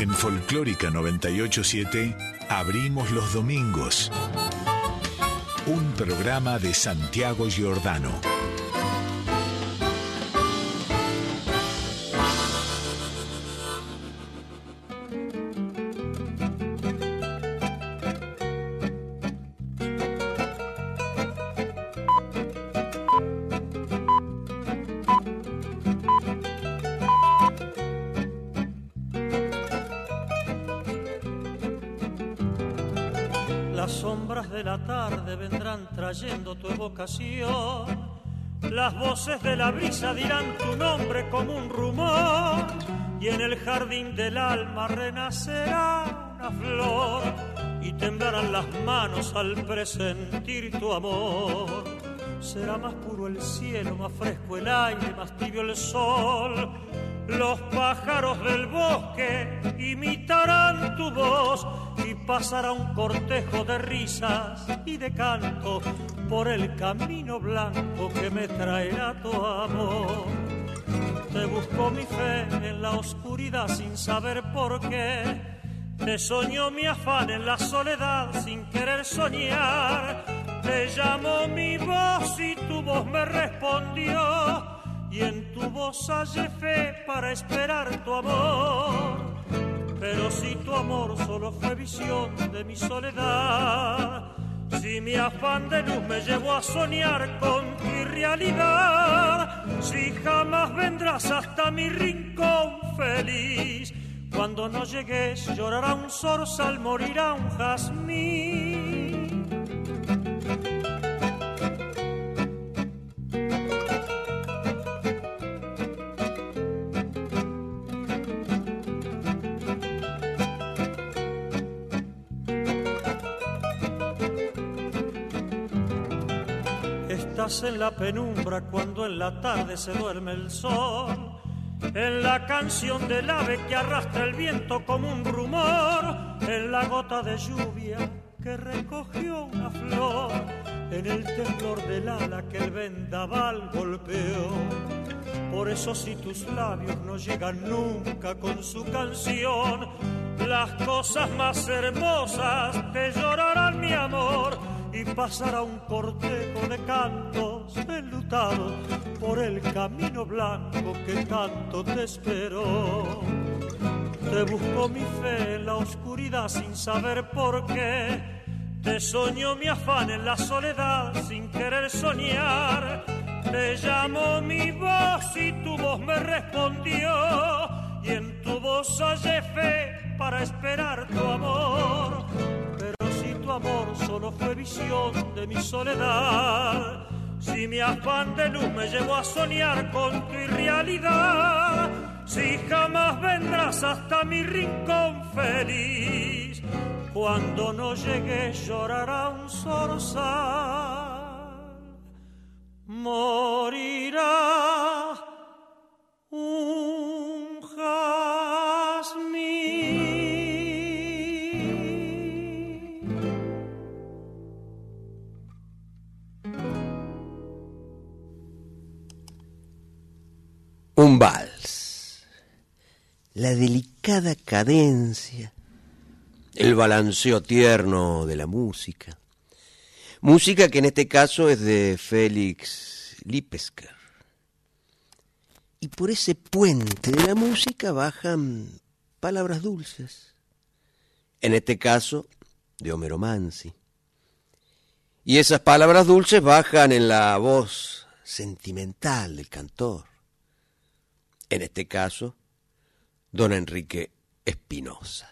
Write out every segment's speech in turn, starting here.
En Folclórica 987 abrimos los domingos. Un programa de Santiago Giordano. Las sombras de la tarde vendrán trayendo tu evocación. Las voces de la brisa dirán tu nombre como un rumor. Y en el jardín del alma renacerá una flor. Y temblarán las manos al presentir tu amor. Será más puro el cielo, más fresco el aire, más tibio el sol. Los pájaros del bosque imitarán tu voz y pasará un cortejo de risas y de canto por el camino blanco que me traerá tu amor. Te busco mi fe en la oscuridad sin saber por qué. Te soñó mi afán en la soledad sin querer soñar. Te llamó mi voz y tu voz me respondió. Y en tu voz hallé fe para esperar tu amor. Pero si tu amor solo fue visión de mi soledad, si mi afán de luz me llevó a soñar con tu irrealidad, si jamás vendrás hasta mi rincón feliz, cuando no llegues llorará un zorzal, morirá un jazmín. Estás en la penumbra cuando en la tarde se duerme el sol, en la canción del ave que arrastra el viento como un rumor, en la gota de lluvia que recogió una flor, en el temblor del ala que el vendaval golpeó. Por eso si tus labios no llegan nunca con su canción, las cosas más hermosas te llorarán mi amor. Y pasará un cortejo de cantos enlutados por el camino blanco que tanto te esperó. Te buscó mi fe en la oscuridad sin saber por qué. Te soñó mi afán en la soledad sin querer soñar. Te llamó mi voz y tu voz me respondió. Y en tu voz hallé fe para esperar tu amor. Tu amor solo fue visión de mi soledad, si mi afán de luz me llevó a soñar con tu irrealidad, si jamás vendrás hasta mi rincón feliz, cuando no llegues llorará un zorzal, morirá un jazmín. Un vals, la delicada cadencia, el balanceo tierno de la música. Música que en este caso es de Félix Libeskind. Y por ese puente de la música bajan palabras dulces, en este caso de Homero Mansi. Y esas palabras dulces bajan en la voz sentimental del cantor. En este caso, don Enrique Espinosa.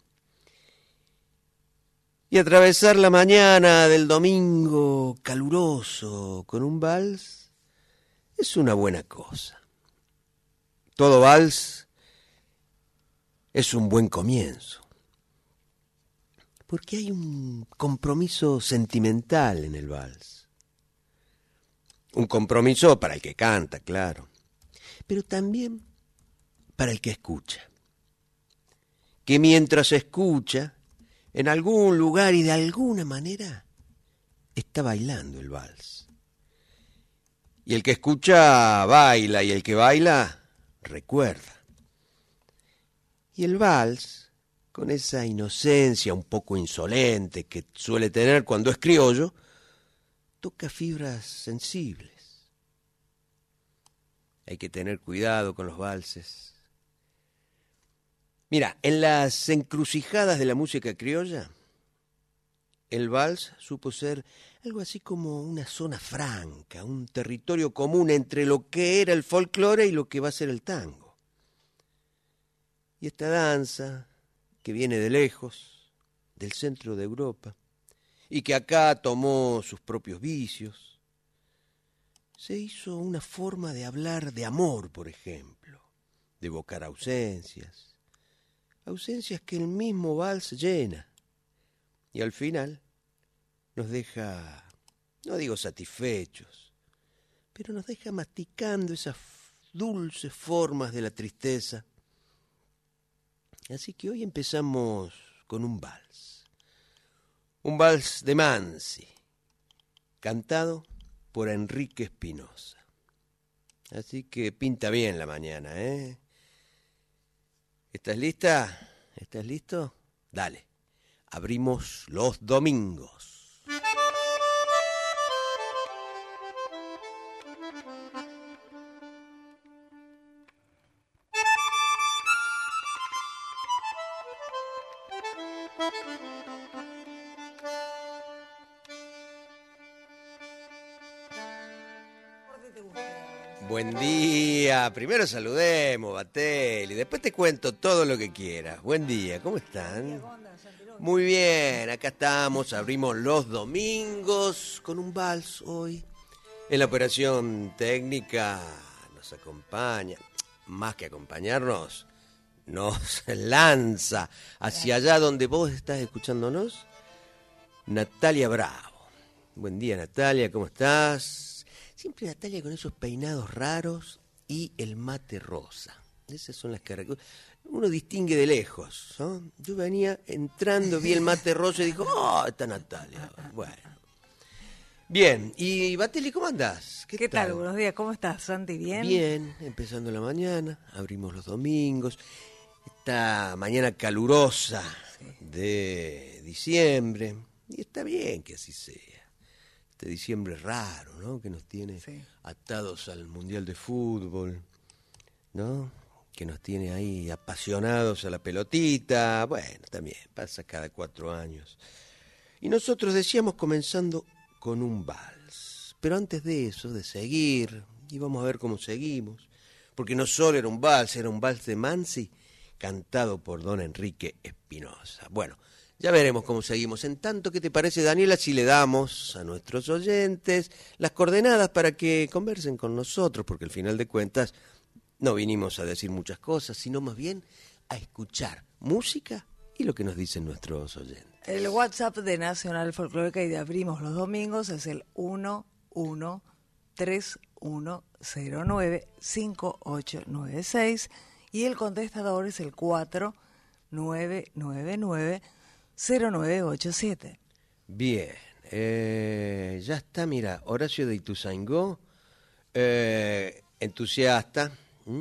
Y atravesar la mañana del domingo caluroso con un vals es una buena cosa. Todo vals es un buen comienzo, porque hay un compromiso sentimental en el vals. Un compromiso para el que canta, claro, pero también para el que escucha. Que mientras escucha, en algún lugar y de alguna manera, está bailando el vals. Y el que escucha baila, y el que baila recuerda. Y el vals con esa inocencia un poco insolente que suele tener cuando es criollo, toca fibras sensibles. Hay que tener cuidado con los valses. Mira, en las encrucijadas de la música criolla, el vals supo ser algo así como una zona franca, un territorio común entre lo que era el folclore y lo que va a ser el tango. Y esta danza, que viene de lejos, del centro de Europa, y que acá tomó sus propios vicios, se hizo una forma de hablar de amor, por ejemplo, de evocar ausencias que el mismo vals llena, y al final nos deja, no digo satisfechos, pero nos deja masticando esas dulces formas de la tristeza. Así que hoy empezamos con un vals de Mansi, cantado por Enrique Espinosa. Así que pinta bien la mañana, ¿eh? ¿Estás lista? ¿Estás listo? Dale, abrimos los domingos. Buen día. Primero saludemos, Batelli. Después te cuento todo lo que quieras. Buen día. ¿Cómo están? Muy bien. Acá estamos. Abrimos los domingos con un vals hoy. En la operación técnica nos acompaña. Más que acompañarnos, nos lanza hacia allá donde vos estás escuchándonos. Natalia Bravo. Buen día, Natalia. ¿Cómo estás? Siempre Natalia con esos peinados raros y el mate rosa. Esas son las que uno distingue de lejos, ¿no? Yo venía entrando, vi el mate rosa y digo, ¡oh, está Natalia! Bueno. Bien, y Batelli, ¿cómo andás? ¿Qué tal? Buenos días, ¿cómo estás, Santi? ¿Bien? Bien, empezando la mañana, abrimos los domingos. Esta mañana calurosa de diciembre, y está bien que así sea. Este diciembre raro, ¿no? Que nos tiene atados al Mundial de Fútbol, ¿no? Que nos tiene ahí apasionados a la pelotita. Bueno, también pasa cada 4 años. Y nosotros decíamos comenzando con un vals. Pero antes de eso, de seguir, y vamos a ver cómo seguimos, porque no solo era un vals de Mansi, cantado por don Enrique Espinosa. Bueno, ya veremos cómo seguimos. En tanto, ¿qué te parece, Daniela, si le damos a nuestros oyentes las coordenadas para que conversen con nosotros? Porque al final de cuentas no vinimos a decir muchas cosas, sino más bien a escuchar música y lo que nos dicen nuestros oyentes. El WhatsApp de Nacional Folclórica y de Abrimos los Domingos es el 1131095896 y el contestador es el 4999-0987. Bien, ya está, mira, Horacio de Ituzaingó, entusiasta,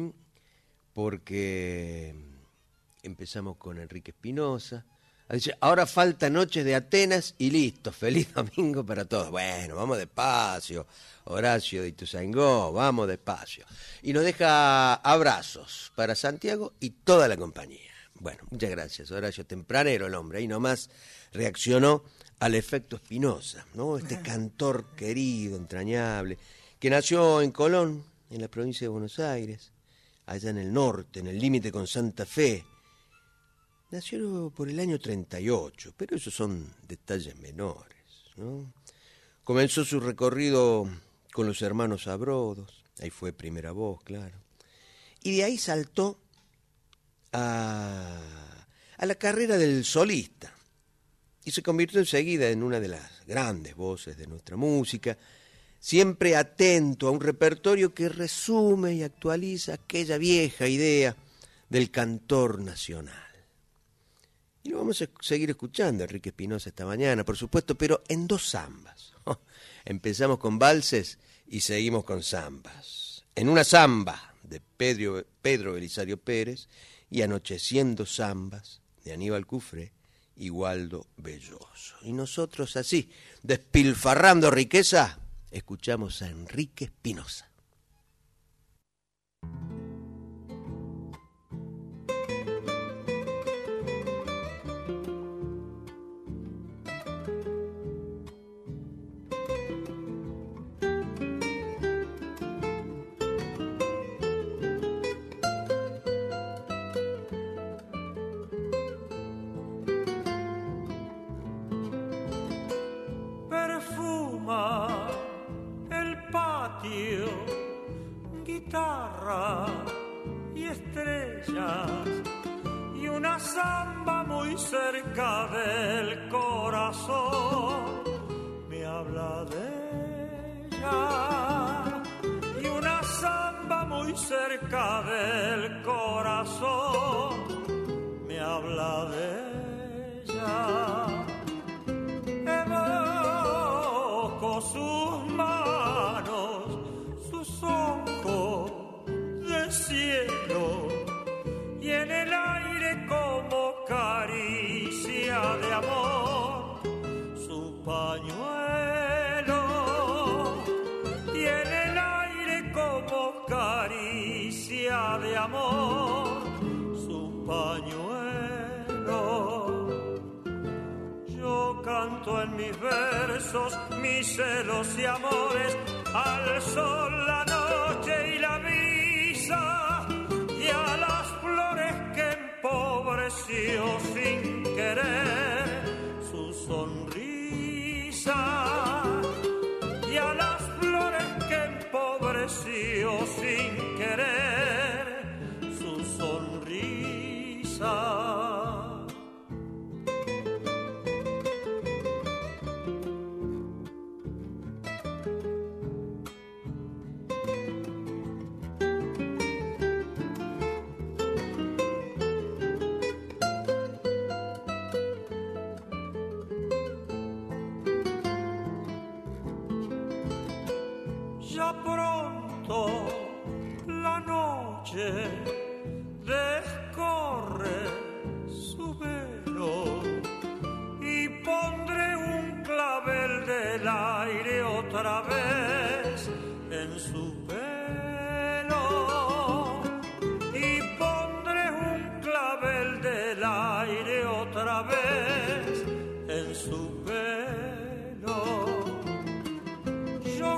porque empezamos con Enrique Espinosa. Dice, ahora falta Noches de Atenas y listo, feliz domingo para todos. Bueno, vamos despacio, Horacio de Ituzaingó, vamos despacio. Y nos deja abrazos para Santiago y toda la compañía. Bueno, muchas gracias, Horacio. Tempranero el hombre, ahí nomás reaccionó al efecto Espinosa, ¿no? Este cantor querido, entrañable, que nació en Colón, en la provincia de Buenos Aires, allá en el norte, en el límite con Santa Fe. Nació por el año 38, pero esos son detalles menores, ¿no? Comenzó su recorrido con los hermanos Abrodos, ahí fue primera voz, claro. Y de ahí saltó a la carrera del solista y se convirtió enseguida en una de las grandes voces de nuestra música, siempre atento a un repertorio que resume y actualiza aquella vieja idea del cantor nacional. Y lo vamos a seguir escuchando, Enrique Espinosa, esta mañana, por supuesto, pero en 2 zambas. Empezamos con valses y seguimos con zambas. En una zamba de Pedro Belisario Pérez y Anocheciendo Zambas de Aníbal Cufré y Waldo Belloso. Y nosotros así, despilfarrando riqueza, escuchamos a Enrique Espinosa. Guitarra y estrellas y una samba muy cerca del corazón me habla de ella, y una samba muy cerca del corazón me habla de ella. Evoco sus manos, sus ojos de cielo, y en el aire como caricia de amor su pañuelo, y en el aire como caricia de amor su pañuelo. Yo canto en mis versos mis celos y amores al sol, la noche y la brisa, y a las flores que empobreció sin querer su sonrisa, y a las flores que empobreció sin querer su sonrisa. Pronto la noche descorre su velo y pondré un clavel del aire otra vez en su pelo, y pondré un clavel del aire otra vez en su pelo. Yo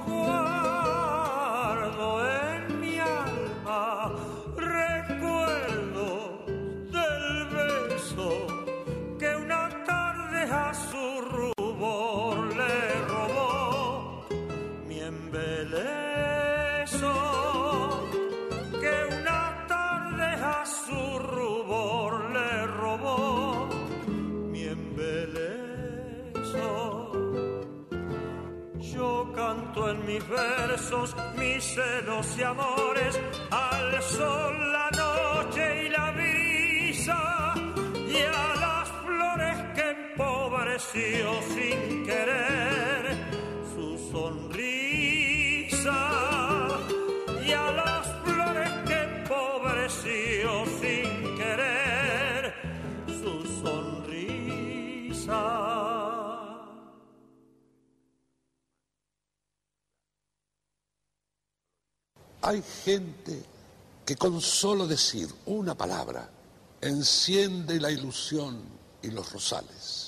guardo en mi alma recuerdos del beso que una tarde a su rubor le robó mi embeleso, que una tarde a su rubor le robó mi embeleso. Yo canto en mis versos mis celos y amores al sol, la noche y la brisa, y a las flores que empobreció sin querer su sonrisa, y a las flores que empobreció sin querer su sonrisa. Hay gente que con solo decir una palabra enciende la ilusión y los rosales.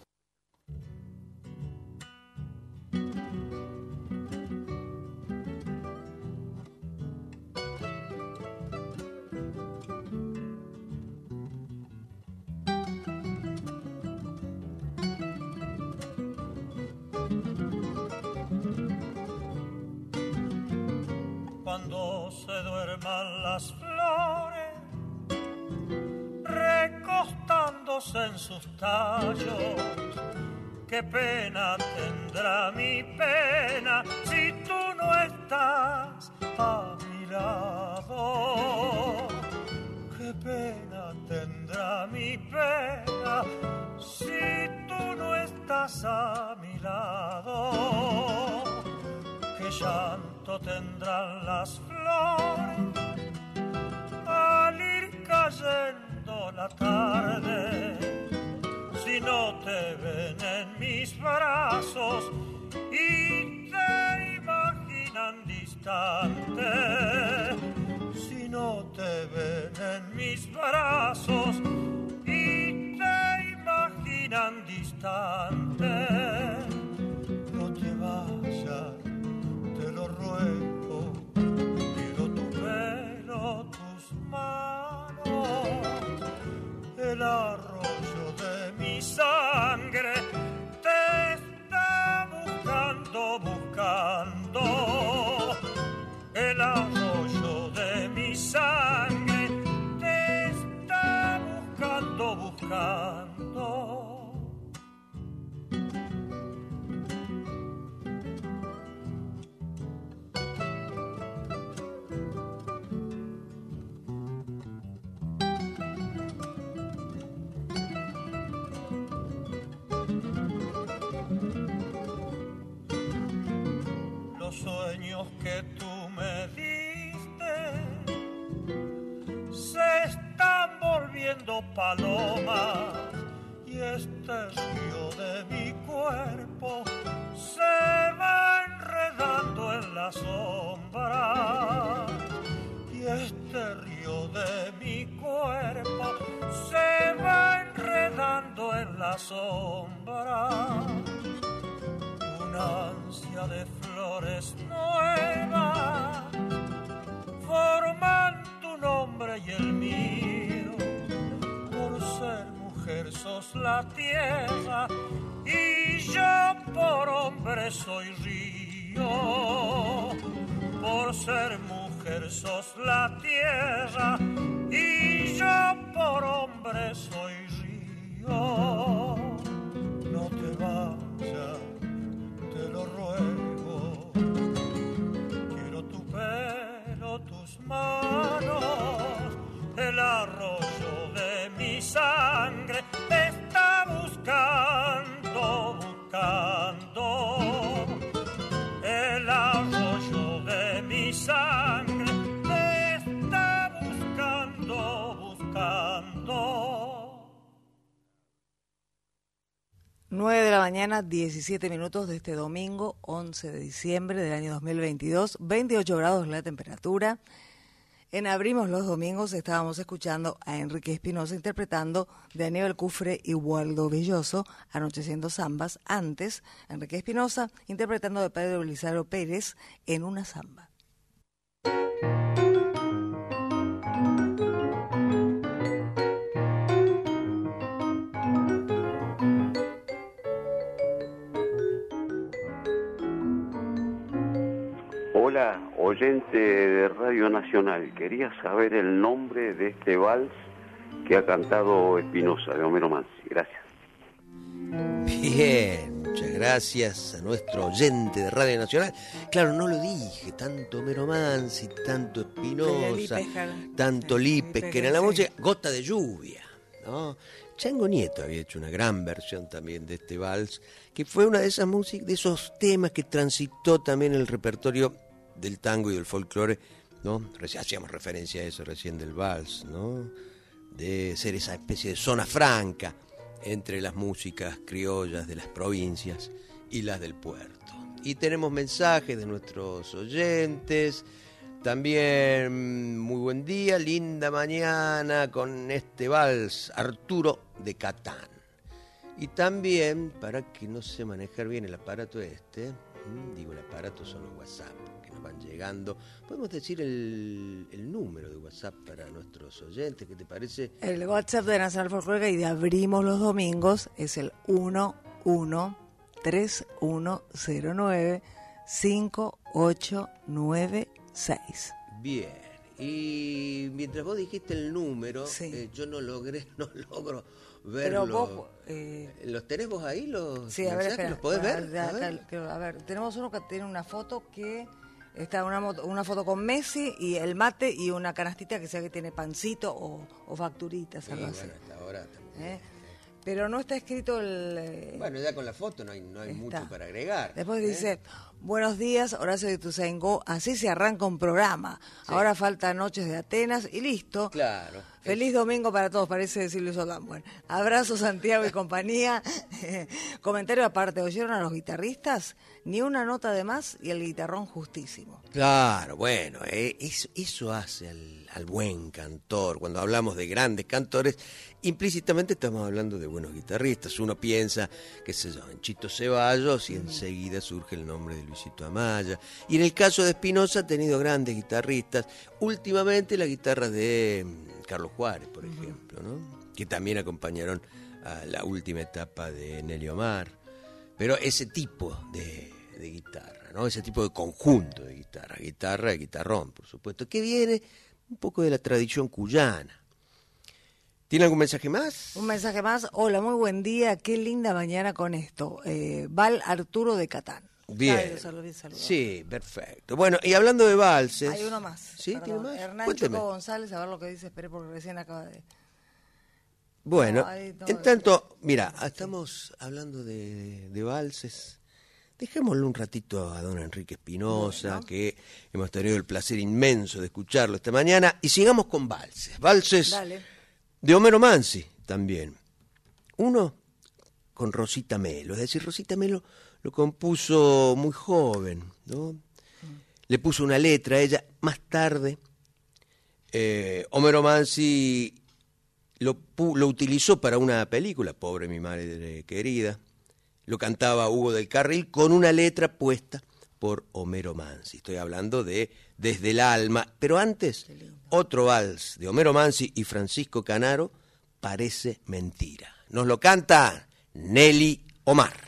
Cuando se duerman las flores, recostándose en sus tallos, qué pena tendrá mi pena si tú no estás a mi lado. Qué pena tendrá mi pena si tú no estás a mi lado. Qué llanto tendrán las flores al ir cayendo la tarde, si no te ven en mis brazos y te imaginan distante, si no te ven en mis brazos y te imaginan distante, no te vayas, te lo ruego, quiero tu pelo, tus manos, el arroyo de mi sangre te está buscando, buscando. El arroyo de mi sangre te está buscando, buscando. Los sueños que tú me diste se están volviendo palomas y este río de mi cuerpo se va enredando en la sombra y este río de mi cuerpo se va enredando en la sombra. Una ansia de flores nuevas forman tu nombre y el mío. Por ser mujer sos la tierra y yo por hombre soy río. Por ser mujer sos la tierra y yo por hombre soy río. No te vayas, te lo ruego, quiero tu pelo, tus manos, el arroyo de mi sangre te está buscando, buscando. El arroyo de mi sangre te está buscando, buscando. 9 de la mañana, 17 minutos de este domingo, 11 de diciembre del año 2022, 28 grados la temperatura. En Abrimos los Domingos estábamos escuchando a Enrique Espinosa interpretando de Aníbal Cufre y Waldo Belloso, Anocheciendo Zambas. Antes, Enrique Espinosa interpretando de Pedro Belisario Pérez, En una zamba. Hola, oyente de Radio Nacional. Quería saber el nombre de este vals que ha cantado Espinosa, de Homero Mansi. Gracias. Bien, muchas gracias a nuestro oyente de Radio Nacional. Claro, no lo dije, tanto Homero Mansi, tanto Espinosa, tanto Lípez, que era la música, Gota de Lluvia, ¿no? Chango Nieto había hecho una gran versión también de este vals, que fue una de esas músicas, de esos temas que transitó también el repertorio del tango y del folclore, ¿no? Hacíamos referencia a eso recién del vals, ¿no? De ser esa especie de zona franca entre las músicas criollas de las provincias y las del puerto. Y tenemos mensajes de nuestros oyentes. También muy buen día, linda mañana con este vals, Arturo de Catán. Y también, para que no sé manejar bien el aparato el aparato son los WhatsApp que nos van llegando. ¿Podemos decir el número de WhatsApp para nuestros oyentes? ¿Qué te parece? El WhatsApp de Nacional Folclórica y de Abrimos los Domingos es el 1131095896. Bien, y mientras vos dijiste el número, sí. Yo no logro verlo. Pero vos, ¿los tenés vos ahí los sí, a ver, espera, ¿los podés ver? A ver, tenemos uno que tiene una foto que está una foto con Messi y el mate y una canastita que sea que tiene pancito o facturitas, algo así. Bueno, hasta ahora también. Pero no está escrito el... Bueno, ya con la foto no hay mucho para agregar. Después dice, Buenos días, Horacio de Ituzaingó. Así se arranca un programa. Sí. Ahora falta Noches de Atenas y listo. Claro. Feliz domingo para todos, parece Silvio Soldán. Bueno, abrazo Santiago y compañía. Comentario aparte, ¿oyeron a los guitarristas? Ni una nota de más y el guitarrón justísimo. Claro, bueno, eso hace al buen cantor. Cuando hablamos de grandes cantores, implícitamente estamos hablando de buenos guitarristas. Uno piensa, qué sé yo, en Chito Ceballos y enseguida surge el nombre de Luisito Amaya. Y en el caso de Spinozza ha tenido grandes guitarristas. Últimamente la guitarra de Carlos Juárez, por ejemplo, ¿no? Que también acompañaron a la última etapa de Nelly Omar. Pero ese tipo de guitarra, ¿no? Ese tipo de conjunto de guitarra y guitarrón, por supuesto, que viene un poco de la tradición cuyana. ¿Tiene algún mensaje más? Un mensaje más. Hola, muy buen día. Qué linda mañana con esto. Val Arturo de Catán. Bien. Sí, perfecto. Bueno, y hablando de valses... Hay uno más. ¿Sí? Perdón. ¿Tiene más? Hernán Cuénteme. Choco González, a ver lo que dice. Esperé porque recién acaba de... Bueno, no, en tanto, mira, estamos hablando de valses. Dejémosle un ratito a don Enrique Spinozza, bueno, que hemos tenido el placer inmenso de escucharlo esta mañana, y sigamos con valses. Valses Dale. De Homero Mansi también. Uno con Rosita Melo, es decir, Rosita Melo lo compuso muy joven, ¿no? Le puso una letra a ella. Más tarde, Homero Mansi lo utilizó para una película, Pobre mi madre querida. Lo cantaba Hugo del Carril con una letra puesta por Homero Mansi. Estoy hablando de Desde el alma. Pero antes, otro vals de Homero Mansi y Francisco Canaro, Parece mentira. Nos lo canta Nelly Omar.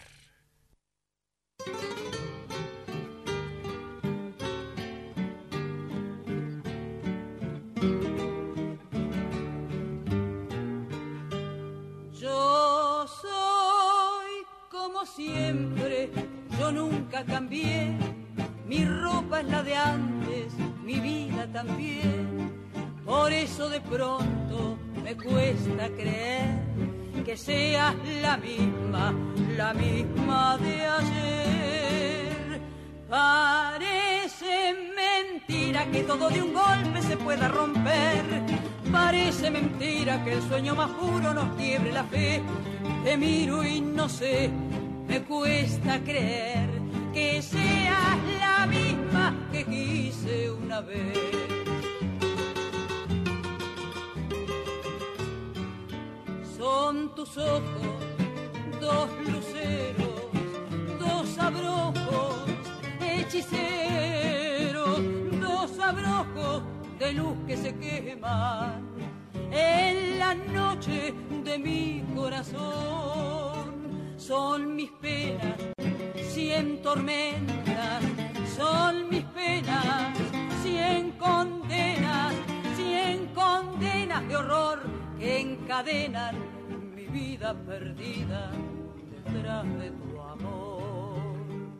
Yo soy como siempre, yo nunca cambié, mi ropa es la de antes, mi vida también, por eso de pronto me cuesta creer que seas la misma de ayer. Parece mentira que todo de un golpe se pueda romper, parece mentira que el sueño más puro nos quiebre la fe. Te miro y no sé, me cuesta creer que seas la misma que quise una vez. Son tus ojos, dos luceros, dos abrojos hechiceros, dos abrojos de luz que se queman en la noche de mi corazón. Son mis penas, 100 tormentas, son mis penas, 100 condenas, 100 condenas de horror que encadenan mi vida perdida detrás de tu amor.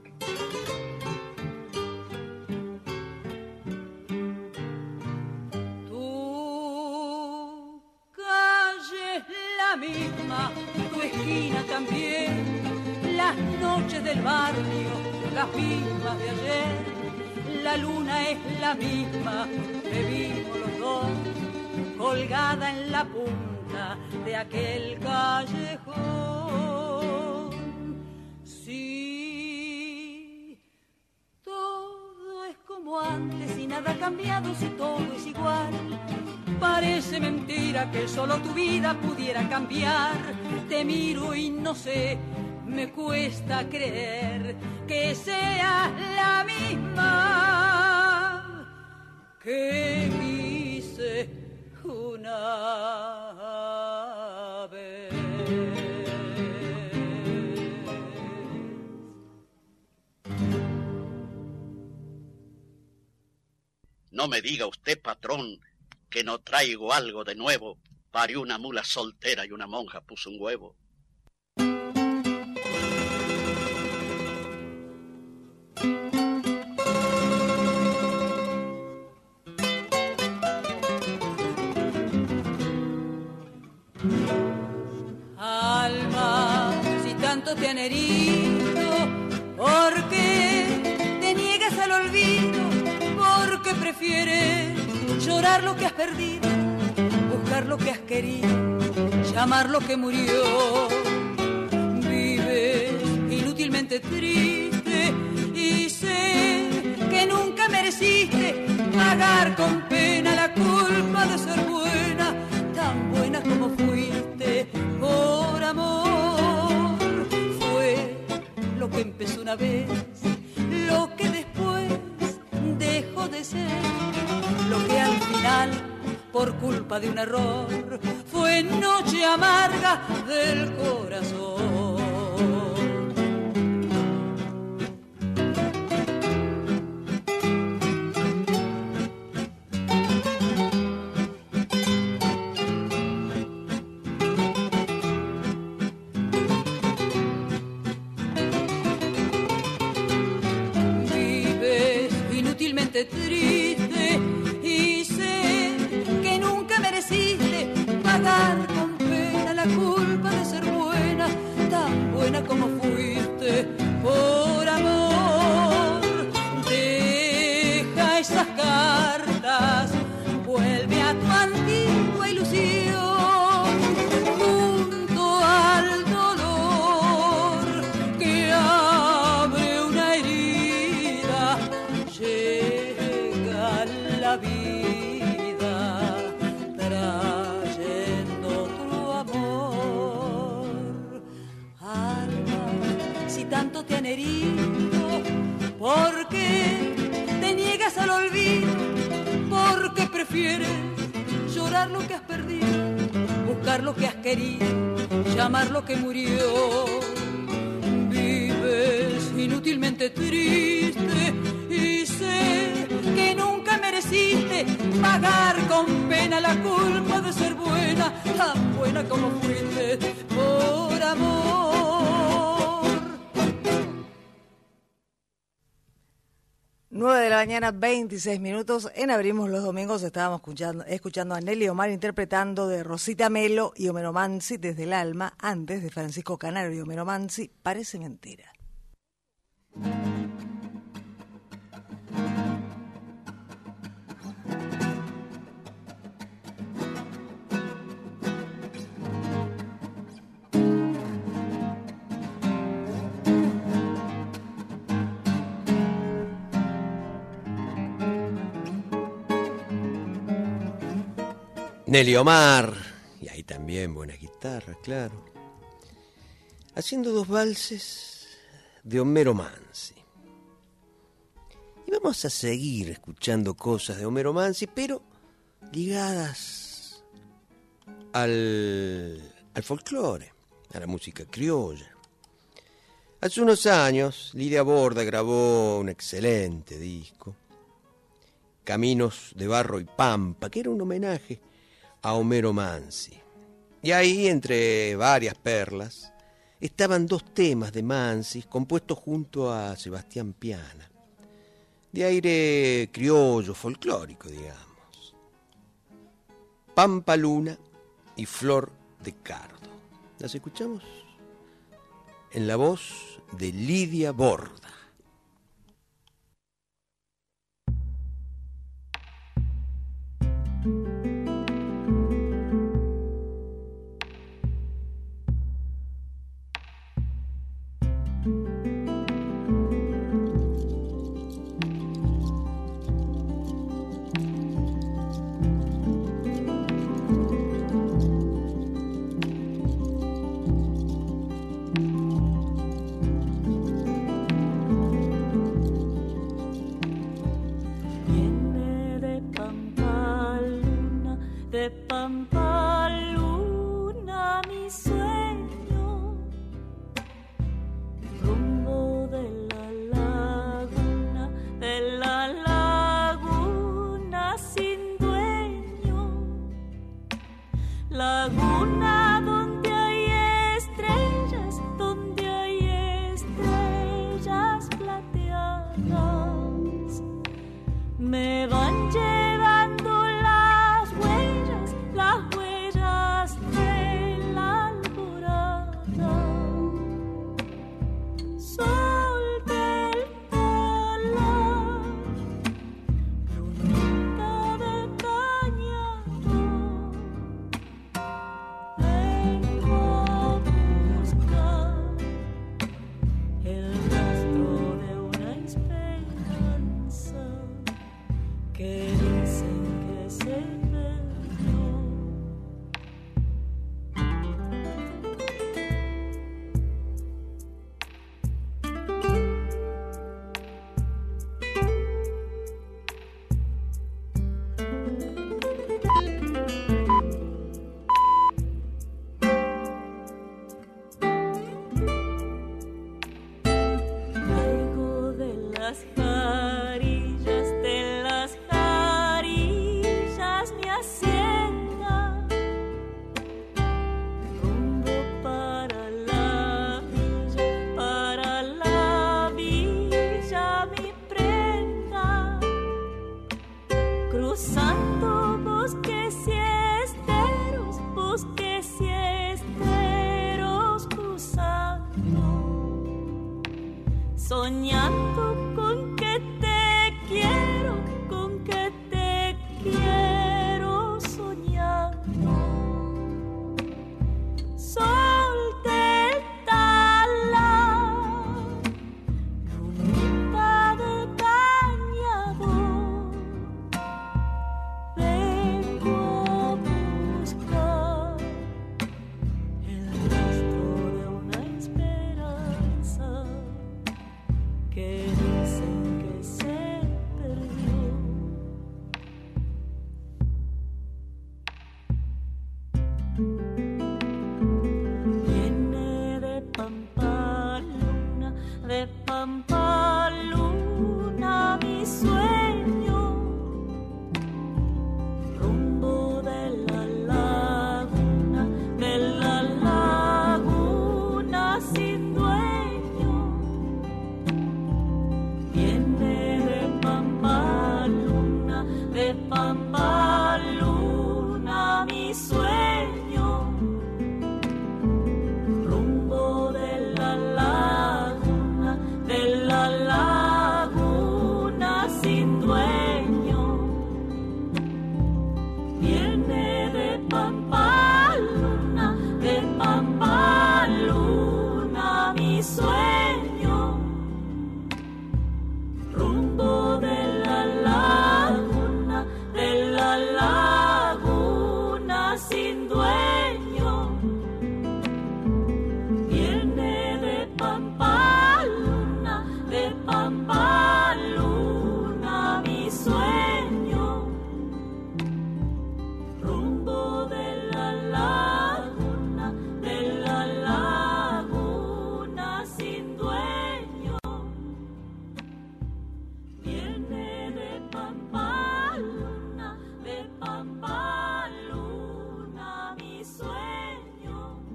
Tu calle es la misma, tu esquina también, las noches del barrio, las mismas de ayer, la luna es la misma que vimos los dos, colgada en la punta de aquel callejón. Sí, todo es como antes y nada ha cambiado, si todo es igual. Parece mentira que solo tu vida pudiera cambiar. Te miro y no sé, me cuesta creer que seas la misma que quise una vez. No me diga usted, patrón, que no traigo algo de nuevo. Parió una mula soltera y una monja puso un huevo. Alma, si tanto te han herido, ¿por qué prefieres llorar lo que has perdido, buscar lo que has querido, llamar lo que murió. Vives inútilmente triste y sé que nunca mereciste pagar con pena la culpa de ser buena, tan buena como fuiste por amor. Fue lo que empezó una vez, lo que después dejó de ser, lo que al final, por culpa de un error, fue noche amarga del corazón. Triste y sé que nunca mereciste pagar con pena la culpa de ser buena, tan buena como fuiste por amor. Deja esas cartas, vuelve a tu antigua ilusión, junto al dolor que abre una herida. La vida trayendo tu amor. Alma, si tanto te han herido, ¿por qué te niegas al olvido? ¿Por qué prefieres llorar lo que has perdido, buscar lo que has querido, llamar lo que murió? Vives inútilmente triste y sé que nunca mereciste pagar con pena la culpa de ser buena, tan buena como fuiste por amor. 9 de la mañana, 26 minutos. En Abrimos los Domingos estábamos escuchando a Nelly Omar interpretando de Rosita Melo y Homero Manzi Desde el Alma, antes de Francisco Canaro y Homero Manzi, Parece Mentira. Nelly Omar, y ahí también buena guitarra, claro, haciendo dos valses de Homero Manzi. Y vamos a seguir escuchando cosas de Homero Manzi, pero ligadas al folclore, a la música criolla. Hace unos años, Lidia Borda grabó un excelente disco, Caminos de Barro y Pampa, que era un homenaje a Homero Manzi. Y ahí, entre varias perlas, estaban dos temas de Manzi compuestos junto a Sebastián Piana, de aire criollo, folclórico, digamos. Pampa Luna y Flor de Cardo. ¿Las escuchamos? En la voz de Lidia Borda. Soñando con que te quiero, soñando. Sol del talar, lunita del cañador, vengo a buscar el rastro de una esperanza que dicen que se perdió. Viene de Pampa Luna, mi sueño, rumbo de la laguna sin dueño. Viene de Pampa Luna, mi sueño, rumbo de la laguna sin dueño. Viene de Pampa Luna, mi sueño, rumbo de la laguna sin dueño. Viene de Pampa Luna, mi sueño, rumbo de la laguna sin dueño. Viene de Pampa Luna, mi sueño,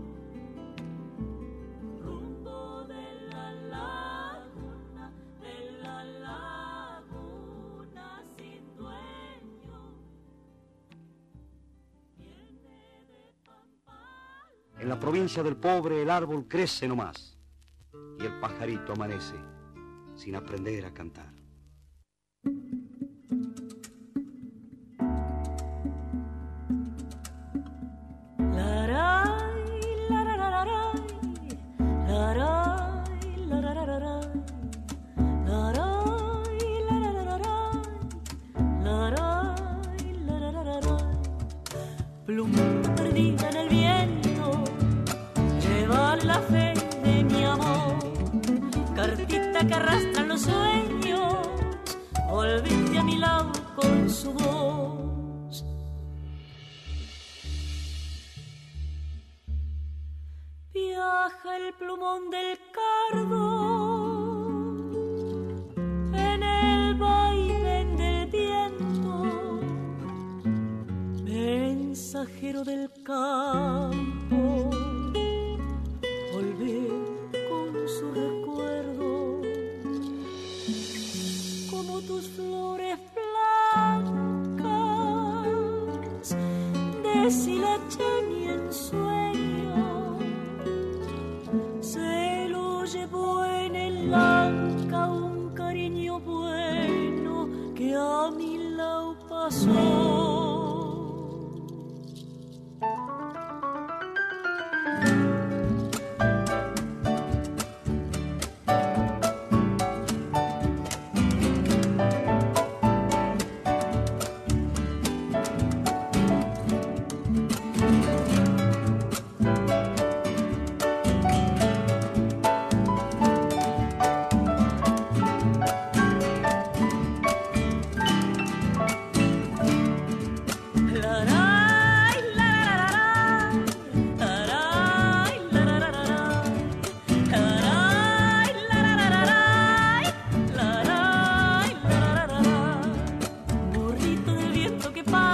rumbo de la laguna sin dueño. Viene de Pampa. En la provincia del pobre el árbol crece nomás y el pajarito amanece sin aprender a cantar. Pluma perdida en el viento, llevar la fe de mi amor, cartita que arrastran los sueños, volviste a mi lado con su voz. Viaja el plumón del cardo en el vaivén del viento, mensajero del campo, volver con su recuerdo, como tus flores blancas, deshilachan y en sueño, se lo llevó en el anca un cariño bueno que a mi lado pasó.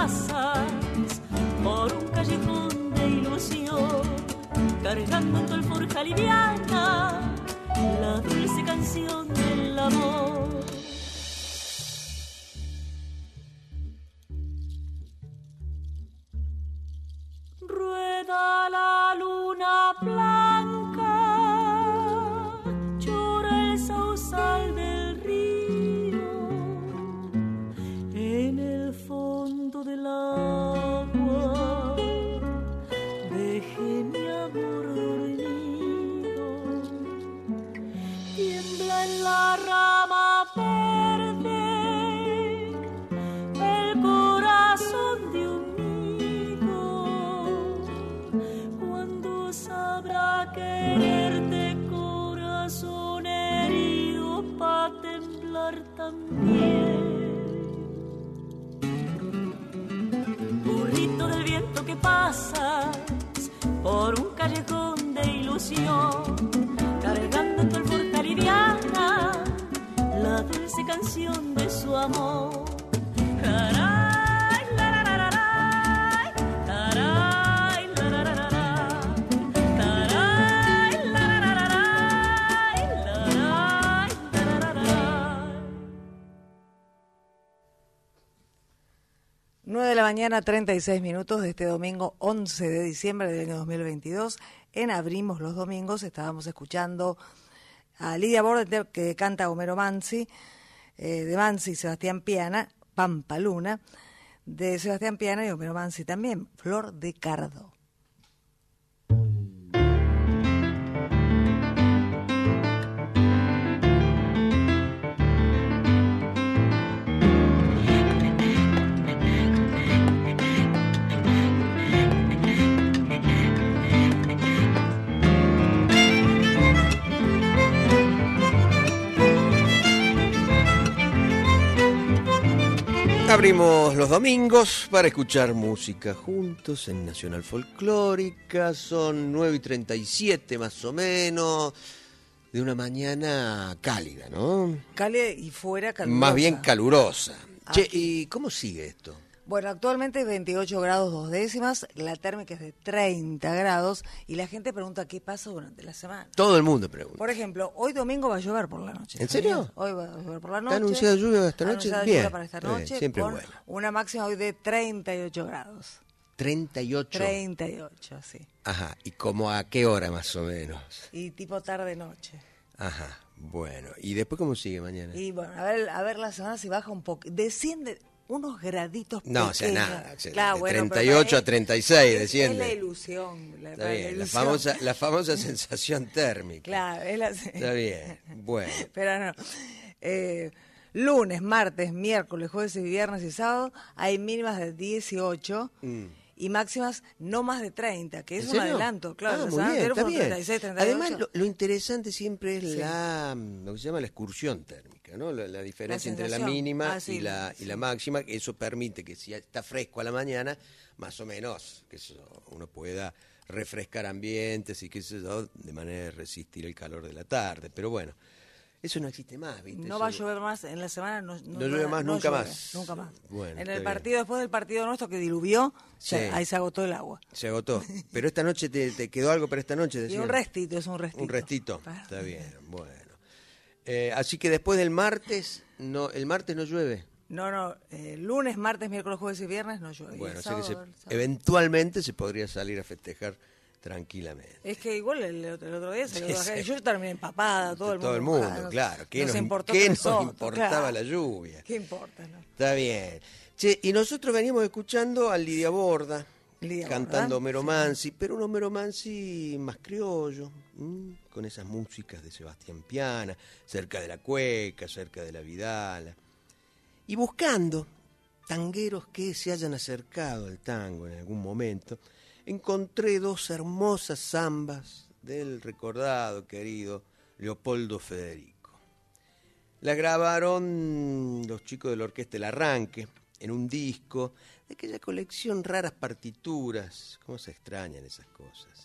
pasas por un callejón de ilusión, cargando en tu alforja liviana la dulce canción del amor. Rueda la luna blanca, llora el sausal del río, en el fondo del agua dejé mi amor dormido. Tiembla en la rama verde el corazón de un quererte, corazón herido, pa' temblar también. Burrito del viento que pasas por un callejón de ilusión, cargando en tu alforja liviana la dulce canción de su amor. De la mañana, 36 minutos de este domingo 11 de diciembre del año 2022. En Abrimos los Domingos estábamos escuchando a Lidia Borda, que canta Homero Mansi, de Mansi y Sebastián Piana, Pampa Luna, de Sebastián Piana y Homero Mansi también, Flor de Cardo. Abrimos los domingos para escuchar música juntos en Nacional Folclórica. Son 9:37 más o menos, de una mañana cálida, ¿no? Cálida y fuera calurosa. Más bien calurosa. Che, ¿y cómo sigue esto? Bueno, actualmente 28 grados 2 décimas, la térmica es de 30 grados y la gente pregunta qué pasa durante la semana. Todo el mundo pregunta. Por ejemplo, hoy domingo va a llover por la noche. ¿En serio? Hoy va a llover por la noche. ¿Está anunciada lluvia esta noche? Anunciada Bien. lluvia para esta noche, Bien, siempre con bueno. una máxima hoy de 38 grados. 38. 38, sí. Ajá, ¿y como a qué hora más o menos? Y tipo tarde-noche. Ajá, bueno. ¿Y después cómo sigue mañana? Y bueno, a ver la semana si baja un poco. Desciende unos graditos no, pequeños. o sea, nada. Claro, de bueno, 38 a 36 desciende. Es la ilusión. Está bien, la famosa sensación térmica. Claro, es la... Está bien, bueno. Pero no. Lunes, martes, miércoles, jueves y viernes y sábado hay mínimas de 18 y máximas no más de 30, que es un adelanto, claro. Muy bien, está bien. 36, 38. Además, lo interesante siempre es lo que se llama la excursión térmica, ¿no? La diferencia entre la mínima y la máxima, que eso permite que si está fresco a la mañana, más o menos, que uno pueda refrescar ambientes y qué sé yo, de manera de resistir el calor de la tarde. Pero bueno, eso no existe más, ¿viste? No va a llover más en la semana, no llueve más, nunca llueve, más. Nunca más. Bueno, en el partido, después del partido nuestro que diluvió, ahí se agotó el agua. Se agotó. Pero esta noche te quedó algo para esta noche, decían. Y un restito, es un restito. Un restito, está bien, bueno. Así que después del martes, el martes no llueve. No, lunes, martes, miércoles, jueves y viernes no llueve. Bueno, o sea que eventualmente se podría salir a festejar tranquilamente. Es que igual el otro día yo terminé empapada, todo el mundo, claro. ¿Qué nos importaba la lluvia? ¿Qué importa, no? Está bien. Che, y nosotros venimos escuchando a Lidia Borda, cantando Homero Mansi, pero un Homero Mansi más criollo, con esas músicas de Sebastián Piana, cerca de la cueca, cerca de la vidala, y buscando tangueros que se hayan acercado al tango en algún momento. Encontré dos hermosas zambas del recordado, querido Leopoldo Federico. Las grabaron los chicos de la Orquesta El Arranque en un disco de aquella colección Raras Partituras. ¿Cómo se extrañan esas cosas?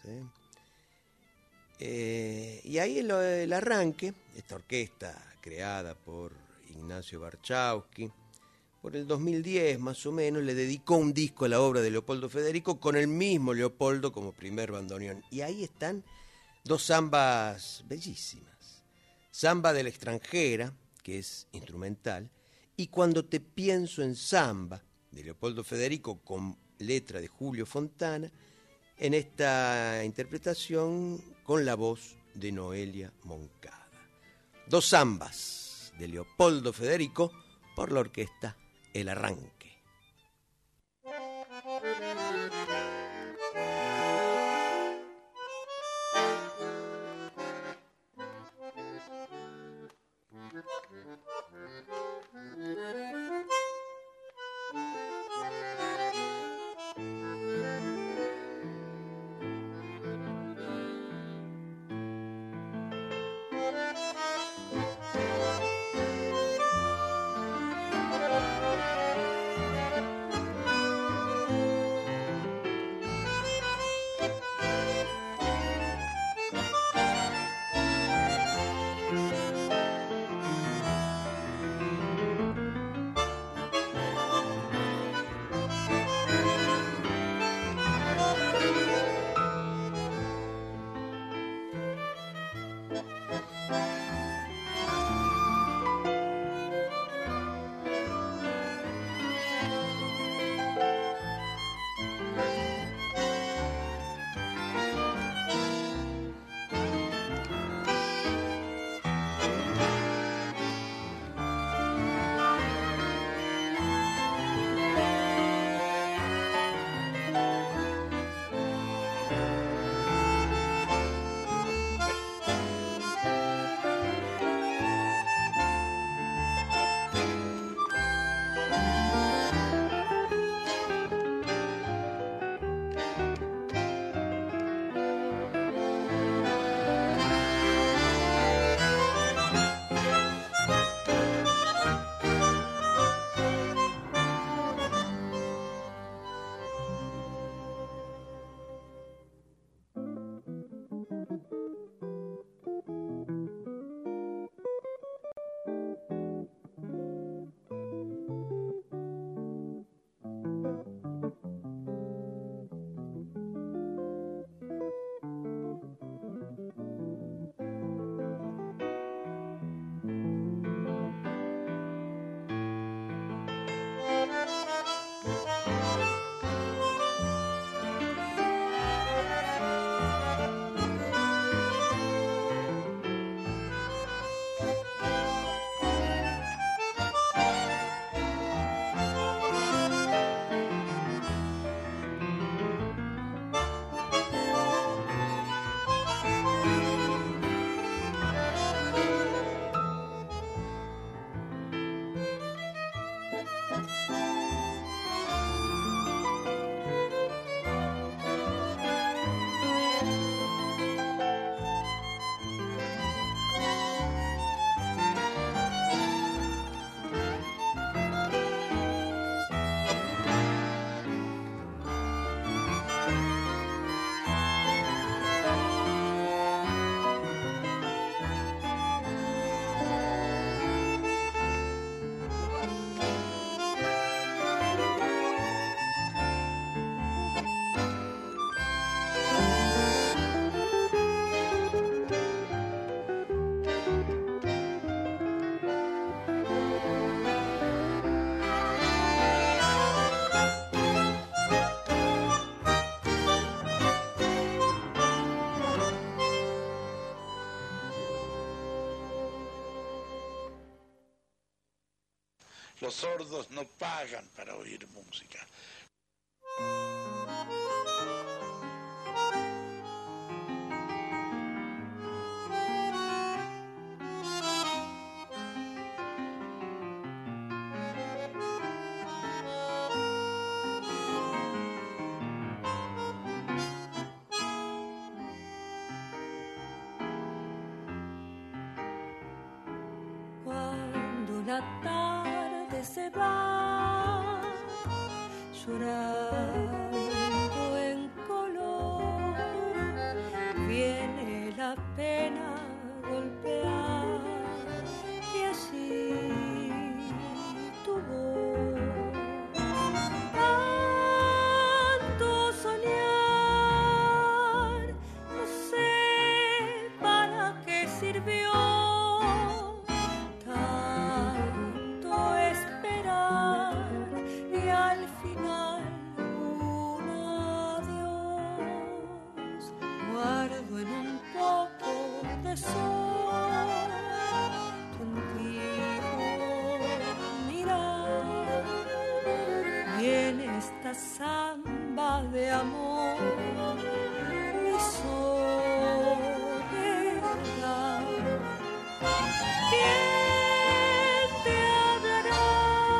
Y ahí el Arranque, esta orquesta creada por Ignacio Barchowski, por el 2010 más o menos, le dedicó un disco a la obra de Leopoldo Federico con el mismo Leopoldo como primer bandoneón. Y ahí están dos zambas bellísimas. Zamba de la extranjera, que es instrumental, y Cuando te pienso en samba, de Leopoldo Federico con letra de Julio Fontana, en esta interpretación con la voz de Noelia Moncada. Dos zambas de Leopoldo Federico por la orquesta El Arranque. Los sordos no pagan para oír música. Cuando la tarde se va llorando en color, viene la pena a golpear y así tu voz esta samba de amor, mi soledad. ¿Quién te hablará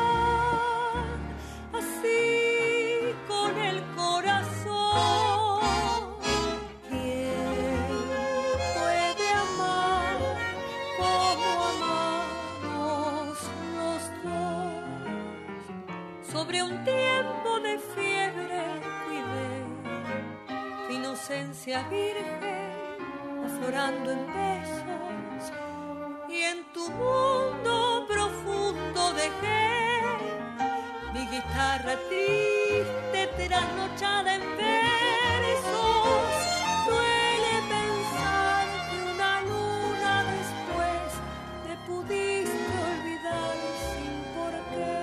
así con el corazón? ¿Quién puede amar como amamos los dos? Sobre un tiempo de fiebre cuidé tu inocencia virgen, aflorando en besos, y en tu mundo profundo dejé mi guitarra triste, trasnochada en versos. Duele pensar que una luna después te pudiste olvidar sin por qué.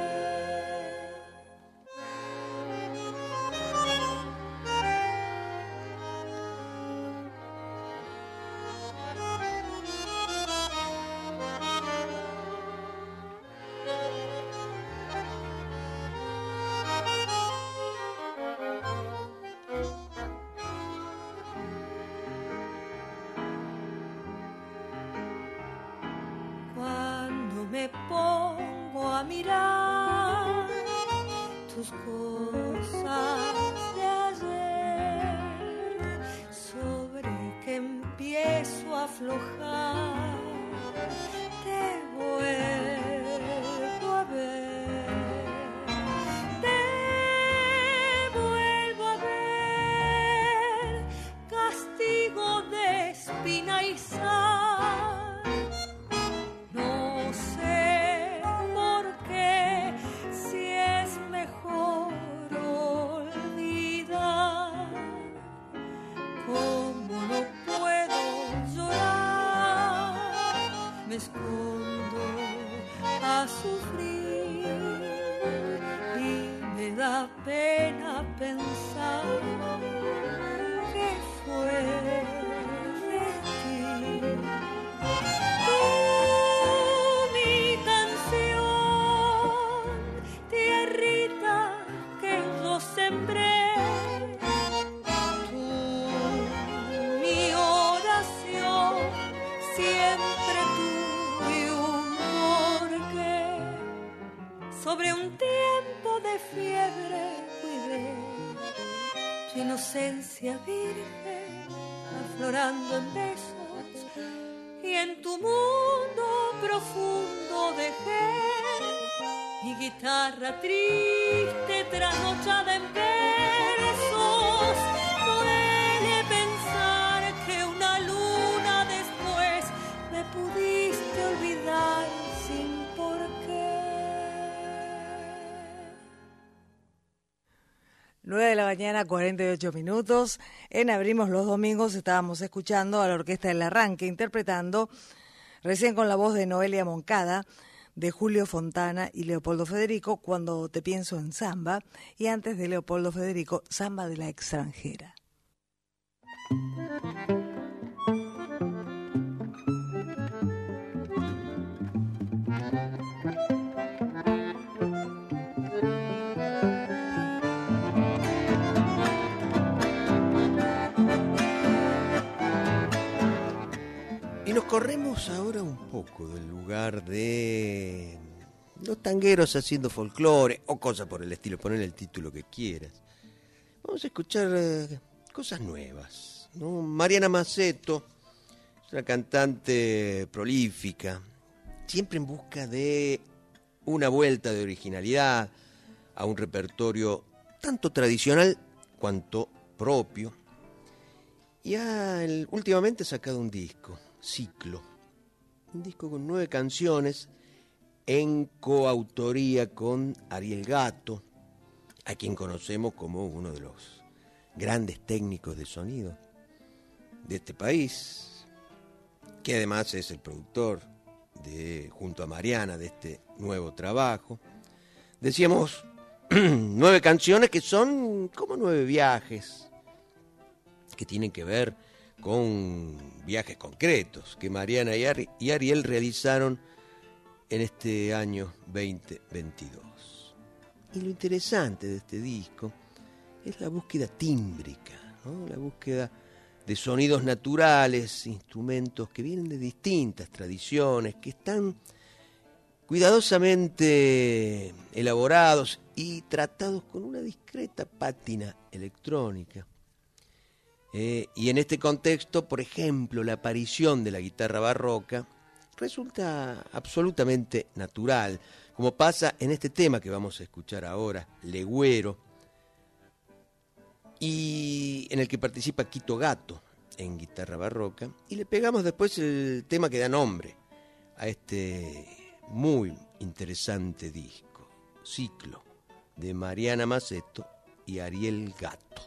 Me pongo a mirar tus cosas de ayer, sobre que empiezo a aflojar, te vuelvo a ver, te vuelvo a ver, castigo de espina y sal. Me escondo a sufrir y me da pena pensar que fue de ti. Tú, mi canción, tierrita que yo sembré, tú, mi oración, siempre tú. Sobre un tiempo de fiebre cuidé tu inocencia virgen, aflorando en besos, y en tu mundo profundo dejé mi guitarra triste, trasnochada en versos. Duele pensar que una luna después me pudiste olvidar sin por qué. 9 de la mañana, 48 minutos. En Abrimos los Domingos estábamos escuchando a la Orquesta del Arranque, interpretando, recién con la voz de Noelia Moncada, de Julio Fontana y Leopoldo Federico, Cuando te pienso en samba, y antes de Leopoldo Federico, Samba de la extranjera. Nos corremos ahora un poco del lugar de los tangueros haciendo folclore o cosas por el estilo, poner el título que quieras. Vamos a escuchar cosas nuevas, ¿no? Mariana Maceto es una cantante prolífica, siempre en busca de una vuelta de originalidad a un repertorio tanto tradicional cuanto propio. Y últimamente ha sacado un disco, Ciclo, un disco con 9 canciones en coautoría con Ariel Gato, a quien conocemos como uno de los grandes técnicos de sonido de este país, que además es el productor junto a Mariana de este nuevo trabajo. Decíamos 9 canciones que son como 9 viajes que tienen que ver con viajes concretos que Mariana y Ariel realizaron en este año 2022. Y lo interesante de este disco es la búsqueda tímbrica, ¿no? La búsqueda de sonidos naturales, instrumentos que vienen de distintas tradiciones, que están cuidadosamente elaborados y tratados con una discreta pátina electrónica. Y en este contexto, por ejemplo, la aparición de la guitarra barroca resulta absolutamente natural, como pasa en este tema que vamos a escuchar ahora, Legüero, y en el que participa Quito Gato en guitarra barroca, y le pegamos después el tema que da nombre a este muy interesante disco, Ciclo, de Mariana Maceto y Ariel Gato.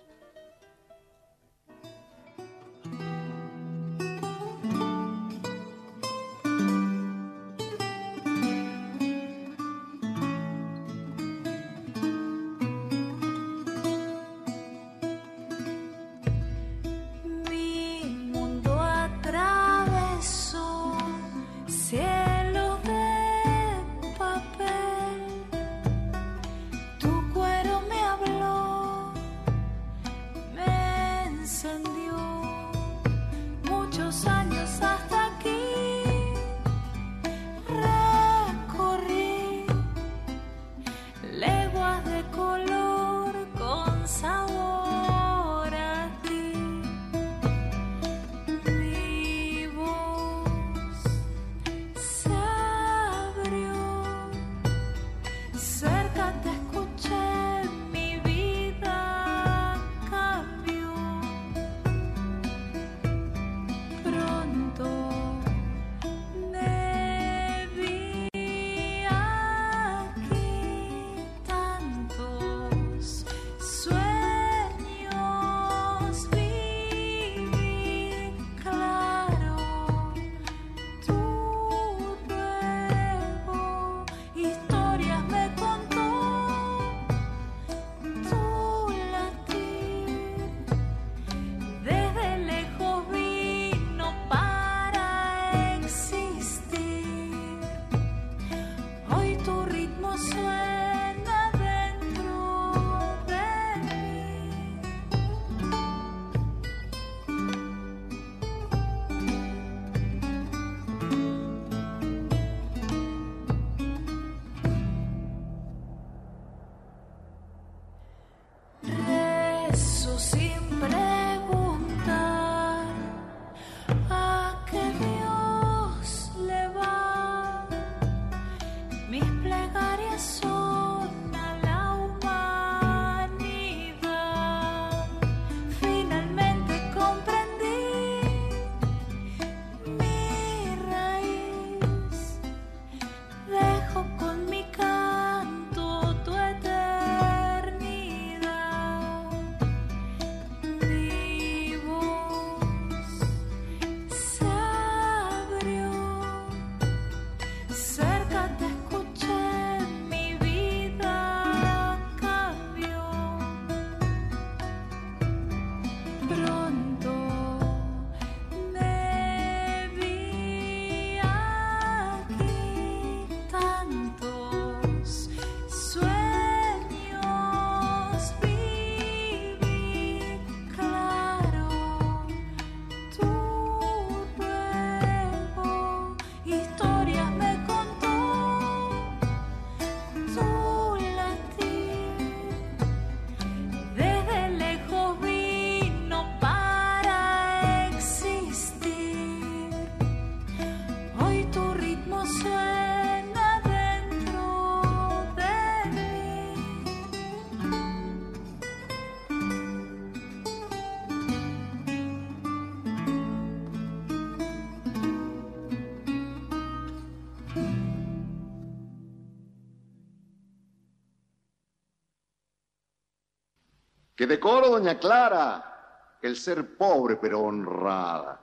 ¡Qué decoro, doña Clara! El ser pobre pero honrada.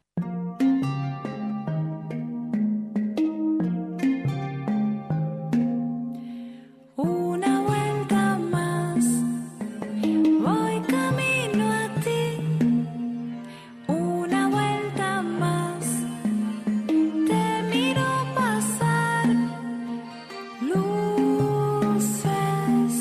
Una vuelta más, voy camino a ti. Una vuelta más, te miro pasar. Luces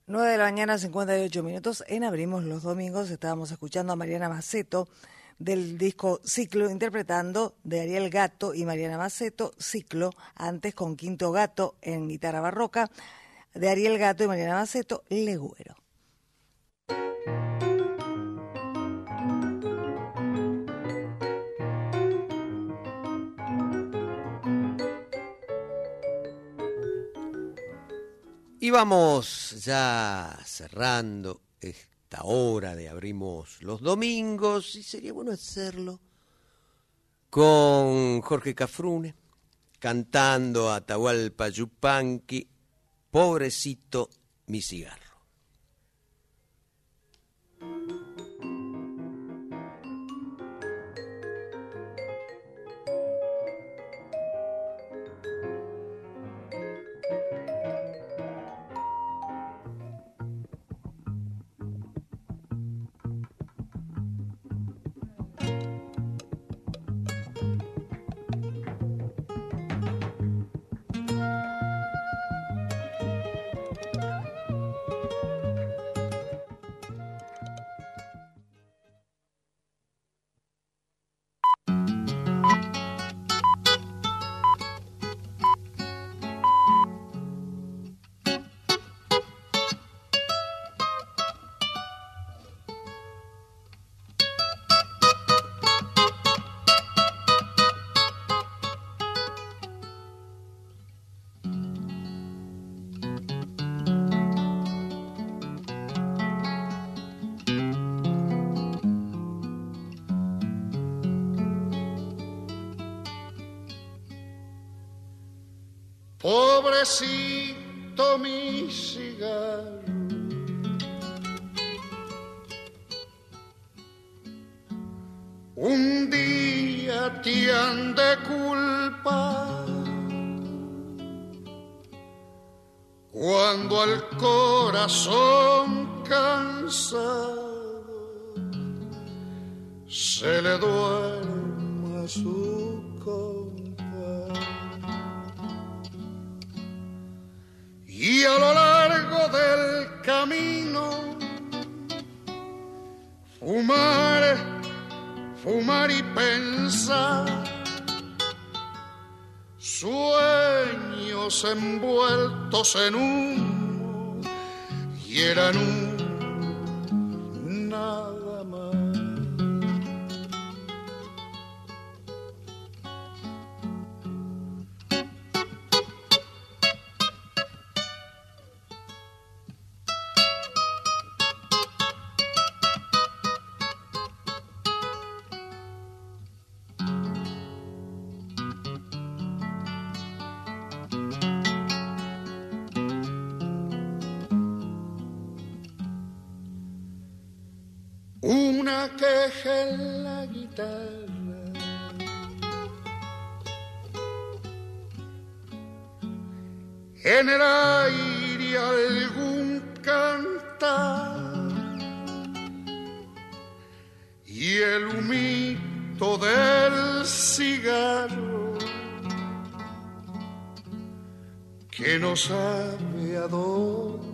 9 de la mañana, 58 minutos. En Abrimos los Domingos estábamos escuchando a Mariana Mazzetto del disco Ciclo, interpretando de Ariel Gatto y Mariana Mazzetto, Ciclo, antes con Quinto Gato en guitarra barroca, de Ariel Gatto y Mariana Mazzetto, Legüero. Y vamos ya cerrando esta hora de Abrimos los Domingos, y sería bueno hacerlo con Jorge Cafrune, cantando Atahualpa Yupanqui, Pobrecito mi cigarro. Pobrecito mi cigarro, un día te han de culpar cuando al corazón cansado se le duerma su compás. Y a lo largo del camino fumar y pensar, sueños envueltos en humo y eran nada más. Una queja en la guitarra, en el aire algún cantar, y el humito del cigarro que no sabe a dónde.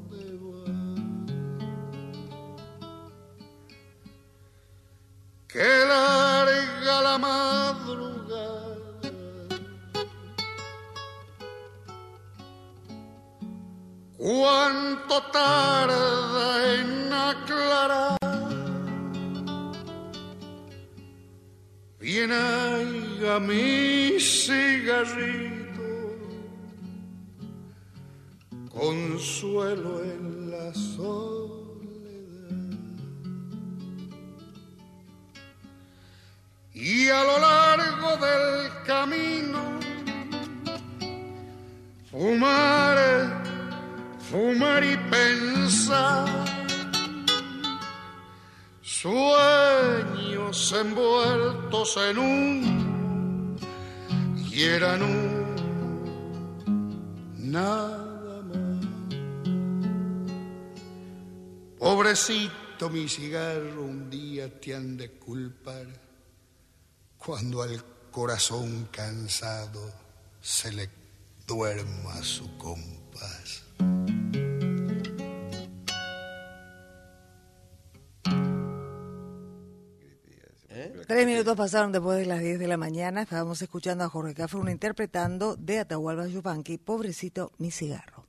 Que larga la madrugada, cuánto tarda en aclarar. Bien haya mi cigarrito, consuelo en la soledad. Y a lo largo del camino fumar y pensar, sueños envueltos en humo y eran nada más. Pobrecito mi cigarro, un día te han de culpar cuando al corazón cansado se le duerma su compás. 3 minutos pasaron después de las 10 de la mañana. Estábamos escuchando a Jorge Cafrune interpretando de Atahualpa Yupanqui, Pobrecito mi cigarro.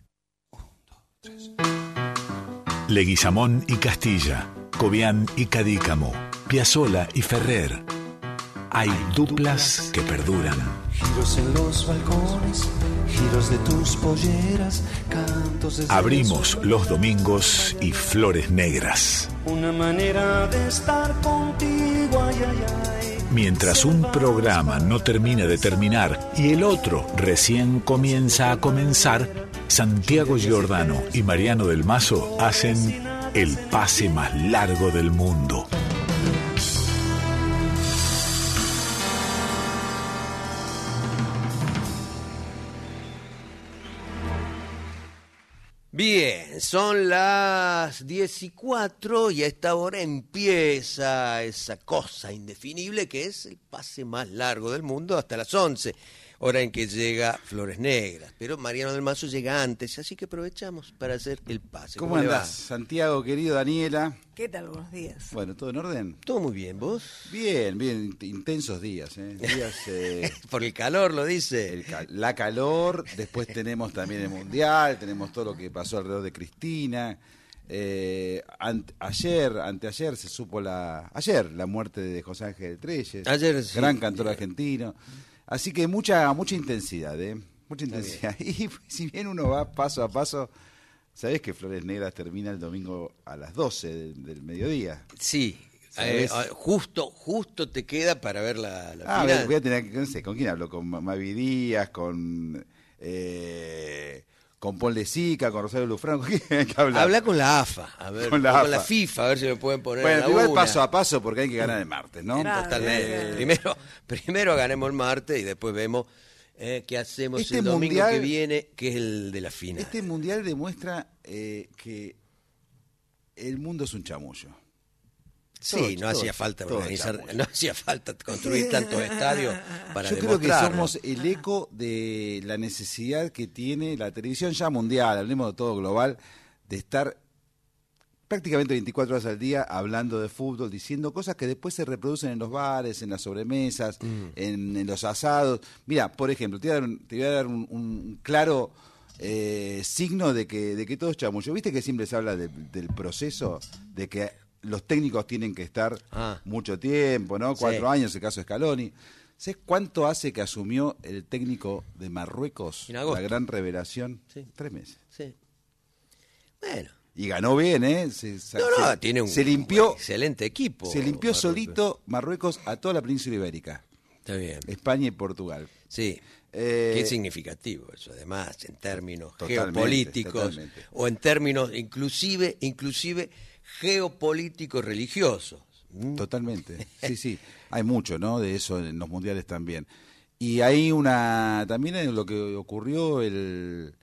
Leguizamón y Castilla, Cobián y Cadícamo, Piazzolla y Ferrer. Hay duplas que perduran. Giros en los balcones, giros de tus polleras, cantos desde Abrimos los domingos y Flores Negras. una manera de estar contigo, ay, ay, ay. Mientras un programa no termina de terminar y el otro recién comienza a comenzar, Santiago Giordano y Mariano del Mazo hacen el pase más largo del mundo. Bien, son las 10:04 y a esta hora empieza esa cosa indefinible que es el pase más largo del mundo hasta las 11, hora en que llega Flores Negras. Pero Mariano del Mazo llega antes, así que aprovechamos para hacer el pase. ¿Cómo andás, Santiago, querido, Daniela? ¿Qué tal? Buenos días. Bueno, ¿todo en orden? Todo muy bien, ¿vos? Bien, bien, intensos días, ¿eh? Por el calor, lo dice. La calor, después tenemos también el Mundial, tenemos todo lo que pasó alrededor de Cristina. Anteayer se supo la muerte de José Ángel Trelles, ayer, sí, gran cantor argentino. Así que mucha intensidad, mucha intensidad. Y si bien uno va paso a paso, ¿sabés que Flores Negras termina el domingo a las 12 del mediodía? Sí, justo te queda para ver la final. Voy a tener que, no sé, ¿con quién hablo? Con Mavi Díaz, con Paul de Sica, con Rosario Lufrano, ¿con quién hay que hablar? Habla con la AFA, con la FIFA, a ver si me pueden poner bueno, a la igual una. paso a paso porque hay que ganar el martes, ¿no? Totalmente. Primero ganemos el martes y después vemos qué hacemos el domingo mundial, que viene, que es el de la final. Este mundial demuestra que el mundo es un chamullo. Sí, no hacía falta organizar, no hacía falta construir tantos estadios para Yo demostrarlo. creo que somos el eco de la necesidad que tiene la televisión ya mundial, hablemos de todo global, de estar prácticamente 24 horas al día hablando de fútbol, diciendo cosas que después se reproducen en los bares, en las sobremesas, en los asados. Mira, por ejemplo, te voy a dar un claro signo de que todo es chamullo. ¿Viste que siempre se habla del proceso, de que los técnicos tienen que estar mucho tiempo, ¿no? 4 años, el caso de Scaloni. ¿Sabes cuánto hace que asumió el técnico de Marruecos? La gran revelación. Sí. 3 meses. Sí. Bueno. Y ganó bien, ¿eh? Tiene un excelente equipo. Se limpió solito Marruecos a toda la península ibérica. Está bien. España y Portugal. Sí. Qué significativo eso, además, en términos geopolíticos o en términos inclusive geopolíticos religiosos. Totalmente, sí, hay mucho, ¿no? De eso en los mundiales también. Y hay también en lo que ocurrió el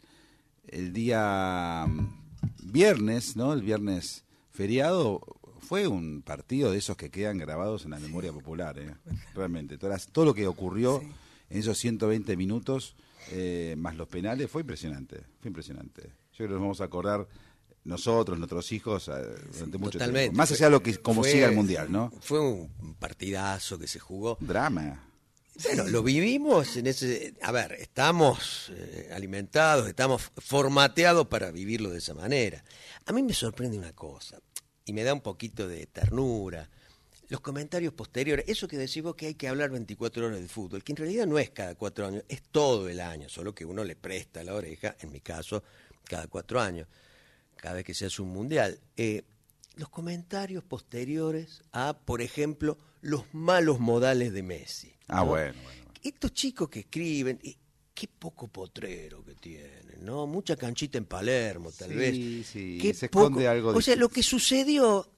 día viernes, ¿no? El viernes feriado, fue un partido de esos que quedan grabados en la memoria popular, realmente. Todo lo que ocurrió en esos 120 minutos, más los penales, fue impresionante. Yo creo que nos vamos a acordar nosotros, nuestros hijos, durante mucho tiempo. Más allá de cómo siga el Mundial, ¿no? Fue un partidazo que se jugó. Drama. Bueno, lo vivimos en ese... A ver, estamos alimentados, estamos formateados para vivirlo de esa manera. A mí me sorprende una cosa, y me da un poquito de ternura, los comentarios posteriores, eso que decís vos que hay que hablar 24 horas de fútbol, que en realidad no es cada 4 años, es todo el año, solo que uno le presta la oreja, en mi caso, cada 4 años. Cada vez que se hace un mundial, los comentarios posteriores a, por ejemplo, los malos modales de Messi, ¿no? Bueno. Estos chicos que escriben, qué poco potrero que tienen, ¿no? Mucha canchita en Palermo, tal vez. Sí, qué se esconde algo. O sea, lo que sucedió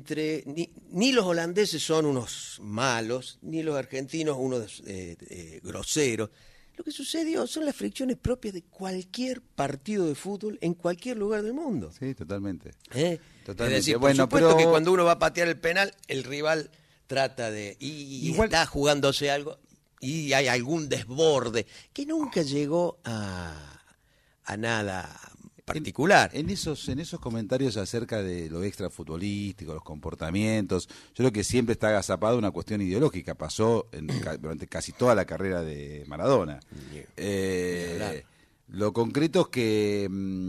ni los holandeses son unos malos, ni los argentinos unos groseros. Lo que sucedió son las fricciones propias de cualquier partido de fútbol en cualquier lugar del mundo. Sí, totalmente. Totalmente. Es decir, por supuesto que cuando uno va a patear el penal, el rival trata de... Y está jugándose algo, y hay algún desborde que nunca llegó a nada particular. En esos comentarios acerca de lo extrafutbolístico, los comportamientos, yo creo que siempre está agazapado una cuestión ideológica. Pasó durante casi toda la carrera de Maradona. Lo concreto es que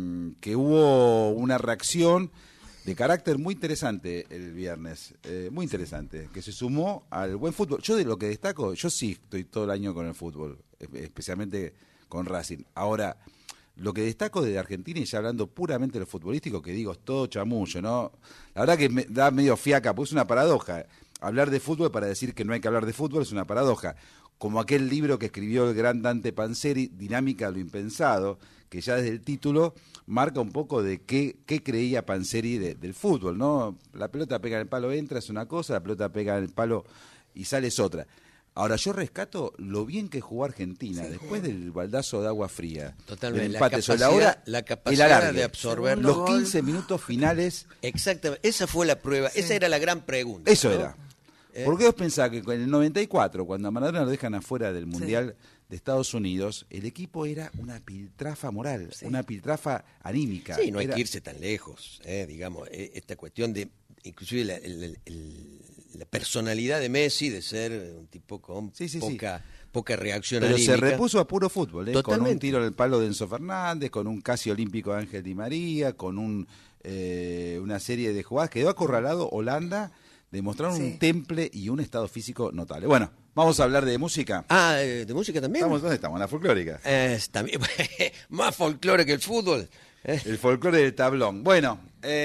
hubo una reacción de carácter muy interesante el viernes, muy interesante, que se sumó al buen fútbol. Yo de lo que destaco, yo sí estoy todo el año con el fútbol, especialmente con Racing. Ahora, lo que destaco de Argentina, y ya hablando puramente de lo futbolístico, que digo, es todo chamullo, ¿no? La verdad que me da medio fiaca, pues es una paradoja. Hablar de fútbol para decir que no hay que hablar de fútbol es una paradoja. Como aquel libro que escribió el gran Dante Panzeri, Dinámica de lo impensado, que ya desde el título marca un poco de qué creía Panzeri del fútbol, ¿no? La pelota pega en el palo, entra, es una cosa, la pelota pega en el palo y sale es otra. Ahora, yo rescato lo bien que jugó Argentina, después del baldazo de agua fría. Totalmente. Del empate sobre la hora, la el capacidad alargue, de absorber los 15 minutos finales. Exactamente, esa fue la prueba, esa era la gran pregunta. Eso ¿no? era. ¿Por qué vos pensás que en el 94, cuando a Maradona lo dejan afuera del Mundial de Estados Unidos, el equipo era una piltrafa moral, una piltrafa anímica? Sí, no hay que irse tan lejos, digamos, esta cuestión de, inclusive la personalidad de Messi, de ser un tipo con poca reacción Pero anímica. se repuso a puro fútbol, con un tiro en el palo de Enzo Fernández, con un casi olímpico de Ángel Di María, con una serie de jugadas. Quedó acorralado Holanda, demostraron un temple y un estado físico notable. Bueno, vamos a hablar de música. Ah, ¿de música también? ¿Dónde estamos? En la folclórica. También, más folclore que el fútbol. El folclore del tablón. Bueno,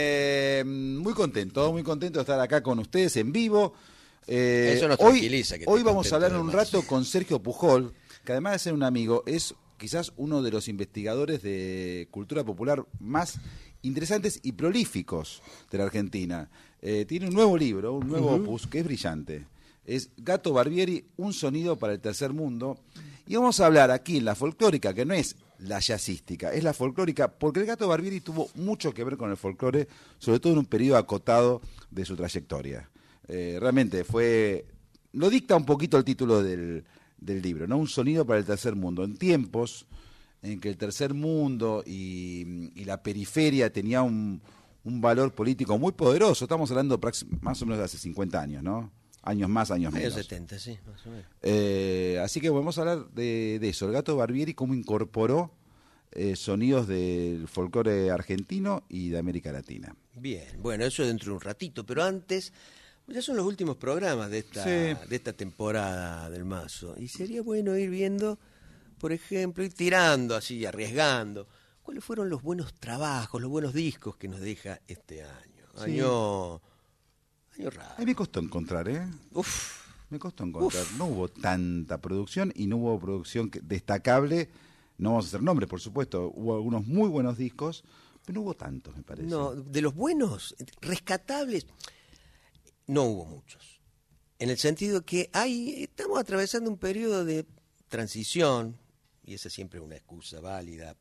muy contento de estar acá con ustedes en vivo. Eso nos tranquiliza. Hoy vamos a hablar un rato con Sergio Pujol, que además de ser un amigo, es quizás uno de los investigadores de cultura popular más interesantes y prolíficos de la Argentina. Tiene un nuevo libro, un nuevo opus que es brillante. Es Gato Barbieri, un sonido para el tercer mundo. Y vamos a hablar aquí en la folclórica, que no es la jazzística, es la folclórica, porque el Gato Barbieri tuvo mucho que ver con el folclore, sobre todo en un periodo acotado de su trayectoria. Realmente lo dicta un poquito el título del libro, ¿no? Un sonido para el tercer mundo. En tiempos en que el tercer mundo y la periferia tenía un valor político muy poderoso, estamos hablando más o menos de hace 50 años, ¿no? Años más, años menos. Años 70, sí, más o menos. Así que vamos a hablar de eso, el Gato Barbieri, cómo incorporó sonidos del folclore argentino y de América Latina. Bien, bueno, eso dentro de un ratito, pero antes, ya son los últimos programas de esta temporada del Mazo, y sería bueno ir viendo, por ejemplo, ir tirando así, arriesgando, cuáles fueron los buenos trabajos, los buenos discos que nos deja este año. Año raro. A mí me costó encontrar, me costó encontrar. No hubo tanta producción y no hubo producción destacable. No vamos a hacer nombres, por supuesto. Hubo algunos muy buenos discos, pero no hubo tantos, me parece. No, de los buenos, rescatables, no hubo muchos. En el sentido que estamos atravesando un periodo de transición, y esa siempre es una excusa válida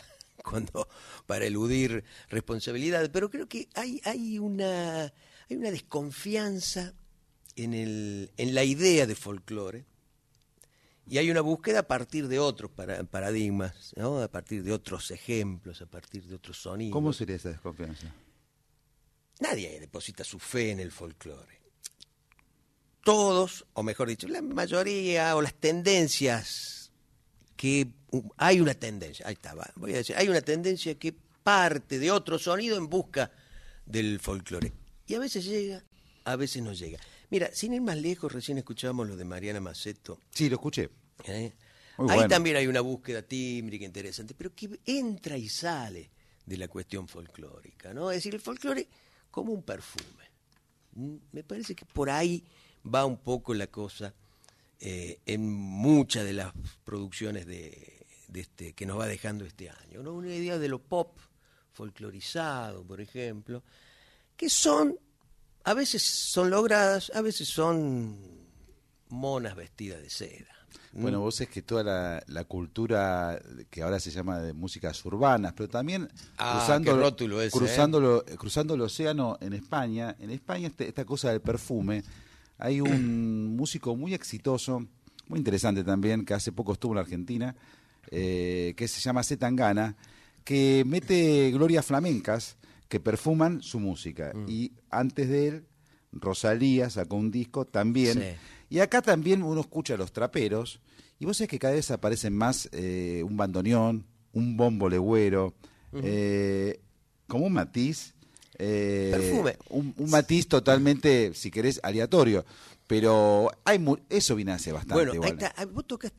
para eludir responsabilidades, pero creo que hay una desconfianza en la idea de folclore, y hay una búsqueda a partir de otros paradigmas, ¿no? A partir de otros ejemplos, a partir de otros sonidos. ¿Cómo sería esa desconfianza? Nadie deposita su fe en el folclore. Todos, o mejor dicho, la mayoría o las tendencias hay una tendencia, hay una tendencia que parte de otro sonido en busca del folclore. Y a veces llega, a veces no llega. Mira, sin ir más lejos, recién escuchábamos lo de Mariana Mazzetto. Sí, lo escuché. Ahí bueno. también hay una búsqueda tímbrica interesante, pero que entra y sale de la cuestión folclórica, ¿no? Es decir, el folclore como un perfume. Me parece que por ahí va un poco la cosa en muchas de las producciones que nos va dejando este año, ¿no? Una idea de lo pop folclorizado, por ejemplo, que a veces son logradas, a veces son monas vestidas de seda. Bueno, vos es que toda la cultura que ahora se llama de músicas urbanas, pero también cruzando el océano en España esta cosa del perfume, hay un músico muy exitoso, muy interesante también, que hace poco estuvo en la Argentina, que se llama C. Tangana, que mete glorias flamencas que perfuman su música. Y antes de él, Rosalía sacó un disco también. Sí. Y acá también uno escucha a los traperos, y vos sabés que cada vez aparecen más un bandoneón, un bombo legüero, como un matiz. Perfume. Un matiz totalmente, si querés, aleatorio. Pero eso viene hace bastante. Bueno, igual. ahí está, vos tocaste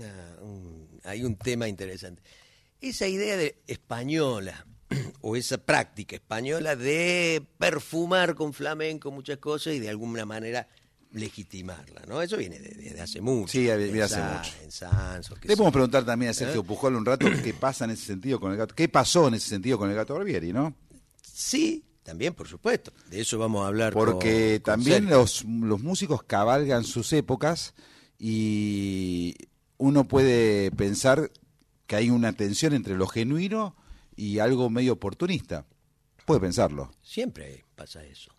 hay un tema interesante. Esa idea de española, o esa práctica española de perfumar con flamenco muchas cosas y de alguna manera legitimarla, ¿no? Eso viene desde hace mucho. Sí, viene hace mucho. En Sanso. Le podemos preguntar también a Sergio Pujol un rato qué pasa en ese sentido con el Gato. ¿Qué pasó en ese sentido con el Gato Barbieri, no? Sí, también, por supuesto. De eso vamos a hablar. Porque con también Sergio. los músicos cabalgan sus épocas y uno puede pensar que hay una tensión entre lo genuino y algo medio oportunista. Puede pensarlo. Siempre pasa eso.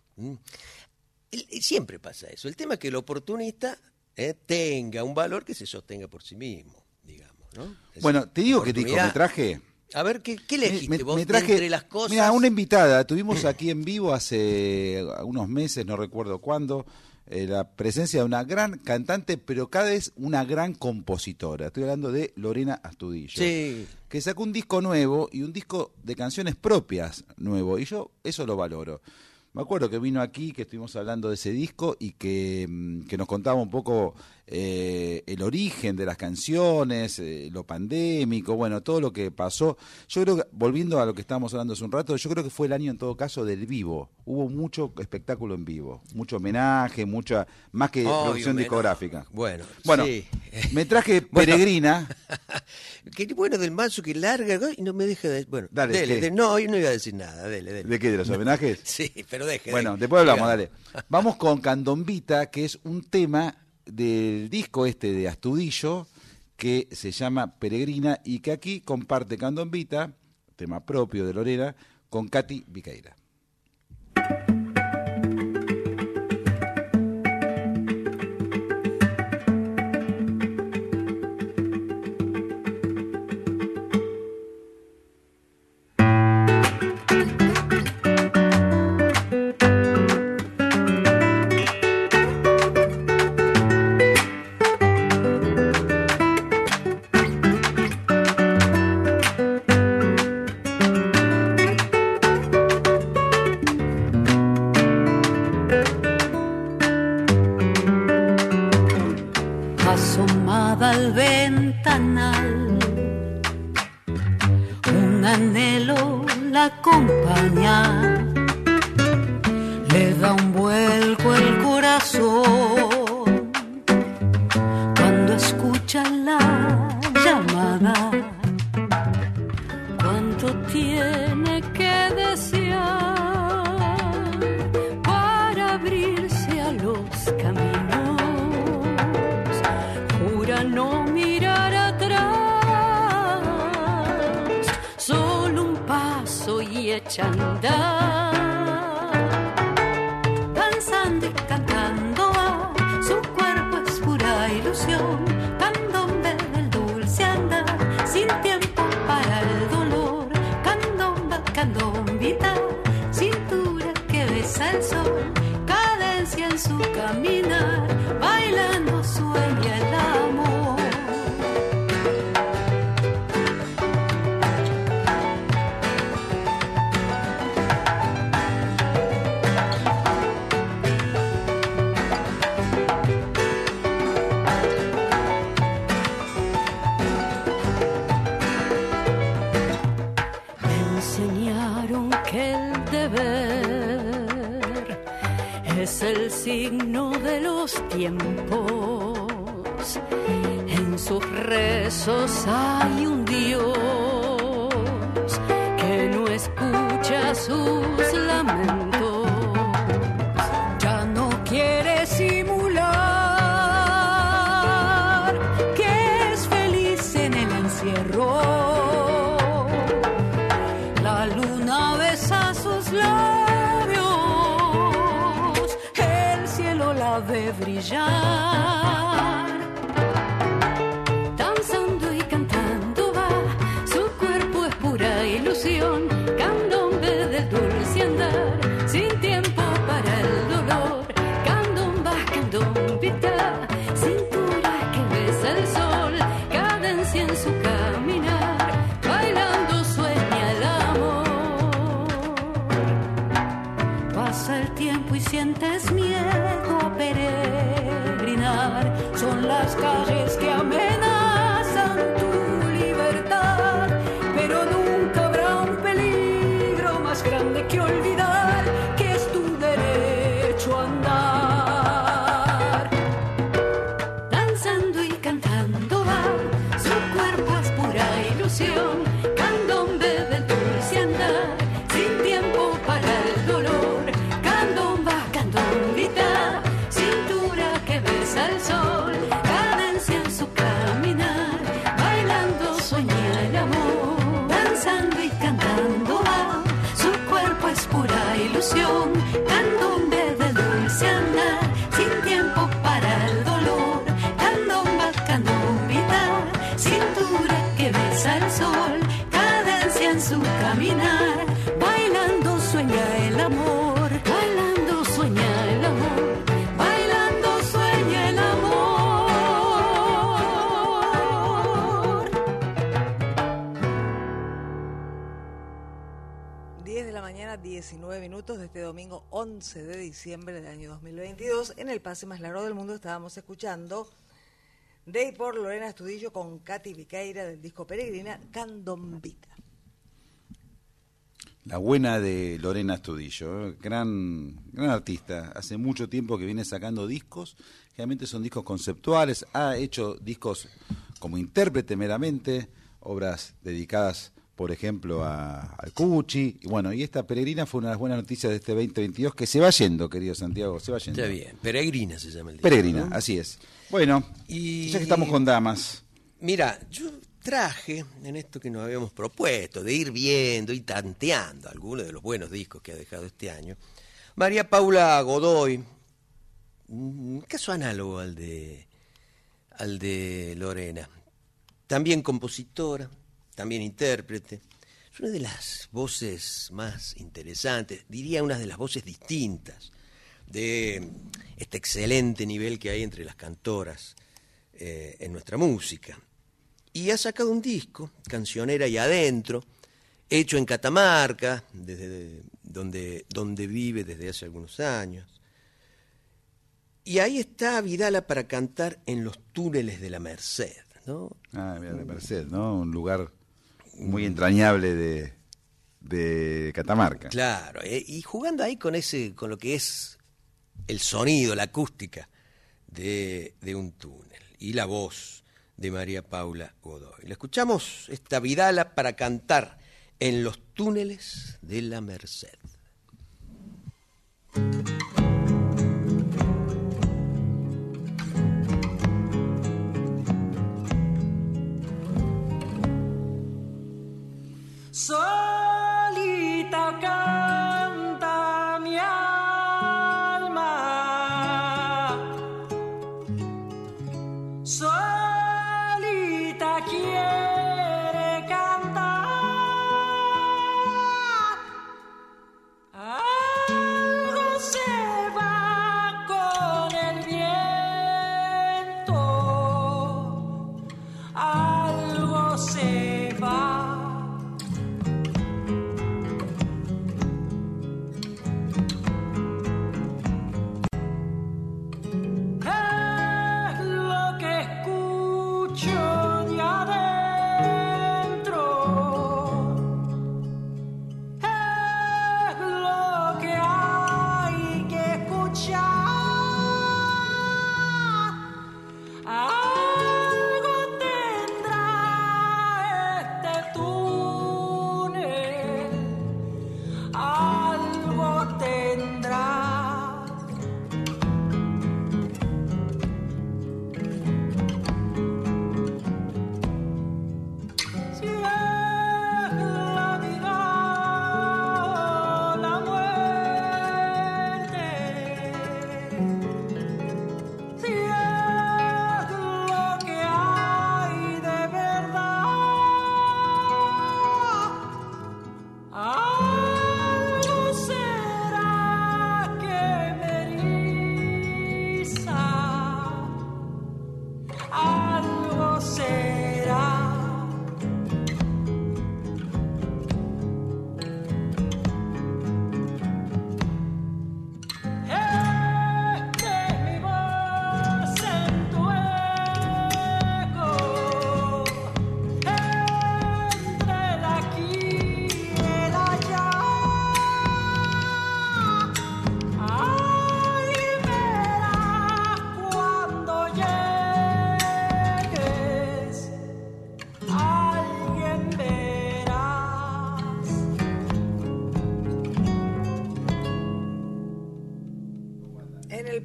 Siempre pasa eso. El tema es que el oportunista tenga un valor que se sostenga por sí mismo, digamos, ¿no? Bueno, te digo que me traje... A ver, ¿qué elegiste vos me traje, entre las cosas? Mira, una invitada, tuvimos aquí en vivo hace unos meses, no recuerdo cuándo, la presencia de una gran cantante, pero cada vez una gran compositora. Estoy hablando de Lorena Astudillo, sí, que sacó un disco nuevo y un disco de canciones propias nuevo, y yo eso lo valoro. Me acuerdo que vino aquí, que estuvimos hablando de ese disco y que nos contaba un poco el origen de las canciones, lo pandémico, bueno, todo lo que pasó. Yo creo que, volviendo a lo que estábamos hablando hace un rato, yo creo que fue el año en todo caso del vivo. Hubo mucho espectáculo en vivo, mucho homenaje, más que producción discográfica. Bueno, sí. Me traje Peregrina. Qué bueno del Manso que larga y no me deja de... Bueno, dale, no, yo no iba a decir nada, dele. ¿De qué? ¿De los homenajes? Sí, pero deje. Bueno, después hablamos, dale. Vamos con Candombita, que es un tema del disco de Astudillo, que se llama Peregrina, y que aquí comparte Candombita, tema propio de Lorena, con Katy Viqueira. Asomada al ventanal, un anhelo la acompaña, le da un vuelco el corazón cuando escucha la llamada. Cuánto tiene que desear para abrirse a los caminos. No mirar atrás, solo un paso y echa a andar, danzando y cantando va, su cuerpo es pura ilusión, candombe del dulce andar, sin tiempo para el dolor, candomba, candombita, cintura que besa el sol, cadencia en su caminar, bailando sueña el amor. Me enseñaron que el deber es el signo de los tiempos. En sus rezos hay un Dios que no escucha sus lamentos. Ya no quiere simular que es feliz en el encierro. La luna besa sus labios, el cielo la ve brillar, danzando y cantando va, su cuerpo es pura ilusión. su cuerpo es pura ilusión, candombe del dulce andar, sin tiempo para el dolor, candomba, candombita, cintura que besa el sol, cadencia en su caminar, bailando sueña el amor, danzando y cantando va, su cuerpo es pura ilusión, candombe del dulce andar, sin tiempo para el dolor, candomba, candombita, cintura que besa el sol, cadencia en su caminar, bailando sueña el amor, bailando sueña el amor, bailando sueña el amor. 10 de la mañana, 19 minutos de este domingo 11 de diciembre del año 2022. En el pase más largo del mundo estábamos escuchando de y por Lorena Astudillo con Katy Viqueira del disco Peregrina, Candombita. La buena de Lorena Astudillo, gran artista. Hace mucho tiempo que viene sacando discos, generalmente son discos conceptuales, ha hecho discos como intérprete meramente, obras dedicadas, por ejemplo, al Cuchi. Y bueno, y esta Peregrina fue una de las buenas noticias de este 2022, que se va yendo, querido Santiago, se va yendo. Está bien, Peregrina se llama el disco. Peregrina, ¿no? así es. Bueno, ya que estamos con damas. Mira, yo traje en esto que nos habíamos propuesto, de ir viendo y tanteando algunos de los buenos discos que ha dejado este año, María Paula Godoy, un caso análogo al de Lorena, también compositora, también intérprete, es una de las voces más interesantes, diría una de las voces distintas de este excelente nivel que hay entre las cantoras en nuestra música. Y ha sacado un disco, Cancionera y Adentro, hecho en Catamarca, desde donde vive desde hace algunos años. Y ahí está Vidala para cantar en los túneles de la Merced, ¿no? Ah, mira, la Merced, ¿no? Un lugar muy entrañable de Catamarca. Claro, y jugando ahí con lo que es el sonido, la acústica de un túnel, y la voz de María Paula Godoy. Le escuchamos esta Vidala para cantar en los túneles de la Merced. Solita canta mi alma, solita quiere cantar, algo se va con el viento, algo se va.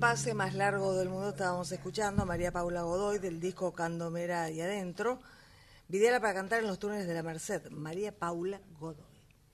pase más largo del mundo estábamos escuchando a María Paula Godoy del disco Candomera ahí adentro, Vidiala para cantar en los túneles de la Merced, María Paula Godoy.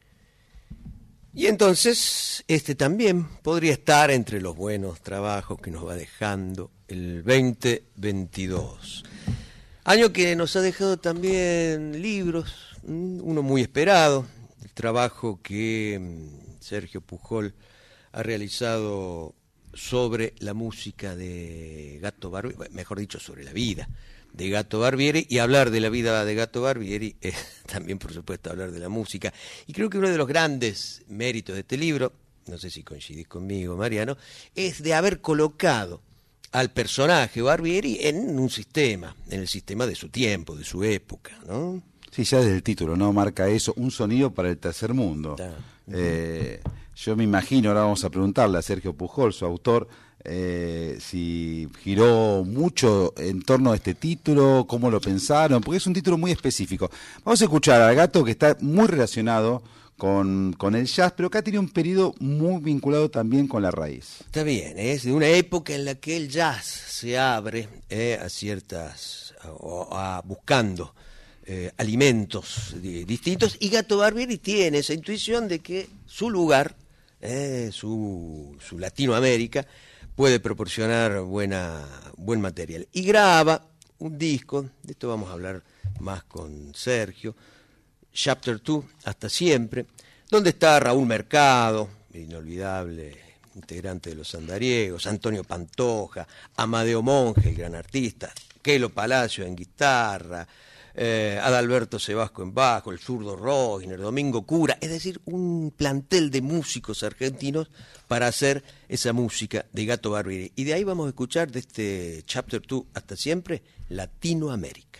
Y entonces, este también podría estar entre los buenos trabajos que nos va dejando el 2022. Año que nos ha dejado también libros, uno muy esperado, el trabajo que Sergio Pujol ha realizado sobre la música de Gato Barbieri, mejor dicho, sobre la vida de Gato Barbieri, y hablar de la vida de Gato Barbieri es también, por supuesto, hablar de la música. Y creo que uno de los grandes méritos de este libro, no sé si coincidís conmigo, Mariano, es de haber colocado al personaje Barbieri en un sistema, en el sistema de su tiempo, de su época, ¿no? Sí, ya desde el título, ¿no? Marca eso, un sonido para el tercer mundo. Yo me imagino, ahora vamos a preguntarle a Sergio Pujol, su autor, si giró mucho en torno a este título, cómo lo pensaron, porque es un título muy específico. Vamos a escuchar al Gato, que está muy relacionado con el jazz, pero que ha tenido un periodo muy vinculado también con la raíz. Está bien, es de una época en la que el jazz se abre a ciertas, buscando alimentos distintos, y Gato Barbieri tiene esa intuición de que su lugar, su Latinoamérica, puede proporcionar buen material. Y graba un disco, de esto vamos a hablar más con Sergio, Chapter 2, Hasta Siempre, donde está Raúl Mercado, inolvidable integrante de Los Andariegos, Antonio Pantoja, Amadeo Monge, el gran artista, Kelo Palacio en guitarra, Adalberto Sebasco en bajo, el zurdo Rogner, Domingo Cura, es decir, un plantel de músicos argentinos para hacer esa música de Gato Barbieri. Y de ahí vamos a escuchar, de este Chapter 2 Hasta Siempre, Latinoamérica.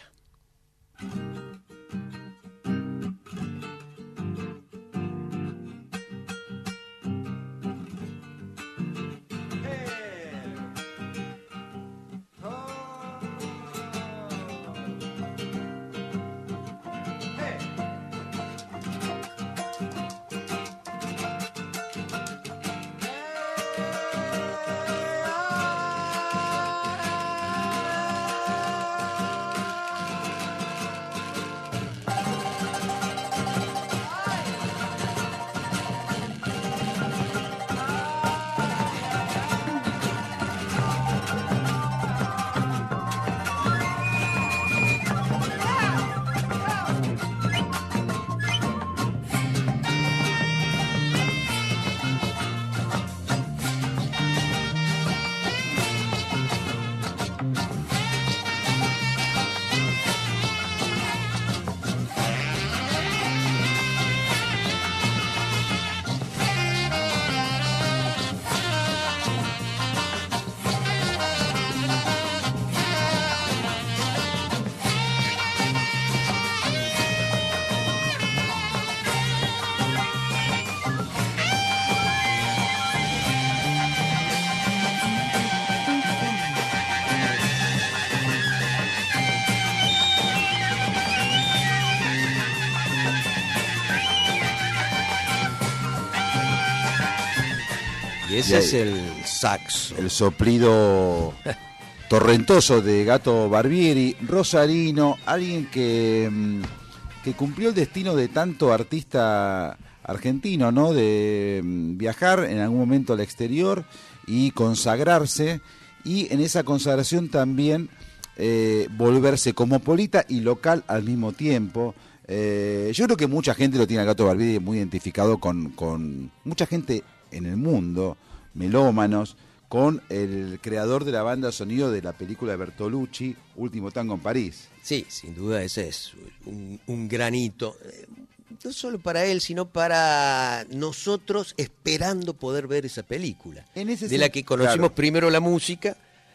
Y ese es el saxo. El soplido torrentoso de Gato Barbieri, rosarino, alguien que cumplió el destino de tanto artista argentino, ¿no? De viajar en algún momento al exterior y consagrarse, y en esa consagración también volverse cosmopolita y local al mismo tiempo. Yo creo que mucha gente lo tiene a Gato Barbieri muy identificado con mucha gente en el mundo, melómanos, con el creador de la banda sonido de la película de Bertolucci, Último Tango en París. Sí, sin duda ese es un granito, no solo para él, sino para nosotros, esperando poder ver esa película, de la que conocimos primero la música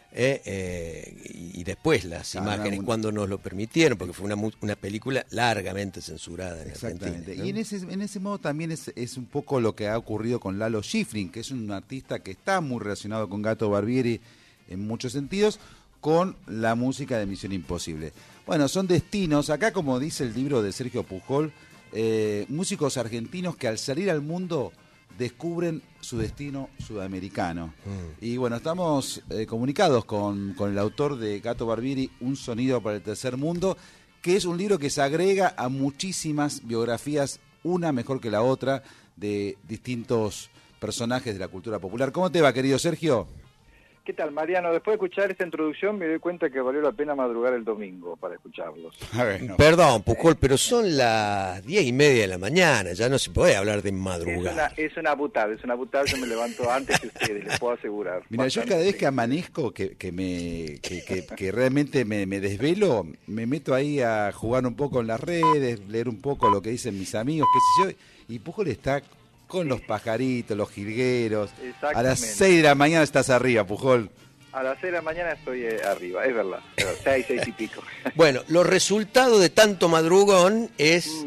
y después las imágenes, cuando nos lo permitieron, porque fue una película largamente censurada en Argentina, ¿no? Y en ese modo también es un poco lo que ha ocurrido con Lalo Schifrin, que es un artista que está muy relacionado con Gato Barbieri en muchos sentidos, con la música de Misión Imposible. Bueno, son destinos, acá como dice el libro de Sergio Pujol, músicos argentinos que al salir al mundo descubren su destino sudamericano. Y bueno, estamos comunicados con el autor de Gato Barbieri, Un sonido para el tercer mundo, que es un libro que se agrega a muchísimas biografías, una mejor que la otra, de distintos personajes de la cultura popular. ¿Cómo te va, querido Sergio? ¿Qué tal, Mariano? Después de escuchar esta introducción me doy cuenta que valió la pena madrugar el domingo para escucharlos. Bueno. Perdón, Pujol, pero son las 10:30 de la mañana, ya no se puede hablar de madrugar. Es una butada, yo me levanto antes que ustedes, les puedo asegurar. Mira, yo cada vez que amanezco, que realmente me desvelo, me meto ahí a jugar un poco en las redes, leer un poco lo que dicen mis amigos, qué sé yo, y Pujol está con los pajaritos, los jilgueros. A las 6 de la mañana estás arriba, Pujol. A las 6 de la mañana estoy arriba, es verdad. 6 y pico. Bueno, los resultados de tanto madrugón es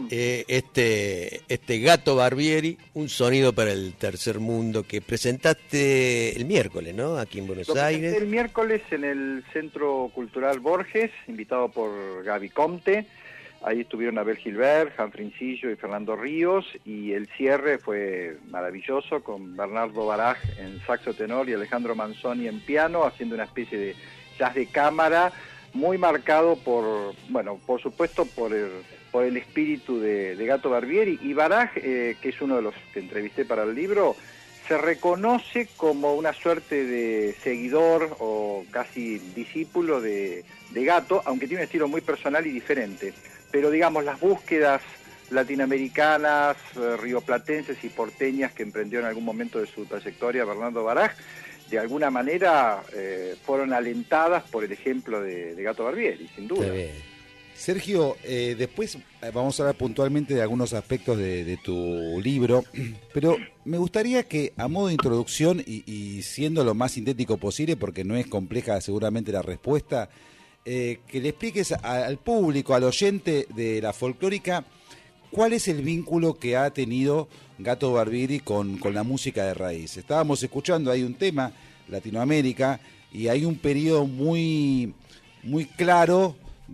este Gato Barbieri, Un sonido para el tercer mundo, que presentaste el miércoles, ¿no? Aquí en Buenos Aires. El miércoles en el Centro Cultural Borges, invitado por Gaby Comte. Ahí estuvieron Abel Gilbert, Jan Frincillo y Fernando Ríos, y el cierre fue maravilloso con Bernardo Baraj en saxo tenor y Alejandro Manzoni en piano, haciendo una especie de jazz de cámara, muy marcado por supuesto por el espíritu de Gato Barbieri. Y Baraj, que es uno de los que entrevisté para el libro, se reconoce como una suerte de seguidor o casi discípulo de Gato, aunque tiene un estilo muy personal y diferente. Pero digamos, las búsquedas latinoamericanas, rioplatenses y porteñas que emprendió en algún momento de su trayectoria Bernardo Baraj, de alguna manera fueron alentadas por el ejemplo de Gato Barbieri, sin duda. Sergio, después vamos a hablar puntualmente de algunos aspectos de tu libro, pero me gustaría que, a modo de introducción y siendo lo más sintético posible, porque no es compleja seguramente la respuesta, que le expliques al público, al oyente de la folclórica, cuál es el vínculo que ha tenido Gato Barbieri con la música de raíz. Estábamos escuchando ahí un tema, Latinoamérica, y hay un periodo muy, muy claro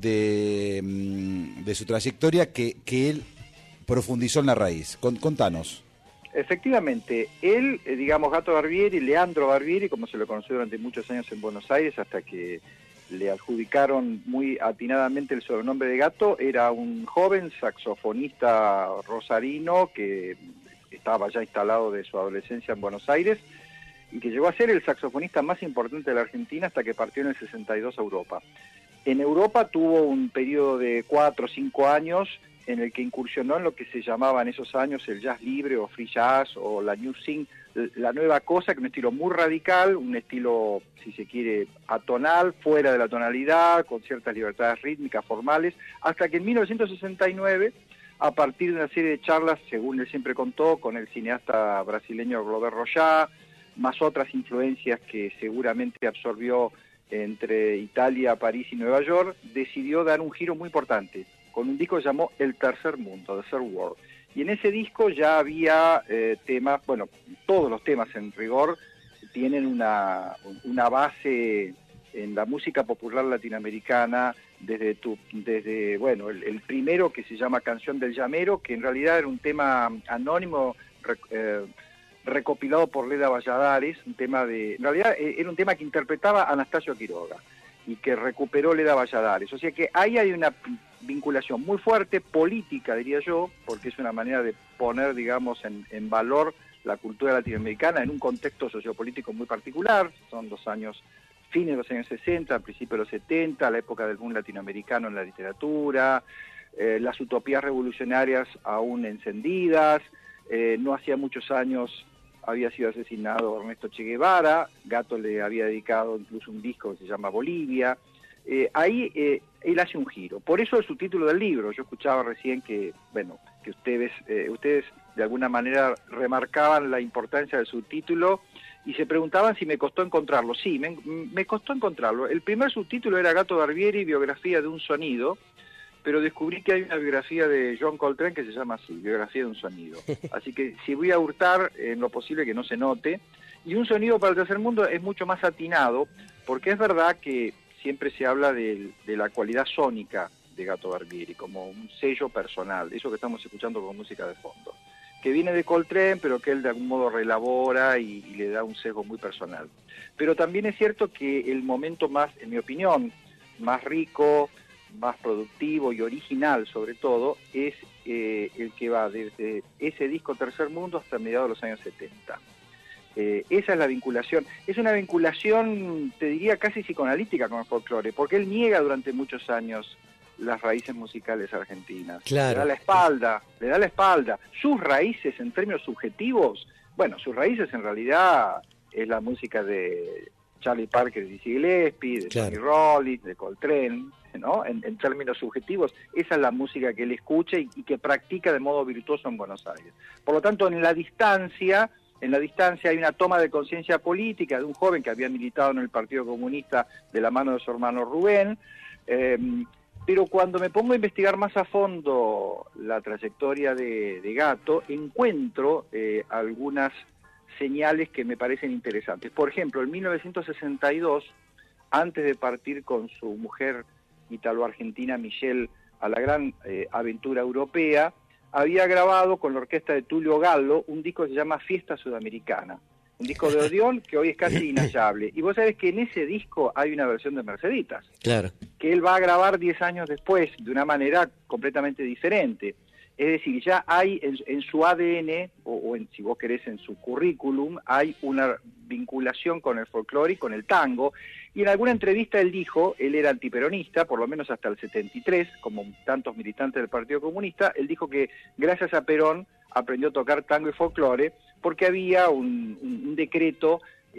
de su trayectoria que él profundizó en la raíz. Contanos. Efectivamente, él, Gato Barbieri, Leandro Barbieri, como se lo conoció durante muchos años en Buenos Aires, hasta que le adjudicaron muy atinadamente el sobrenombre de Gato, era un joven saxofonista rosarino que estaba ya instalado de su adolescencia en Buenos Aires y que llegó a ser el saxofonista más importante de la Argentina hasta que partió en el 62 a Europa. En Europa tuvo un periodo de 4 o 5 años en el que incursionó en lo que se llamaba en esos años el jazz libre o free jazz o la new sing, la nueva cosa, que es un estilo muy radical, un estilo, si se quiere, atonal, fuera de la tonalidad, con ciertas libertades rítmicas formales, hasta que en 1969, a partir de una serie de charlas, según él siempre contó, con el cineasta brasileño Glover Rollá, más otras influencias que seguramente absorbió entre Italia, París y Nueva York, decidió dar un giro muy importante, con un disco que llamó El Tercer Mundo, The Third World. Y en ese disco ya había temas, todos los temas en rigor tienen una base en la música popular latinoamericana, desde el primero, que se llama Canción del Llamero, que en realidad era un tema anónimo recopilado por Leda Valladares, en realidad era un tema que interpretaba Anastasio Quiroga y que recuperó Leda Valladares. O sea que ahí hay una vinculación muy fuerte, política diría yo, porque es una manera de poner, digamos, en valor la cultura latinoamericana en un contexto sociopolítico muy particular. Son fines de los años 60, principios de los 70, la época del boom latinoamericano en la literatura, las utopías revolucionarias aún encendidas. No hacía muchos años había sido asesinado Ernesto Che Guevara, Gato le había dedicado incluso un disco que se llama Bolivia. Ahí él hace un giro, por eso el subtítulo del libro. Yo escuchaba recién que ustedes de alguna manera remarcaban la importancia del subtítulo y se preguntaban si me costó encontrarlo. Sí, me costó encontrarlo. El primer subtítulo era Gato Barbieri, biografía de un sonido, pero descubrí que hay una biografía de John Coltrane que se llama así, biografía de un sonido. Así que si voy a hurtar, en lo posible que no se note. Y Un sonido para el tercer mundo es mucho más atinado, porque es verdad que siempre se habla de la cualidad sónica de Gato Barbieri, como un sello personal, eso que estamos escuchando con música de fondo, que viene de Coltrane, pero que él de algún modo reelabora y le da un sesgo muy personal. Pero también es cierto que el momento más, en mi opinión, más rico, más productivo y original sobre todo, es el que va desde ese disco Tercer Mundo hasta mediados de los años 70. Esa es la vinculación. Es una vinculación, te diría, casi psicoanalítica con el folclore, porque él niega durante muchos años las raíces musicales argentinas. Claro. Le da la espalda. Sus raíces en términos subjetivos, bueno, sus raíces en realidad es la música de Charlie Parker y Dizzy Gillespie, de Sonny Rollins, de Coltrane, ¿no? En términos subjetivos, esa es la música que él escucha y que practica de modo virtuoso en Buenos Aires. Por lo tanto, en la distancia hay una toma de conciencia política de un joven que había militado en el Partido Comunista de la mano de su hermano Rubén, pero cuando me pongo a investigar más a fondo la trayectoria de Gatto, encuentro algunas señales que me parecen interesantes. Por ejemplo, en 1962, antes de partir con su mujer italo-argentina Michelle a la gran aventura europea, había grabado con la orquesta de Tulio Gallo un disco que se llama Fiesta Sudamericana, un disco de Odeón que hoy es casi inhallable. Y vos sabés que en ese disco hay una versión de Merceditas, Claro. que él va a grabar 10 años después, de una manera completamente diferente. Es decir, ya hay en su ADN, si vos querés en su currículum, hay una vinculación con el folclore y con el tango. Y en alguna entrevista él dijo, él era antiperonista, por lo menos hasta el 73, como tantos militantes del Partido Comunista, él dijo que gracias a Perón aprendió a tocar tango y folclore, porque había un decreto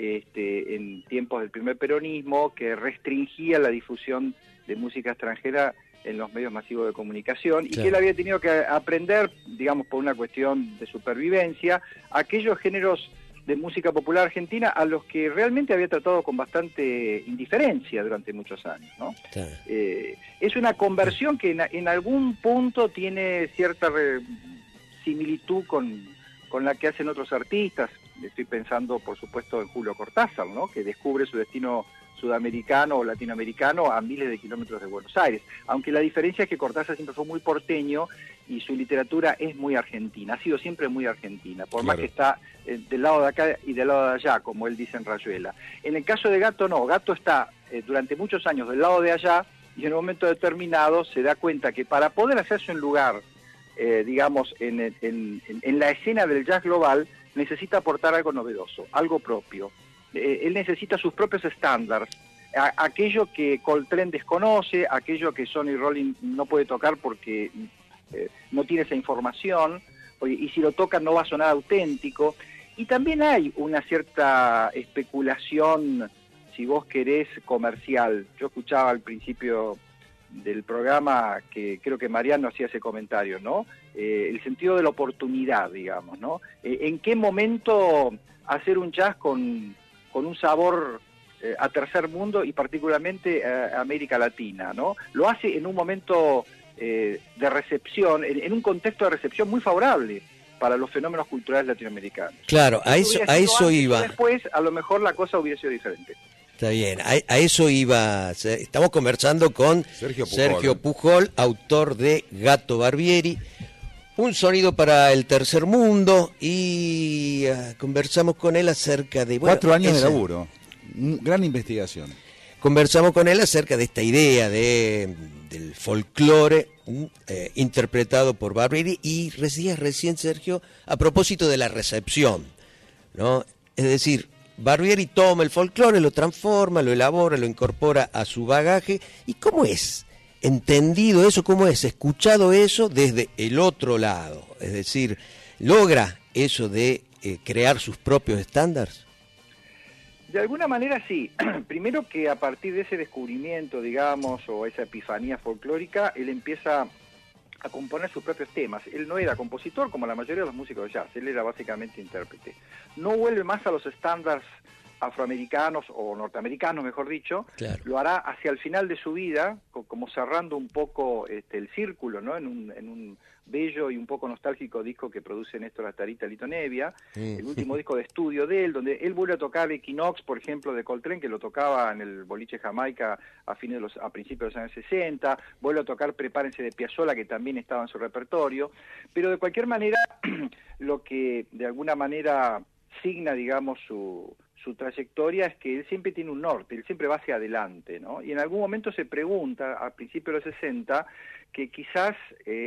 en tiempos del primer peronismo que restringía la difusión de música extranjera en los medios masivos de comunicación, y que él había tenido que aprender, digamos, por una cuestión de supervivencia, aquellos géneros de música popular argentina a los que realmente había tratado con bastante indiferencia durante muchos años, ¿no? Claro. Es una conversión que en algún punto tiene cierta similitud con la que hacen otros artistas. Estoy pensando, por supuesto, en Julio Cortázar, ¿no? Que descubre su destino sudamericano o latinoamericano a miles de kilómetros de Buenos Aires, aunque la diferencia es que Cortázar siempre fue muy porteño y su literatura es muy argentina, ha sido siempre muy argentina, por más que está del lado de acá y del lado de allá, como él dice en Rayuela. En el caso de Gatto no, Gatto está durante muchos años del lado de allá y en un momento determinado se da cuenta que para poder hacerse un lugar, digamos, en la escena del jazz global, necesita aportar algo novedoso, algo propio. Él necesita sus propios estándares, aquello que Coltrane desconoce, aquello que Sonny Rollins no puede tocar porque no tiene esa información, y si lo toca no va a sonar auténtico. Y también hay una cierta especulación, si vos querés, comercial. Yo escuchaba al principio del programa que creo que Mariano hacía ese comentario, ¿no? El sentido de la oportunidad, digamos, ¿no? ¿En qué momento hacer un jazz con un sabor a tercer mundo y particularmente a América Latina, ¿no? Lo hace en un momento de recepción, en un contexto de recepción muy favorable para los fenómenos culturales latinoamericanos. Claro, a eso iba. Después, a lo mejor la cosa hubiera sido diferente. Está bien, a eso iba. Estamos conversando con Sergio Pujol, autor de Gato Barbieri, un sonido para el tercer mundo, y conversamos con él acerca de... 4 años de laburo, gran investigación. Conversamos con él acerca de esta idea del folclore interpretado por Barbieri, y decías recién, Sergio, a propósito de la recepción, ¿no? Es decir, Barbieri toma el folclore, lo transforma, lo elabora, lo incorpora a su bagaje. ¿Y cómo es entendido eso? ¿Cómo es escuchado eso desde el otro lado? Es decir, ¿logra eso de crear sus propios estándares? De alguna manera sí. Primero que a partir de ese descubrimiento, digamos, o esa epifanía folclórica, él empieza a componer sus propios temas. Él no era compositor como la mayoría de los músicos de jazz, él era básicamente intérprete. No vuelve más a los estándares afroamericanos o norteamericanos, mejor dicho, Claro. lo hará hacia el final de su vida, como cerrando un poco el círculo, ¿no? En un bello y un poco nostálgico disco que produce Néstor Astarita Lito Nevia, el último disco de estudio de él, donde él vuelve a tocar Equinox, por ejemplo, de Coltrane, que lo tocaba en el boliche Jamaica a principios de los años 60, vuelve a tocar Prepárense de Piazzolla, que también estaba en su repertorio, pero de cualquier manera, lo que de alguna manera signa, digamos, su trayectoria es que él siempre tiene un norte, él siempre va hacia adelante, ¿no? Y en algún momento se pregunta, a principios de los 60, que quizás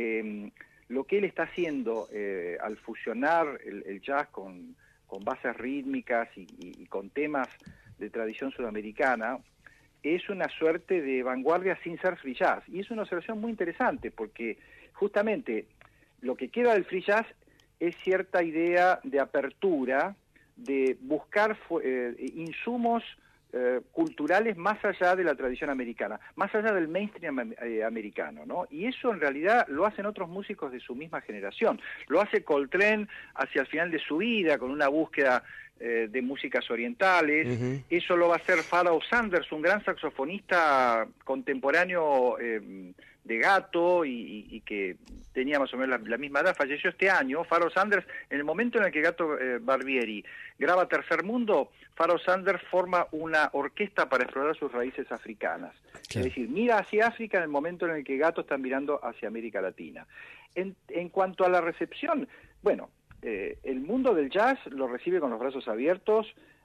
lo que él está haciendo al fusionar el jazz con bases rítmicas y con temas de tradición sudamericana, es una suerte de vanguardia sin ser free jazz. Y es una observación muy interesante, porque justamente lo que queda del free jazz es cierta idea de apertura, de buscar insumos culturales más allá de la tradición americana, más allá del mainstream americano, ¿no? Y eso en realidad lo hacen otros músicos de su misma generación. Lo hace Coltrane hacia el final de su vida, con una búsqueda de músicas orientales. Eso lo va a hacer Pharoah Sanders, un gran saxofonista contemporáneo de Gato y que tenía más o menos la misma edad, falleció este año. Pharoah Sanders, en el momento en el que Gato Barbieri graba Tercer Mundo, Pharoah Sanders forma una orquesta para explorar sus raíces africanas. Claro. Es decir, mira hacia África en el momento en el que Gato está mirando hacia América Latina. En cuanto a la recepción, bueno, el mundo del jazz lo recibe con los brazos abiertos.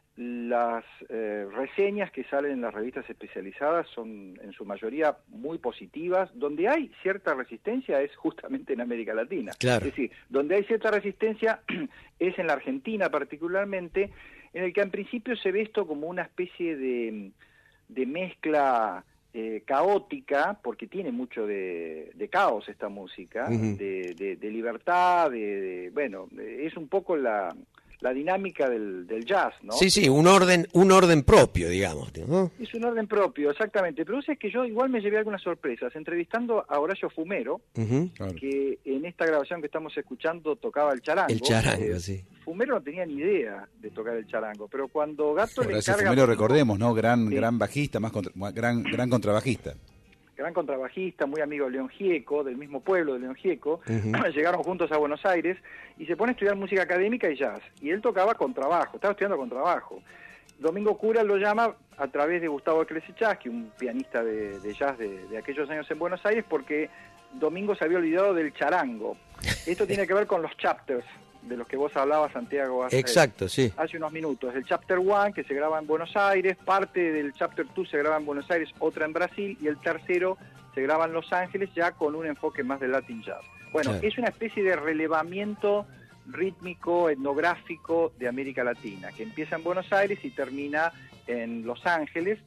Las reseñas que salen en las revistas especializadas son en su mayoría muy positivas. Donde hay cierta resistencia es justamente en América Latina. Claro. Es decir, donde hay cierta resistencia es en la Argentina particularmente, en el que en principio se ve esto como una especie de mezcla caótica, porque tiene mucho de caos esta música, de libertad, bueno, es un poco la dinámica del jazz, ¿no? Sí, un orden propio, digamos, ¿no? Es un orden propio, exactamente. Pero es que yo igual me llevé algunas sorpresas, entrevistando a Horacio Fumero, que en esta grabación que estamos escuchando tocaba el charango. El charango, sí. Fumero no tenía ni idea de tocar el charango, pero cuando Gato le encarga... Fumero, recordemos, ¿no? Gran bajista, gran contrabajista. Gran contrabajista, muy amigo de León Gieco, del mismo pueblo de León Gieco. Llegaron juntos a Buenos Aires y se pone a estudiar música académica y jazz. Y él tocaba contrabajo, estaba estudiando contrabajo. Domingo Cura lo llama a través de Gustavo Klesichaski, un pianista de jazz de aquellos años en Buenos Aires, porque Domingo se había olvidado del charango. Esto tiene que ver con los chapters, de los que vos hablabas, Santiago, hace unos minutos. El Chapter 1, que se graba en Buenos Aires, parte del Chapter 2 se graba en Buenos Aires, otra en Brasil, y el tercero se graba en Los Ángeles, ya con un enfoque más de Latin Jazz. Bueno, es una especie de relevamiento rítmico, etnográfico de América Latina, que empieza en Buenos Aires y termina en Los Ángeles.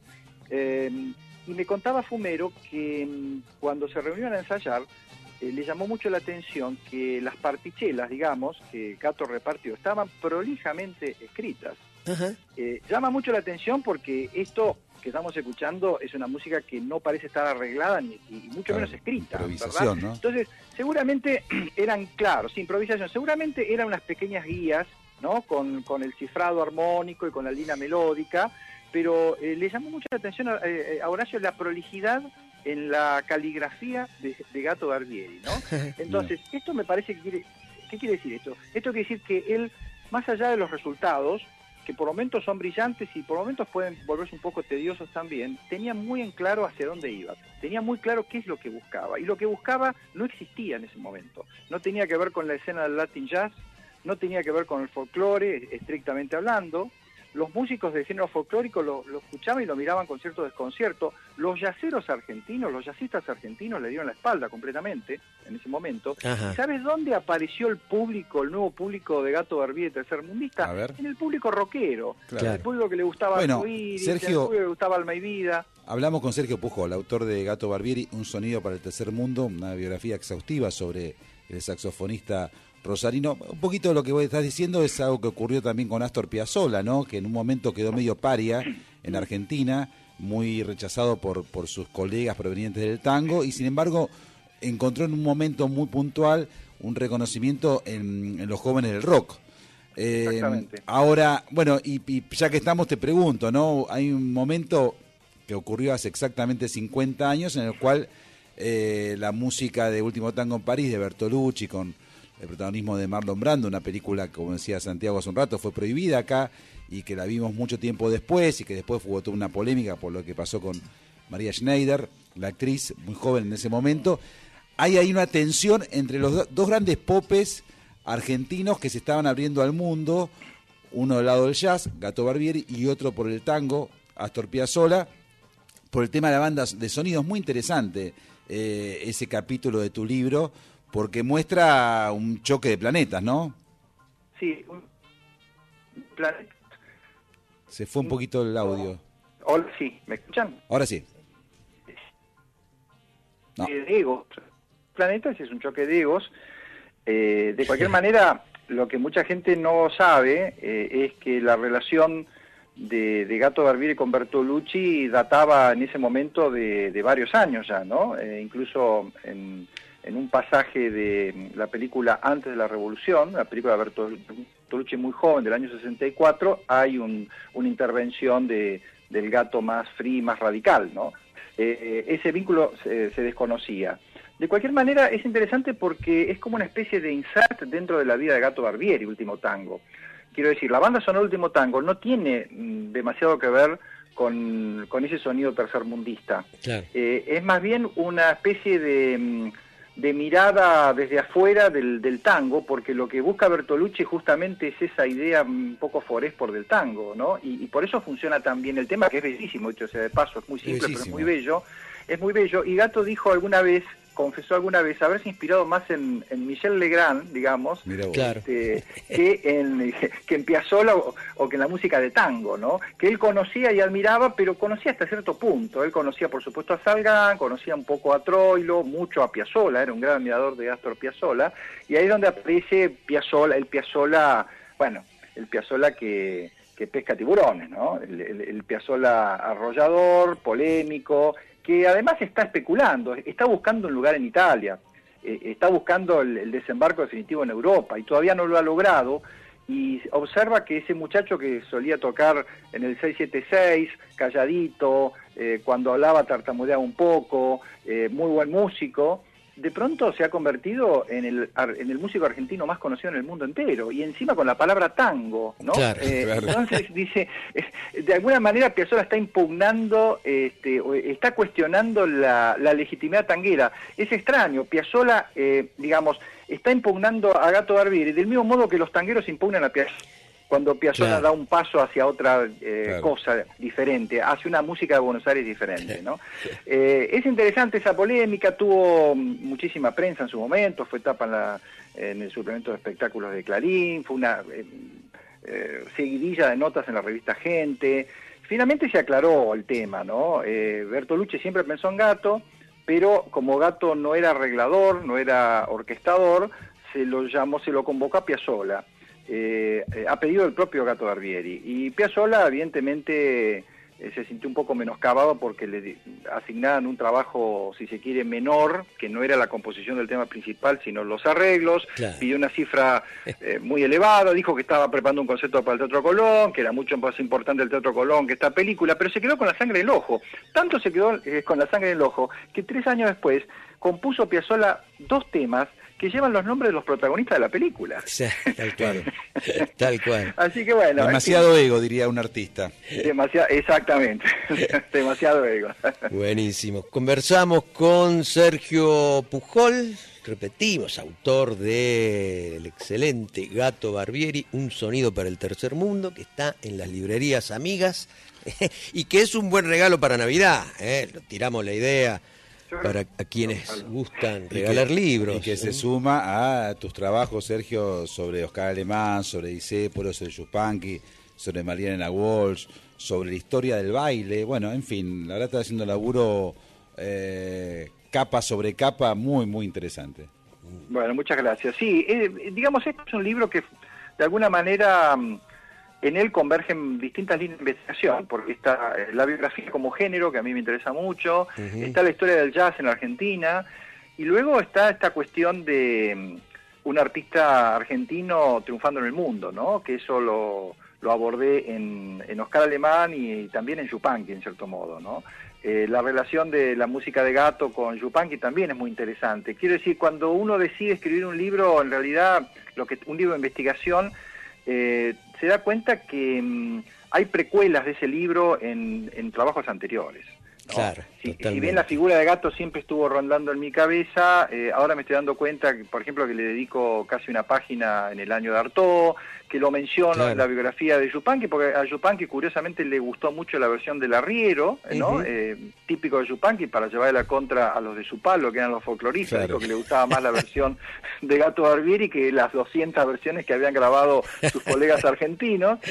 Y me contaba Fumero que cuando se reunieron a ensayar, le llamó mucho la atención que las partichelas, digamos, que Gato repartió, estaban prolijamente escritas. Llama mucho la atención porque esto que estamos escuchando es una música que no parece estar arreglada y mucho menos escrita, ¿verdad? ¿No? Entonces, seguramente eran, claro, sin improvisación, seguramente eran unas pequeñas guías, ¿no? Con el cifrado armónico y con la línea melódica, pero le llamó mucho la atención a Horacio la prolijidad en la caligrafía de Gato Barbieri, ¿no? Entonces, esto me parece que ¿qué quiere decir esto? Esto quiere decir que él, más allá de los resultados, que por momentos son brillantes y por momentos pueden volverse un poco tediosos también, tenía muy en claro hacia dónde iba, tenía muy claro qué es lo que buscaba, y lo que buscaba no existía en ese momento, no tenía que ver con la escena del Latin Jazz, no tenía que ver con el folclore, estrictamente hablando. Los músicos del género folclórico lo escuchaban y lo miraban con cierto desconcierto. Los yaceros argentinos, los jazzistas argentinos le dieron la espalda completamente en ese momento. ¿Y sabes dónde apareció el público, el nuevo público de Gato Barbieri tercermundista? En el público rockero, el público que le gustaba Arcoíris, el público que le gustaba Alma y Vida. Hablamos con Sergio Pujol, autor de Gato Barbieri, Un sonido para el tercer mundo, una biografía exhaustiva sobre el saxofonista rosarino. Un poquito de lo que vos estás diciendo es algo que ocurrió también con Astor Piazzolla, ¿no? Que en un momento quedó medio paria en Argentina, muy rechazado por sus colegas provenientes del tango, y sin embargo encontró en un momento muy puntual un reconocimiento en los jóvenes del rock. Exactamente. Ahora, bueno, y ya que estamos te pregunto, ¿no? Hay un momento que ocurrió hace exactamente 50 años en el cual la música de Último Tango en París de Bertolucci con el protagonismo de Marlon Brando, una película, como decía Santiago hace un rato, fue prohibida acá y que la vimos mucho tiempo después y que después hubo toda una polémica por lo que pasó con María Schneider, la actriz muy joven en ese momento. Hay ahí una tensión entre los dos grandes popes argentinos que se estaban abriendo al mundo, uno del lado del jazz, Gato Barbieri, y otro por el tango, Astor Piazzolla, por el tema de la banda de sonidos. Muy interesante ese capítulo de tu libro, porque muestra un choque de planetas, ¿no? Sí, un planeta. Se fue un poquito el audio. Hola, sí, ¿me escuchan? Ahora sí. No. De egos. Planetas es un choque de egos. De cualquier manera, lo que mucha gente no sabe es que la relación de Gato Barbieri con Bertolucci databa en ese momento de varios años ya, ¿no? Incluso en un pasaje de la película Antes de la Revolución, la película de Bertolucci muy joven del año 64, hay una intervención del Gato más free, más radical, ¿no? Ese vínculo se desconocía. De cualquier manera es interesante porque es como una especie de insert dentro de la vida de Gato Barbieri, Último Tango. Quiero decir, la banda sonora Último Tango no tiene demasiado que ver con ese sonido tercermundista. Claro. Es más bien una especie de mirada desde afuera del tango, porque lo que busca Bertolucci justamente es esa idea un poco forespor del tango, ¿no? Y por eso funciona tan bien el tema, que es bellísimo, dicho sea de paso, es muy simple, pero es muy bello. Es muy bello, y Gato dijo alguna vez, confesó alguna vez haberse inspirado más en Michel Legrand, digamos, Claro. que en Piazzolla o que en la música de tango, ¿no? Que él conocía y admiraba, pero conocía hasta cierto punto. Él conocía, por supuesto, a Salgán, conocía un poco a Troilo, mucho a Piazzolla, era un gran admirador de Astor Piazzolla, y ahí es donde aparece Piazzolla, el Piazzolla que pesca tiburones, ¿no? El Piazzolla arrollador, polémico, que además está especulando, está buscando un lugar en Italia, está buscando el desembarco definitivo en Europa y todavía no lo ha logrado, y observa que ese muchacho que solía tocar en el 676, calladito, cuando hablaba tartamudeaba un poco, muy buen músico, de pronto se ha convertido en el músico argentino más conocido en el mundo entero, y encima con la palabra tango, ¿no? Claro, claro. Entonces dice, de alguna manera Piazzolla está impugnando, está cuestionando la legitimidad tanguera. Es extraño, Piazzolla, digamos, está impugnando a Gato Barbieri, del mismo modo que los tangueros impugnan a Piazzolla. Cuando Piazzolla da un paso hacia otra cosa diferente, hace una música de Buenos Aires diferente, ¿no? Es interesante esa polémica, tuvo muchísima prensa en su momento, fue tapa en el suplemento de espectáculos de Clarín, fue una seguidilla de notas en la revista Gente. Finalmente se aclaró el tema, ¿no? Bertolucci siempre pensó en Gato, pero como Gato no era arreglador, no era orquestador, se lo convocó a Piazzolla. A pedido del propio Gato Barbieri, y Piazzolla evidentemente se sintió un poco menoscabado porque le asignaban un trabajo, si se quiere, menor, que no era la composición del tema principal, sino los arreglos. Claro. Pidió una cifra muy elevada, dijo que estaba preparando un concepto para el Teatro Colón, que era mucho más importante el Teatro Colón que esta película, pero se quedó con la sangre en el ojo. Tanto se quedó con la sangre en el ojo que 3 años después compuso Piazzolla 2 temas que llevan los nombres de los protagonistas de la película. Sí, tal cual. Tal cual. Así que bueno. Demasiado ego, diría un artista. Exactamente. Demasiado ego. Buenísimo. Conversamos con Sergio Pujol, repetimos, autor del excelente Gato Barbieri, Un sonido para el tercer mundo, que está en las librerías amigas y que es un buen regalo para Navidad. Tiramos la idea para a quienes gustan regalar libros. Y que se suma a tus trabajos, Sergio, sobre Oscar Alemán, sobre Discépolo, sobre Yupanqui, sobre Mariana Walsh, sobre la historia del baile. Bueno, en fin, la verdad está haciendo laburo capa sobre capa muy, muy interesante. Bueno, muchas gracias. Sí, digamos, este es un libro que de alguna manera en él convergen distintas líneas de investigación, porque está la biografía como género, que a mí me interesa mucho, está la historia del jazz en la Argentina, y luego está esta cuestión de un artista argentino triunfando en el mundo, ¿no? Que eso lo abordé en Oscar Alemán y también en Yupanqui, en cierto modo, ¿no? La relación de la música de Gatto con Yupanqui también es muy interesante. Quiero decir, cuando uno decide escribir un libro, en realidad, un libro de investigación, se da cuenta que hay precuelas de ese libro en trabajos anteriores, ¿no? Claro, si bien la figura de Gatto siempre estuvo rondando en mi cabeza, ahora me estoy dando cuenta, por ejemplo, que le dedico casi una página en el año de Artaud, que lo menciono Claro. en la biografía de Yupanqui, porque a Yupanqui curiosamente le gustó mucho la versión del arriero, ¿no? Ujú. Típico de Yupanqui, para llevarle la contra a los de su palo, que eran los folcloristas, Claro. dijo que le gustaba más la versión de Gato Barbieri que las 200 versiones que habían grabado sus colegas argentinos.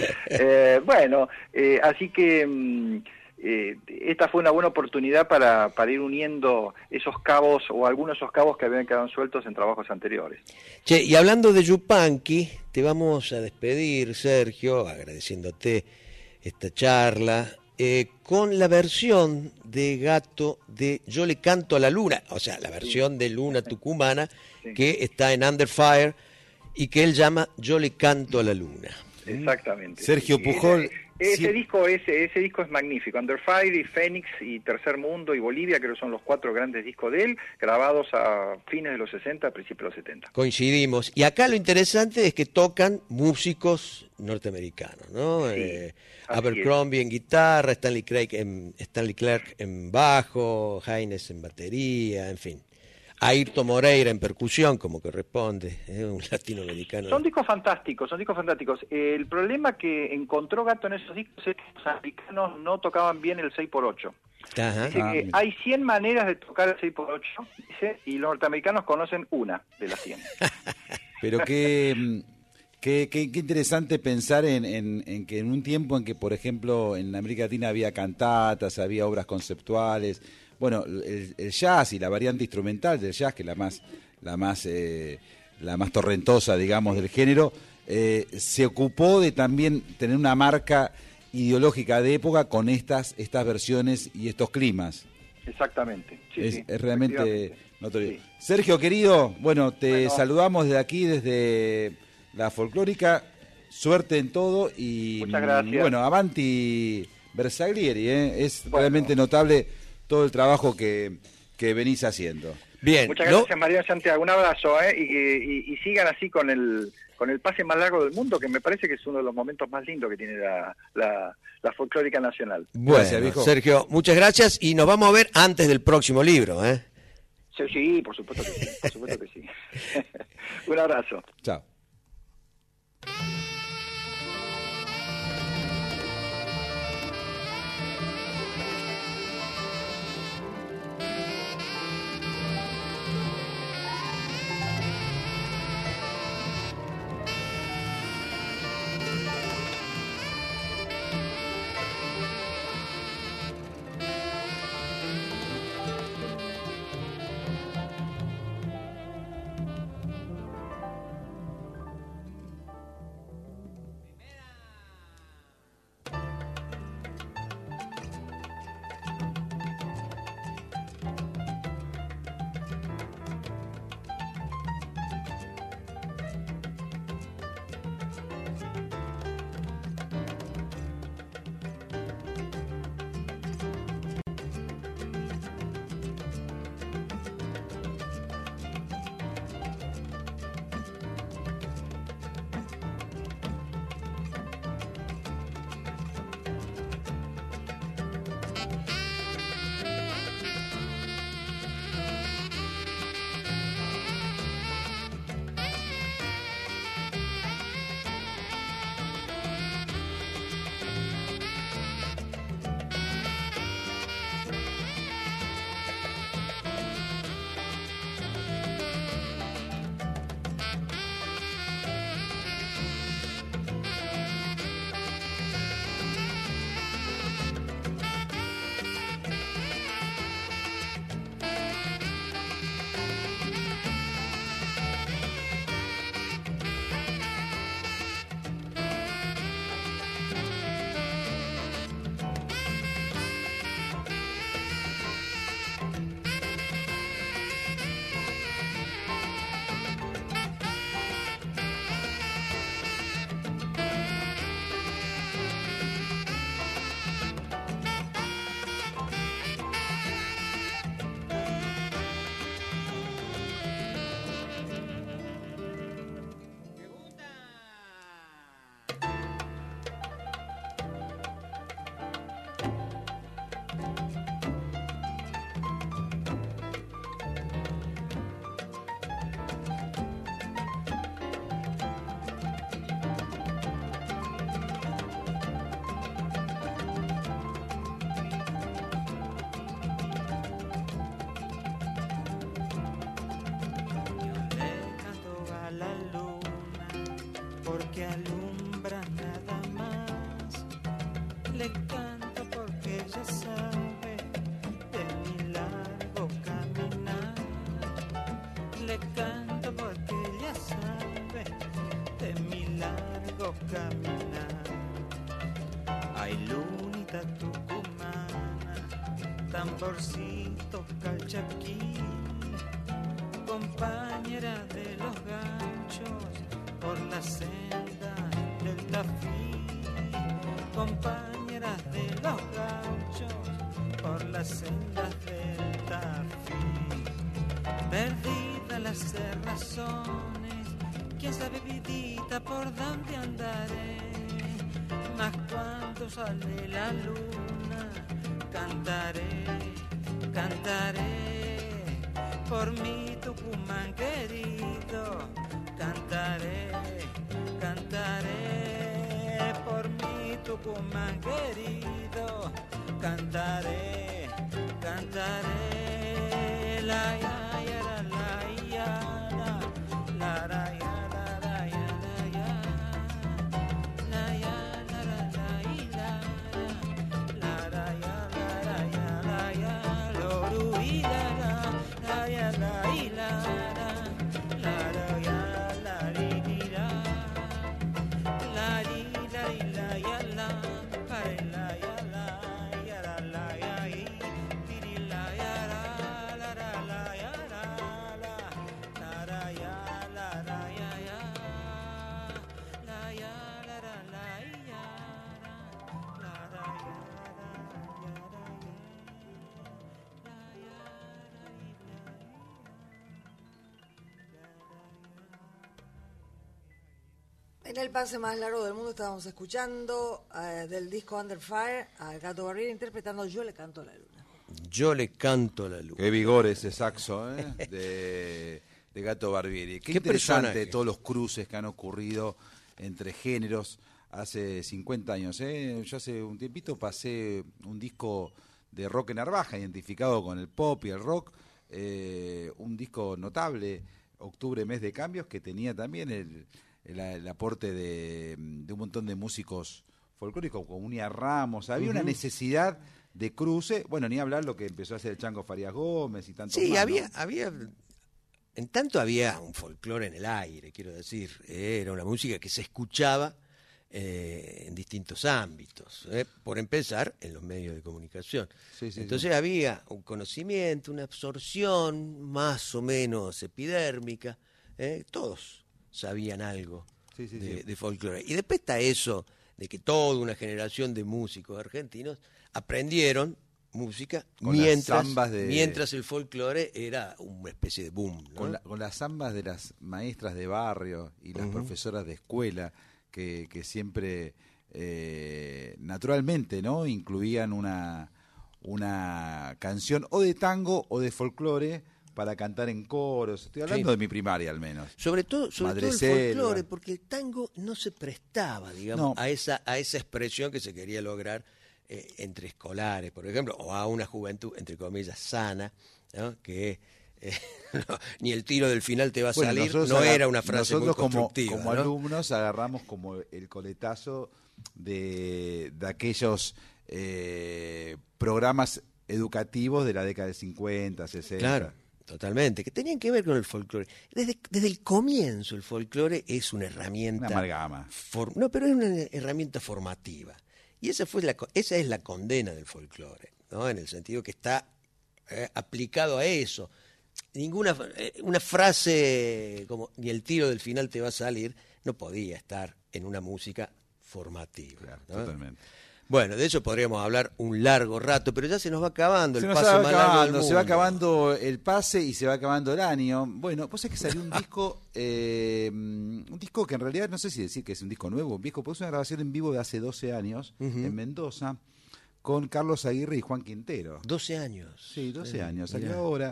Así que esta fue una buena oportunidad para ir uniendo esos cabos, o algunos de esos cabos que habían quedado sueltos en trabajos anteriores. Che, y hablando de Yupanqui, te vamos a despedir, Sergio, agradeciéndote esta charla, con la versión de Gatto de Yo le canto a la luna, o sea, la versión de Luna Tucumana, que está en Under Fire y que él llama Yo le canto a la luna. Exactamente. Sergio Pujol. Ese disco es magnífico. Under Fire y Fénix y Tercer Mundo y Bolivia, creo que son los 4 grandes discos de él, grabados a fines de los 60, principios de los 70. Coincidimos. Y acá lo interesante es que tocan músicos norteamericanos, ¿no? Sí, Abercrombie en guitarra, Stanley Clark en bajo, Haynes en batería, en fin. Ayrton Moreira en percusión, como corresponde, un latinoamericano. Son discos fantásticos. El problema que encontró Gatto en esos discos es que los americanos no tocaban bien el 6x8. Ajá. Dice que hay 100 maneras de tocar el 6x8, dice, y los norteamericanos conocen una de las 100. Pero qué interesante pensar en que en un tiempo en que, por ejemplo, en América Latina había cantatas, había obras conceptuales, bueno, el jazz y la variante instrumental del jazz, que es la más torrentosa, digamos, del género, se ocupó de también tener una marca ideológica de época con estas versiones y estos climas. Exactamente. Sí, es realmente notorio. Sí. Sergio, querido, bueno, saludamos desde aquí, desde la Folclórica. Suerte en todo y muchas gracias. Bueno, avanti Bersaglieri, es realmente notable todo el trabajo que venís haciendo. Bien. Muchas gracias, Mariano Santiago. Un abrazo, y sigan así con el pase más largo del mundo, que me parece que es uno de los momentos más lindos que tiene la Folclórica Nacional. Bueno, gracias, viejo. Sergio, muchas gracias y nos vamos a ver antes del próximo libro, ¿eh? Sí, por supuesto que sí. Un abrazo. Chao. que alumbra nada más. Le canto porque ella sabe de mi largo caminar. Le canto porque ella sabe de mi largo caminar. Ay, lunita tucumana, tamborcito calchaquí, compañera de los ganchos por la senda del Tafí, compañeras de los ganchos por las sendas del Tafí. Perdida las cerrazones, quién sabe vidita por dónde andaré, mas cuando sale la luna cantaré, cantaré por mi Tucumán querido, cantaré, cantaré por mi Tucumán querido, cantaré, cantaré la ya ya la ya la la ya la la ya la ya la ya la la la ya la la ya la ya la ya lo y la la ya la y la la ya la ri la la ri la y la ya la pa la ya la ya la ya y tiri la ya la la ya la ya la ya ya la ya la la ya En el pase más largo del mundo estábamos escuchando del disco Under Fire al Gato Barbieri interpretando Yo le canto a la luna. Yo le canto a la luna. Qué vigor ese saxo de Gato Barbieri. Qué interesante personaje. todos los cruces que han ocurrido entre géneros hace 50 años. Yo hace un tiempito pasé un disco de Roque Narvaja identificado con el pop y el rock, un disco notable, Octubre, mes de cambios, que tenía también el aporte de un montón de músicos folclóricos como Unia Ramos. Había una necesidad de cruce, bueno, ni hablar lo que empezó a hacer el Chango Farías Gómez y tanto Sí, más, había en tanto había un folclore en el aire, quiero decir, era una música que se escuchaba en distintos ámbitos, por empezar en los medios de comunicación. Entonces había un conocimiento, una absorción más o menos epidérmica, todos sabían algo de folclore. Y después está eso de que toda una generación de músicos argentinos aprendieron música Con las mientras zambas mientras el folclore era una especie de boom, ¿no? Con las zambas de las maestras de barrio y las profesoras de escuela que siempre naturalmente, ¿no?, incluían una canción o de tango o de folclore para cantar en coros. Estoy hablando de mi primaria al menos. Sobre todo el folclore, porque el tango no se prestaba, digamos, a esa expresión que se quería lograr entre escolares, por ejemplo, o a una juventud, entre comillas, sana, ¿no?, que ni el tiro del final te va a salir, no era una frase muy constructiva. Como ¿no? alumnos agarramos como el coletazo de aquellos programas educativos de la década de 50, 60. Claro, totalmente, que tenían que ver con el folclore. Desde el comienzo el folclore es una herramienta... Una amalgama. No, pero es una herramienta formativa. Y esa es la condena del folclore, ¿no?, en el sentido que está aplicado a eso. Una frase como ni el tiro del final te va a salir no podía estar en una música formativa. Claro, ¿no? Totalmente. Bueno, de eso podríamos hablar un largo rato, pero ya se nos va acabando el Se pase más largo del mundo. Se va acabando el pase y se va acabando el año. Bueno, pues es que salió un disco que en realidad no sé si decir que es un disco nuevo, un viejo, pues es una grabación en vivo de hace 12 años en Mendoza con Carlos Aguirre y Juan Quintero. 12 años. Sí, 12 años, salió ahora.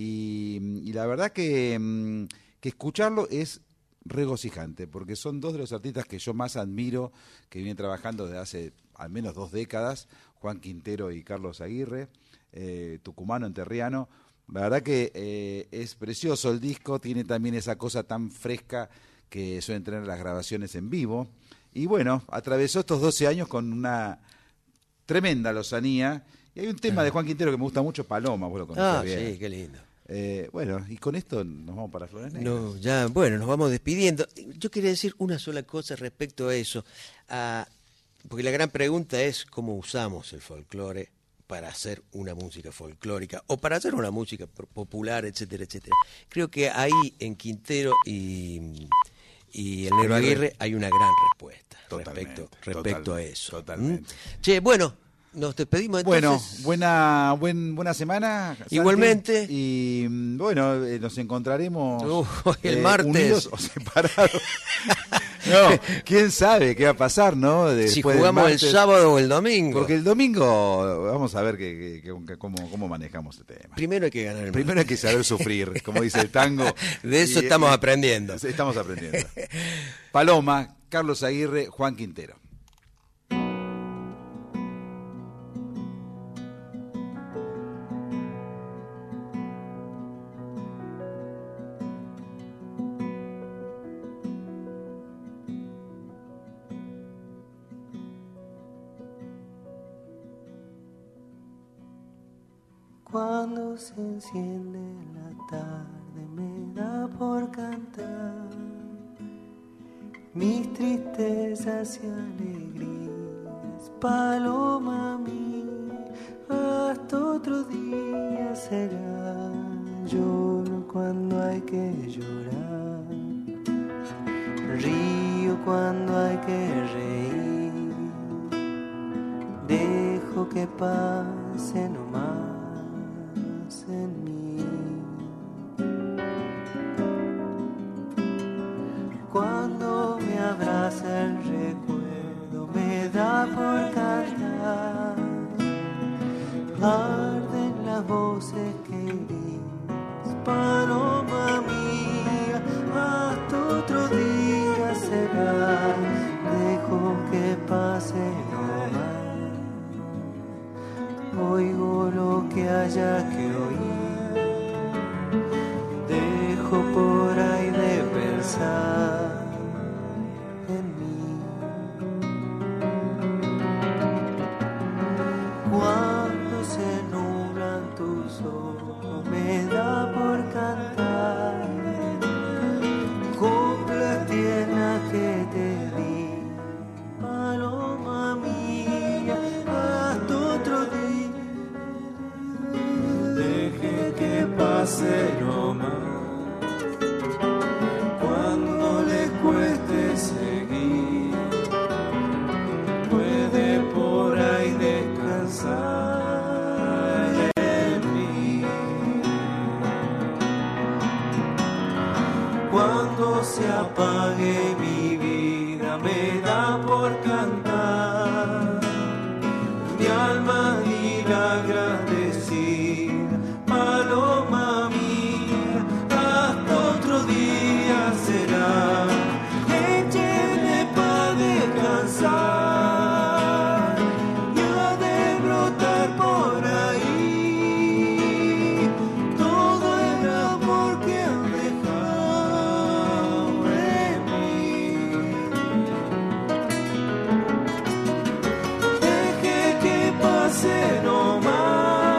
Y la verdad que escucharlo es regocijante, porque son dos de los artistas que yo más admiro, que vienen trabajando desde hace al menos 2 décadas, Juan Quintero y Carlos Aguirre, tucumano, enterriano. La verdad que es precioso el disco, tiene también esa cosa tan fresca que suelen tener las grabaciones en vivo. Y bueno, atravesó estos 12 años con una tremenda lozanía. Y hay un tema de Juan Quintero que me gusta mucho, Paloma, vos lo conocés bien. Sí, qué lindo. Bueno, y con esto nos vamos para Flores Negras. No, ya, bueno, nos vamos despidiendo. Yo quería decir una sola cosa respecto a eso, porque la gran pregunta es cómo usamos el folclore para hacer una música folclórica o para hacer una música popular, etcétera, etcétera. Creo que ahí en Quintero y el Negro Aguirre hay una gran respuesta respecto a eso. Totalmente. Che, bueno, nos despedimos entonces. Bueno, buena semana, Santi. Igualmente. Y bueno, nos encontraremos el martes. Unidos o separados. No, quién sabe qué va a pasar, ¿no? Si jugamos el sábado o el domingo. Porque el domingo vamos a ver cómo manejamos el tema. Primero hay que ganar. Primero hay que saber sufrir, como dice el tango. De eso estamos aprendiendo. Estamos aprendiendo. Paloma, Carlos Aguirre, Juan Quintero. Cuando se enciende la tarde me da por cantar mis tristezas y alegrías, paloma mía, hasta otro día será. Lloro cuando hay que llorar, río cuando hay que reír, dejo que pase nomás en mí. Cuando me abraza el recuerdo me da por cantar, arden las voces queridas, paloma mía, hasta otro día será, dejo que pase nomás, oigo lo que haya que oír, dejo por ahí de pensar en mí. Cuando se nublan tus ojos me da por cantar coplas tiernas que te di, paloma mía, hasta otro día, deje que pase nomás, cuando le cueste seguir, puede por ahí descansar en mí. Cuando se apague mi vida me da por cantar, mi alma dirá agradecida, paloma mía, hasta otro día será, écheme pa' descansar, y ha de brotar por ahí todo el amor que han dejado en mí. Deje que pase nomás,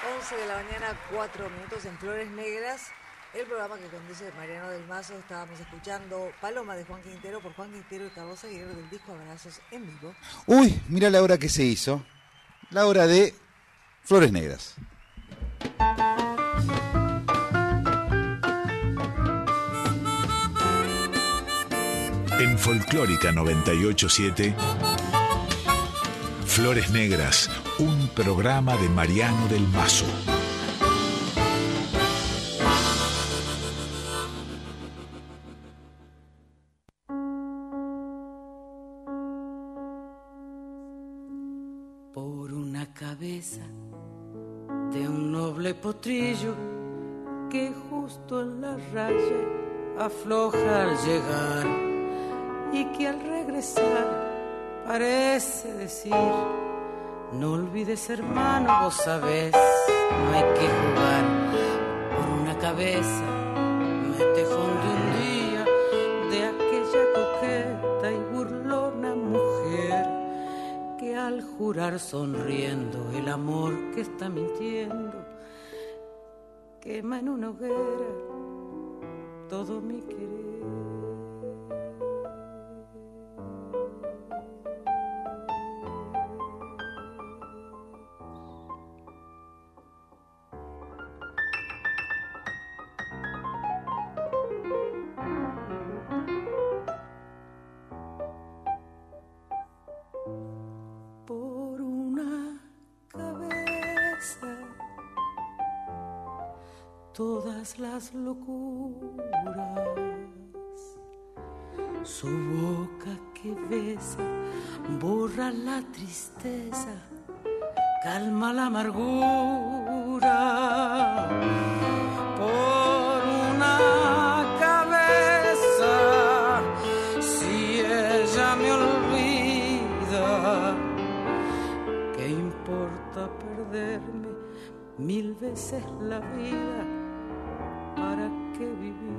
11 de la mañana, 4 minutos en Flores Negras, el programa que conduce Mariano del Mazo. Estábamos escuchando Paloma de Juan Quintero por Juan Quintero y Carlos Aguirre del disco Abrazos en vivo. Uy, mira la hora que se hizo. La hora de Flores Negras. En Folclórica 987, Flores Negras, un programa de Mariano del Mazo. Por una cabeza de un noble potrillo que justo en la raya afloja al llegar y que al regresar parece decir: no olvides, hermano, vos sabés, no hay que jugar. Por una cabeza me tejón de un día de aquella coqueta y burlona mujer que al jurar sonriendo el amor que está mintiendo quema en una hoguera todo mi querer. Todas las locuras, su boca que besa borra la tristeza, calma la amargura. Por una cabeza, si ella me olvida, ¿qué importa perderme 1000 veces la vida? ¿Para qué vivir?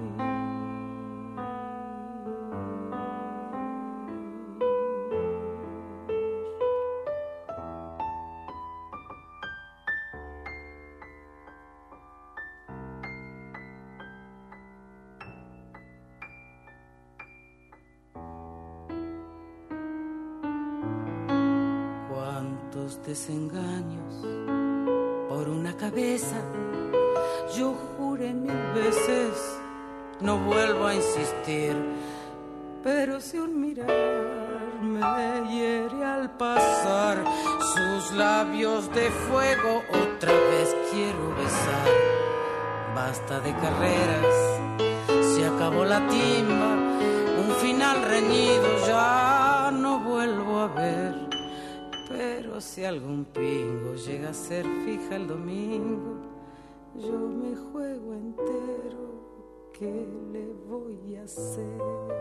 Cuántos desengaños por una cabeza. Yo juré 1000 veces, no vuelvo a insistir, pero si un mirar me hiere al pasar, sus labios de fuego otra vez quiero besar. Basta de carreras, se acabó la timba, un final reñido ya no vuelvo a ver, pero si algún pingo llega a ser fija el domingo, yo me juego entero, ¿qué le voy a hacer?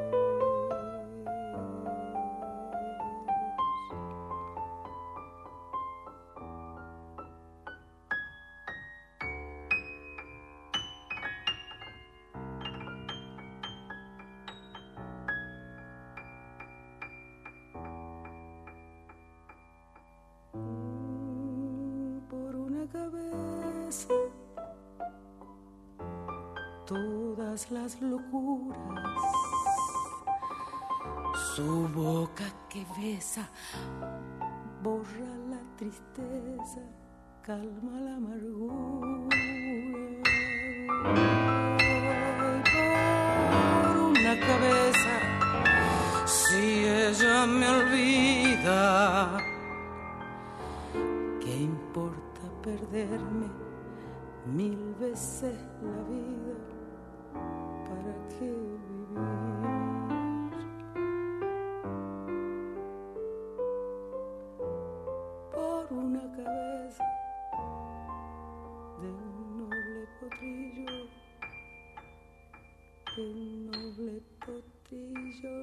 Por una cabeza todas las locuras, su boca que besa borra la tristeza, calma la amargura. Por una cabeza, si ella me olvida, ¿qué importa perderme 1000 veces la vida? ¿Para qué vivir? Por una cabeza de un noble potrillo, de un noble potrillo.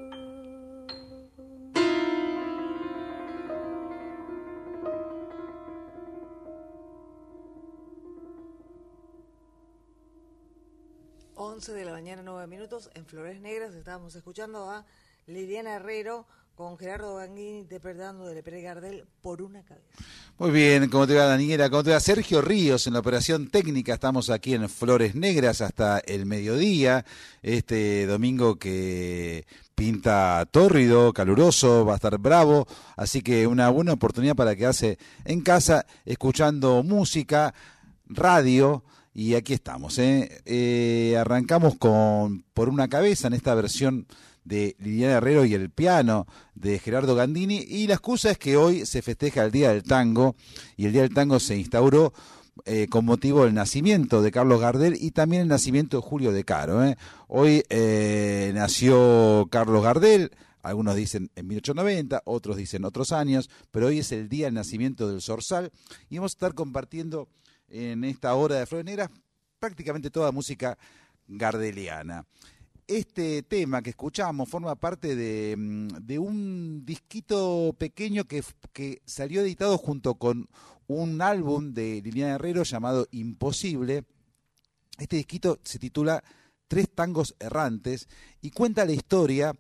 De la mañana, 9 minutos, en Flores Negras. Estábamos escuchando a Liliana Herrero con Gerardo Gandini interpretando de Lepera y Gardel Por una cabeza. Muy bien, ¿cómo te va, Daniela? ¿Cómo te va? Sergio Ríos en la operación técnica. Estamos aquí en Flores Negras hasta el mediodía. Este domingo que pinta tórrido, caluroso, va a estar bravo. Así que una buena oportunidad para quedarse en casa escuchando música, radio. Y aquí estamos, arrancamos con Por una cabeza en esta versión de Liliana Herrero y el piano de Gerardo Gandini, y la excusa es que hoy se festeja el Día del Tango, y el Día del Tango se instauró con motivo del nacimiento de Carlos Gardel y también el nacimiento de Julio De Caro. Hoy nació Carlos Gardel, algunos dicen en 1890, otros dicen otros años, pero hoy es el día del nacimiento del Zorzal, y vamos a estar compartiendo en esta hora de Flores Negras prácticamente toda música gardeliana. Este tema que escuchamos forma parte de un disquito pequeño que salió editado junto con un álbum de Liliana Herrero llamado Imposible. Este disquito se titula Tres tangos errantes y cuenta la historia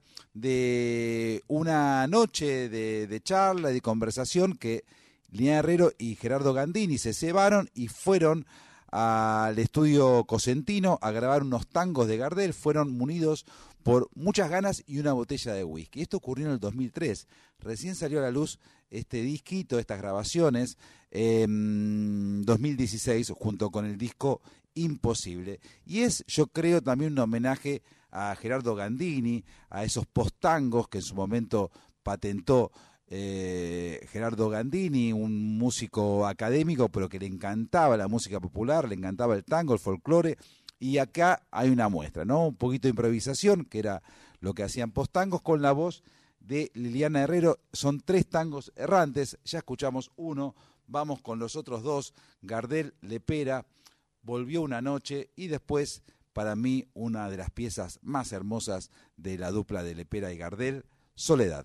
de una noche de charla y de conversación que Liliana Herrero y Gerardo Gandini se cebaron y fueron al estudio Cosentino a grabar unos tangos de Gardel. Fueron munidos por muchas ganas y una botella de whisky. Esto ocurrió en el 2003. Recién salió a la luz este disquito, estas grabaciones, en 2016, junto con el disco Imposible. Y es, yo creo, también un homenaje a Gerardo Gandini, a esos posttangos que en su momento patentó Gerardo Gandini, un músico académico, pero que le encantaba la música popular, le encantaba el tango, el folclore, y acá hay una muestra, ¿no? Un poquito de improvisación, que era lo que hacían posttangos, con la voz de Liliana Herrero. Son tres tangos errantes, ya escuchamos uno, vamos con los otros dos, Gardel, Lepera, Volvió una noche, y después, para mí, una de las piezas más hermosas de la dupla de Lepera y Gardel, Soledad.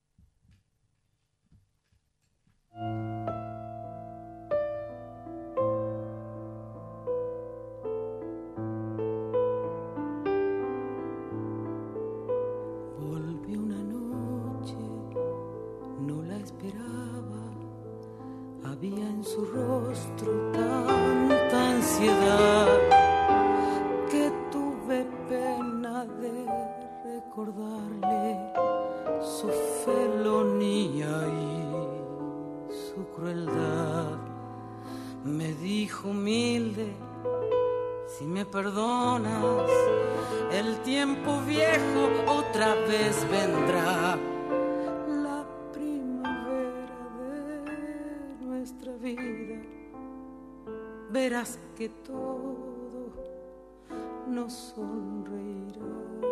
Volvió una noche, no la esperaba, había en su rostro tanta ansiedad que tuve pena de recordarle su felonía y su crueldad. Me dijo humilde: si me perdonas, el tiempo viejo otra vez vendrá. La primavera de nuestra vida, verás que todo nos sonreirá.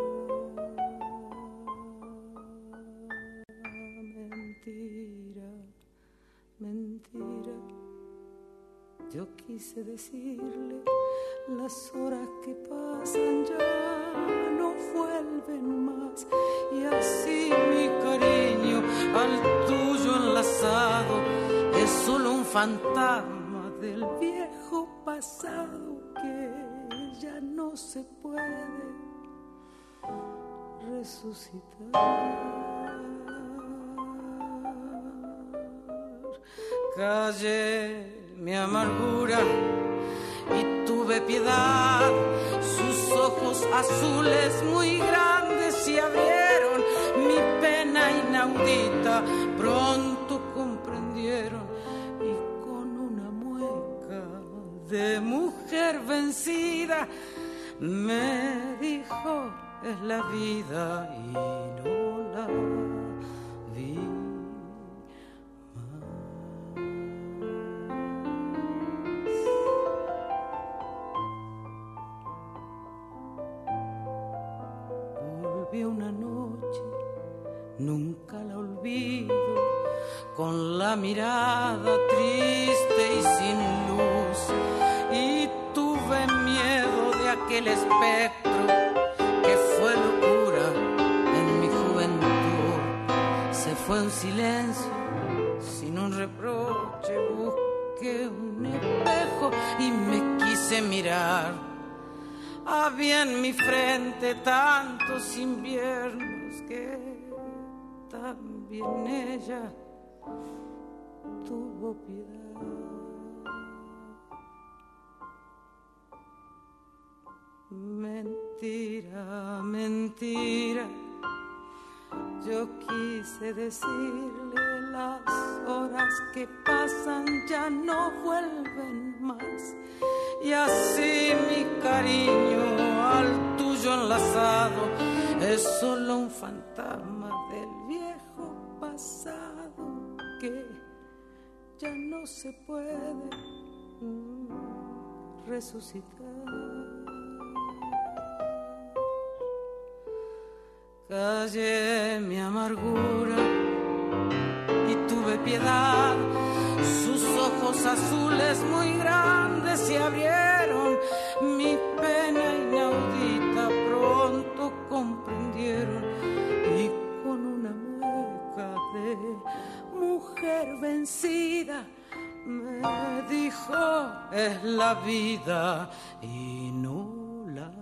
Mentira, mentira, yo quise decirle, las horas que pasan ya no vuelven más, y así mi cariño al tuyo enlazado es solo un fantasma del viejo pasado que ya no se puede resucitar. Callé mi amargura y tuve piedad. Sus ojos azules muy grandes se abrieron, mi pena inaudita pronto comprendieron, y con una mueca de mujer vencida me dijo: es la vida y no la vi. Una noche, nunca la olvido, con la mirada triste y sin luz, y tuve miedo de aquel espectro que fue locura en mi juventud. Se fue un silencio sin un reproche, busqué un espejo y me quise mirar. Había en mi frente tantos inviernos que también ella tuvo piedad. Mentira, mentira, yo quise decirle las horas que pasan ya no vuelven más. Y así mi cariño al tuyo enlazado es solo un fantasma del viejo pasado que ya no se puede resucitar. Callé mi amargura y tuve piedad. Sus ojos azules muy grandes se abrieron. Mi pena inaudita pronto comprendieron. Y con una mueca de mujer vencida me dijo: es la vida y no la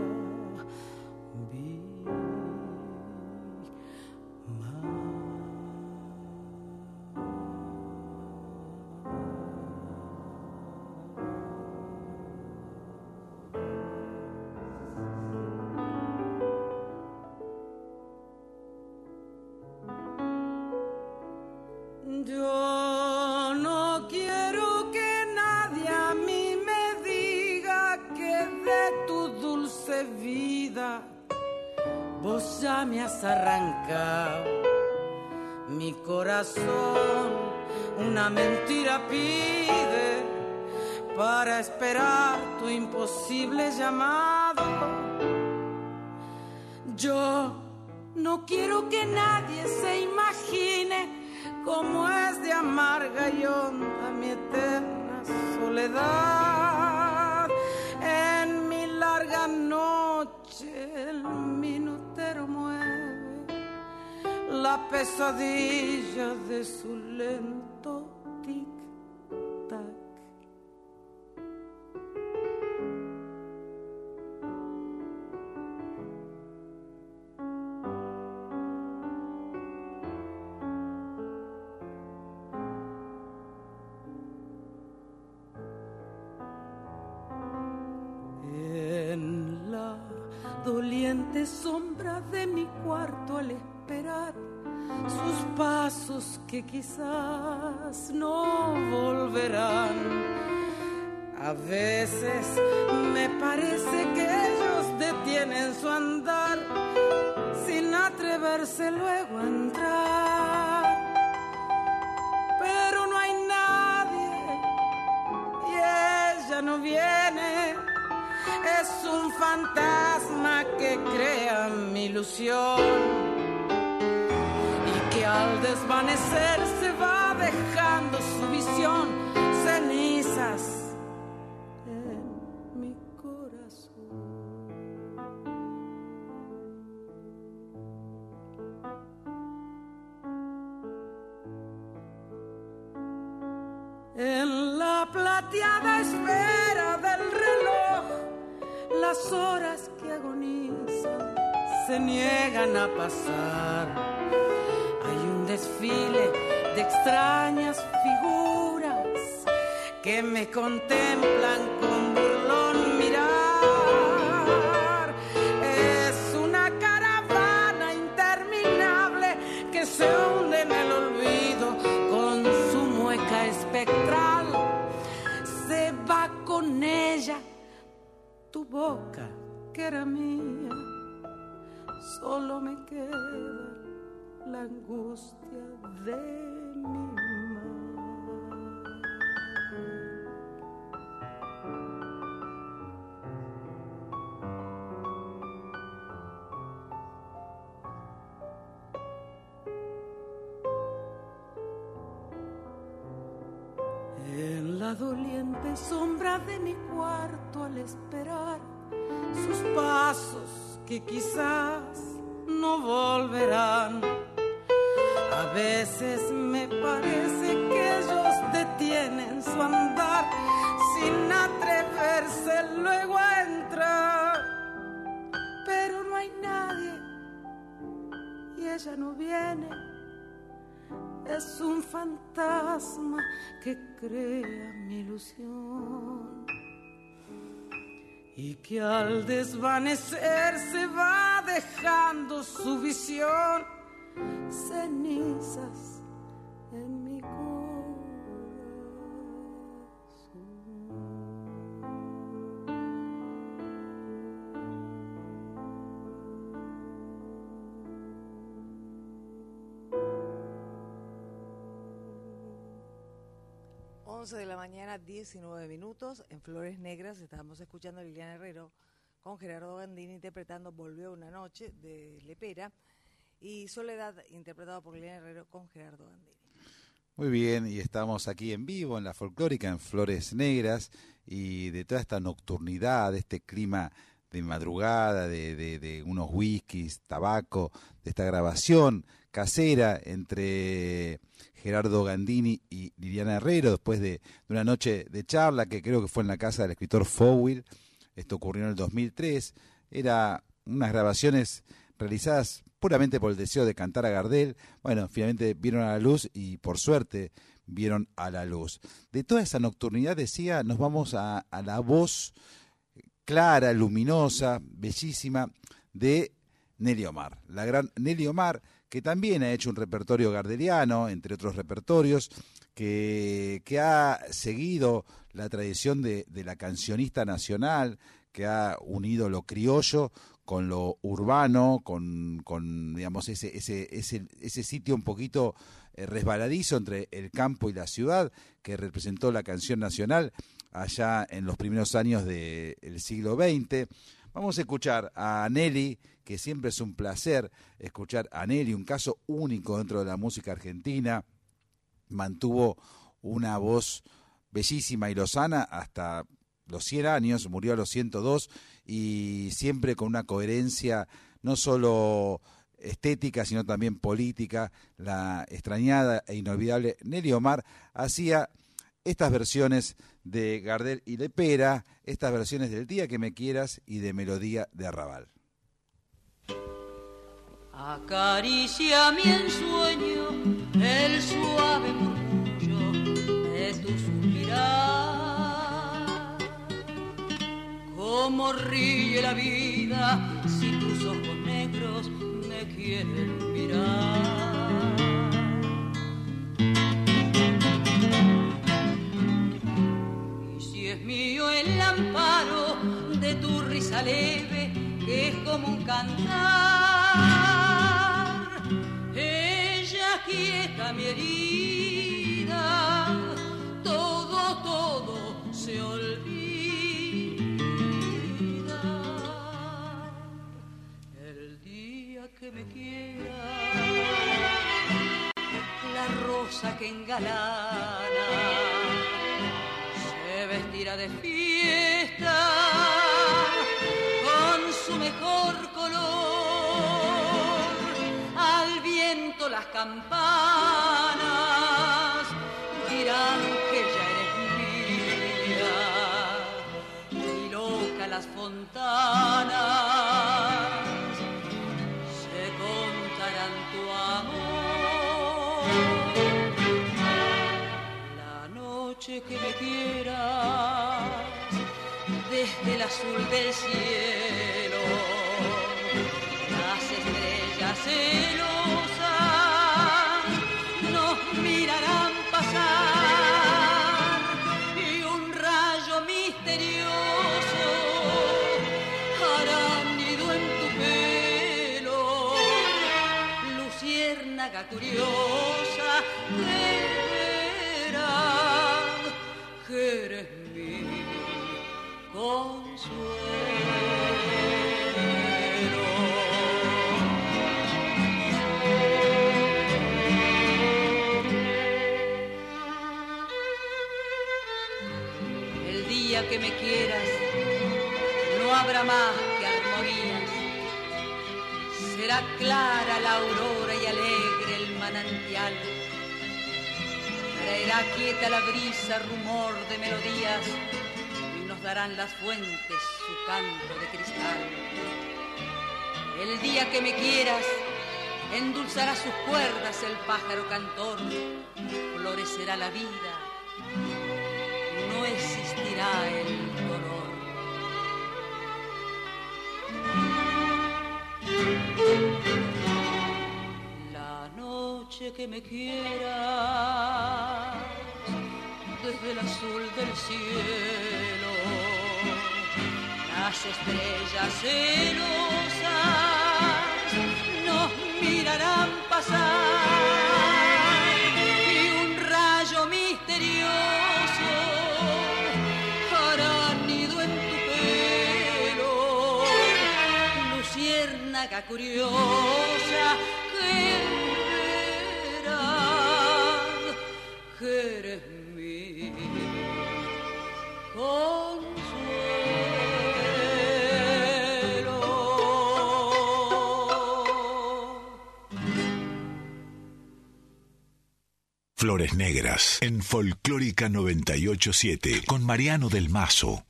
Yo no quiero que nadie a mí me diga que de tu dulce vida vos ya me has arrancado. Mi corazón una mentira pide para esperar tu imposible llamado. Yo no quiero que nadie se imagine cómo es de amarga y honda mi eterna soledad. En mi larga noche el minutero mueve la pesadilla de su lento tic-tac. Doliente sombra de mi cuarto al esperar sus pasos que quizás no volverán. A veces me parece que ellos detienen su andar sin atreverse luego a entrar. Pero no hay nadie y ella no viene. Es un fantasma que crea mi ilusión y que al desvanecer se va dejando su visión, cenizas en mi corazón. En la plateada espera del reloj, las horas que agonizan se niegan a pasar. Hay un desfile de extrañas figuras que me contemplan con burlón mirar. Es una caravana interminable que se hunde en el olvido con su mueca espectral. Se va con ella tu boca que era mía, solo me queda la angustia de mi mar. En la doliente sombra de mi cuarto al esperar sus pasos que quizás no volverán. A veces me parece que ellos detienen su andar sin atreverse luego a entrar. Pero no hay nadie y ella no viene. es un fantasma que crea mi ilusión y que al desvanecer se va dejando su visión, cenizas en mi corazón. 11 de la mañana, 19 minutos. En Flores Negras estábamos escuchando a Liliana Herrero con Gerardo Gandini interpretando Volvió una noche de Lepera y Soledad interpretado por Liliana Herrero con Gerardo Gandini. Muy bien, y estamos aquí en vivo en la folclórica en Flores Negras y de toda esta nocturnidad, de este clima de madrugada, de unos whiskies, tabaco, de esta grabación casera entre Gerardo Gandini y Liliana Herrero, después de una noche de charla que creo que fue en la casa del escritor Fowell. Esto ocurrió en el 2003. Era unas grabaciones realizadas puramente por el deseo de cantar a Gardel. Bueno, finalmente vieron a la luz y por suerte vieron a la luz. De toda esa nocturnidad, decía, nos vamos a la voz clara, luminosa, bellísima de Nelly Omar. La gran Nelly Omar, que también ha hecho un repertorio gardeliano, entre otros repertorios, que ha seguido la tradición de la cancionista nacional, que ha unido lo criollo con lo urbano, con digamos ese sitio un poquito resbaladizo entre el campo y la ciudad, que representó la canción nacional allá en los primeros años del siglo XX. Vamos a escuchar a Nelly, que siempre es un placer escuchar a Nelly, un caso único dentro de la música argentina. Mantuvo una voz bellísima y lozana hasta los 100 años, murió a los 102, y siempre con una coherencia no solo estética, sino también política. La extrañada e inolvidable Nelly Omar hacía estas versiones de Gardel y Lepera, estas versiones del Día que me quieras y de Melodía de Arrabal. Acaricia mi ensueño el suave murmullo de tu suspirar. Cómo ríe la vida si tus ojos negros me quieren mirar. Y si es mío el amparo de tu risa leve, que es como un cantar, ella quieta mi herida, todo se olvida. El día que me quiera, la rosa que engalana se vestirá de fiesta con su mejor color. Al viento las campanas dirán que ya eres mía, y loca las fontanas se contarán tu amor. La noche que me quieras desde el azul del cielo, las estrellas celosas nos mirarán pasar y un rayo misterioso hará nido en tu pelo. Luciérnaga curiosa, verás que eres mi consuelo. El día que me quieras no habrá más que armonías. Será clara la aurora y alegre el manantial. Traerá quieta la brisa rumor de melodías, darán las fuentes su canto de cristal. El día que me quieras endulzará sus cuerdas el pájaro cantor, florecerá la vida, no existirá el dolor. La noche que me quieras desde el azul del cielo, las estrellas celosas nos mirarán pasar y un rayo misterioso hará nido en tu pelo, luciérnaga curiosa que verás que eres mi Flores Negras en Folclórica 98.7 con Mariano del Mazo.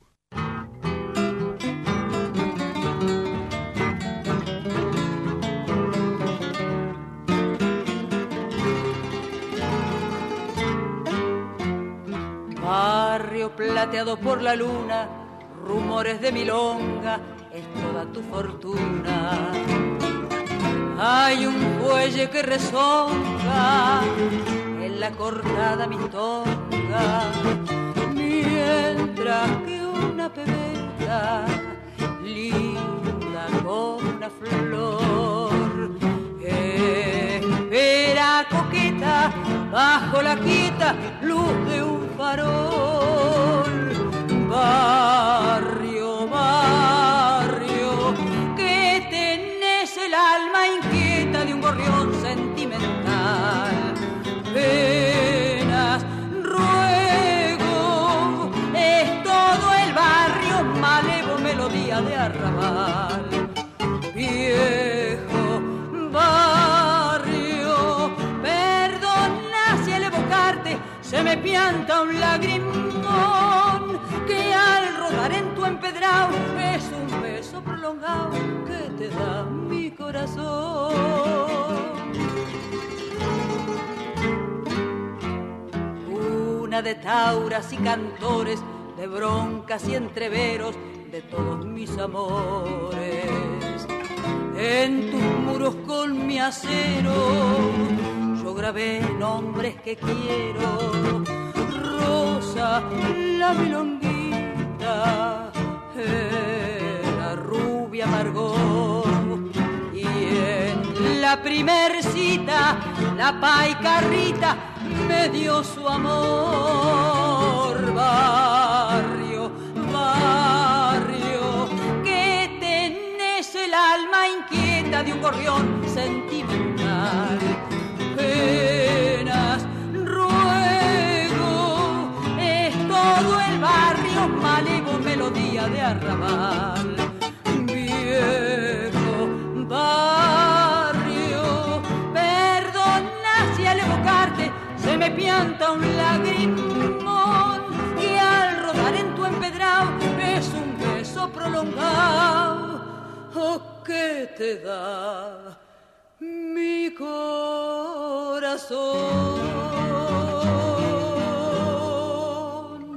Barrio plateado por la luna, rumores de milonga, es toda tu fortuna. Hay un bueye que rezonga en la cortada mistonga, mientras que una pebeta linda como una flor espera coqueta bajo la quieta luz de un farol. Barrio, barrio, que tenés el alma inquieta de un gorrión sentimental. Penas, ruego, es todo el barrio, malevo melodía de arrabal. Viejo barrio, perdona si al evocarte se me pianta un lagrimón, que al rodar en tu empedrado es un beso prolongado que te da mi corazón. Una de tauras y cantores, de broncas y entreveros de todos mis amores. En tus muros con mi acero yo grabé nombres que quiero. Rosa, la milonguita, la rubia Margot, y en la primer cita la paicarrita me dio su amor. Barrio, barrio, que tenés el alma inquieta de un gorrión sentimental. Penas, ruego, es todo el barrio, malevo melodía de arrabal. Viejo barrio, perdona si al evocarte se me pianta un lagrimón, que al rodar en tu empedrado es un beso prolongado, oh, que te da mi corazón.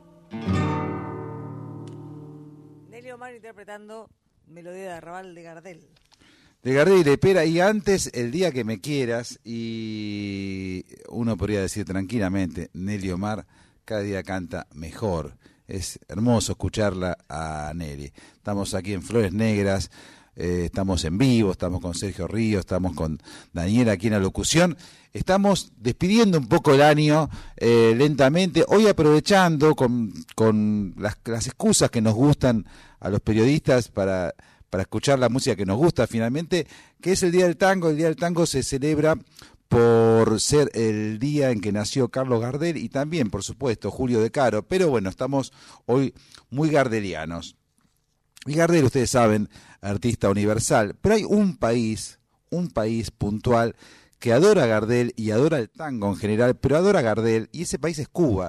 Nelly Omar interpretando Melodía de Arrabal de Gardel. De Gardel y de Pera, y antes El día que me quieras, y uno podría decir tranquilamente, Nelly Omar cada día canta mejor. Es hermoso escucharla a Nelly. Estamos aquí en Flores Negras, estamos en vivo, estamos con Sergio Ríos, estamos con Daniela aquí en la locución. Estamos despidiendo un poco el año lentamente, hoy aprovechando con las excusas que nos gustan a los periodistas para escuchar la música que nos gusta finalmente, que es el Día del Tango. El Día del Tango se celebra por ser el día en que nació Carlos Gardel y también, por supuesto, Julio De Caro, pero bueno, estamos hoy muy gardelianos. Y Gardel, ustedes saben, artista universal, pero hay un país puntual que adora a Gardel y adora el tango en general, pero adora a Gardel, y ese país es Cuba.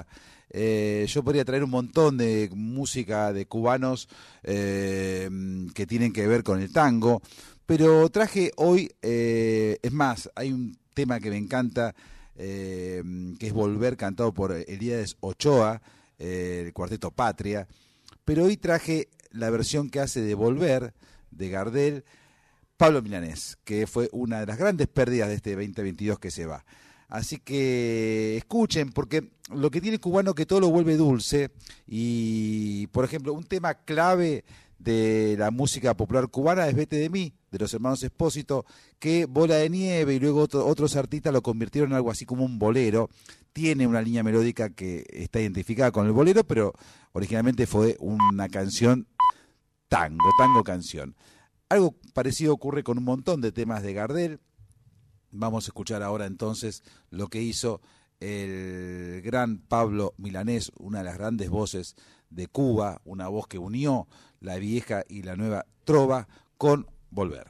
Yo podría traer un montón de música de cubanos que tienen que ver con el tango, pero traje hoy, es más, hay un tema que me encanta, que es Volver, cantado por Elías Ochoa, el cuarteto Patria, pero hoy traje la versión que hace de Volver, de Gardel, Pablo Milanés, que fue una de las grandes pérdidas de este 2022 que se va. Así que escuchen, porque lo que tiene el cubano que todo lo vuelve dulce, y por ejemplo, un tema clave de la música popular cubana es Vete de mí, de los hermanos Espósito, que Bola de Nieve y luego otros artistas lo convirtieron en algo así como un bolero. Tiene una línea melódica que está identificada con el bolero, pero originalmente fue una canción tango canción. Algo parecido ocurre con un montón de temas de Gardel. Vamos a escuchar ahora entonces lo que hizo el gran Pablo Milanés, una de las grandes voces de Cuba, una voz que unió la vieja y la nueva trova con Volver.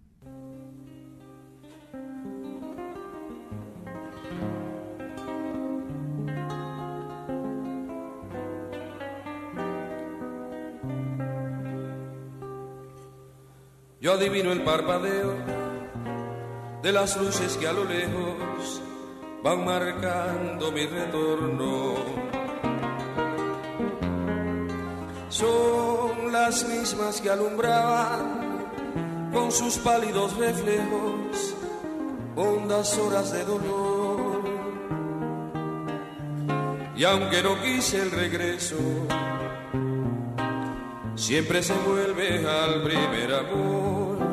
Yo adivino el parpadeo de las luces que a lo lejos van marcando mi retorno. Son las mismas que alumbraban con sus pálidos reflejos hondas horas de dolor. Y aunque no quise el regreso, siempre se vuelve al primer amor.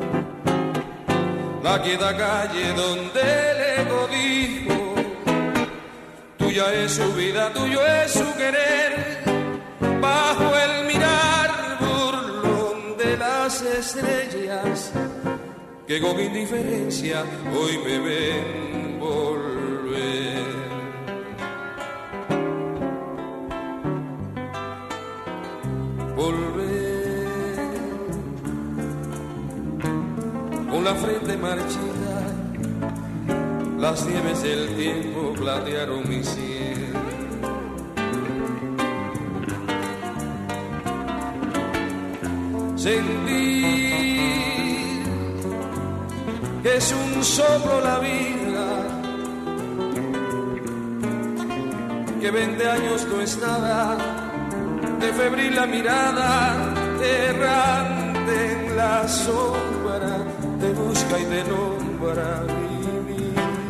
La quieta calle donde el ego dijo, tuya es su vida, tuyo es su querer, bajo el mirar burlón de las estrellas, que con indiferencia hoy me ven volver. Volver con la frente marchita, las nieves del tiempo platearon mi sien. Sentir que es un soplo la vida, que 20 años no es nada, de febril la mirada, errante en la sombra, te busca y te nombra vivir,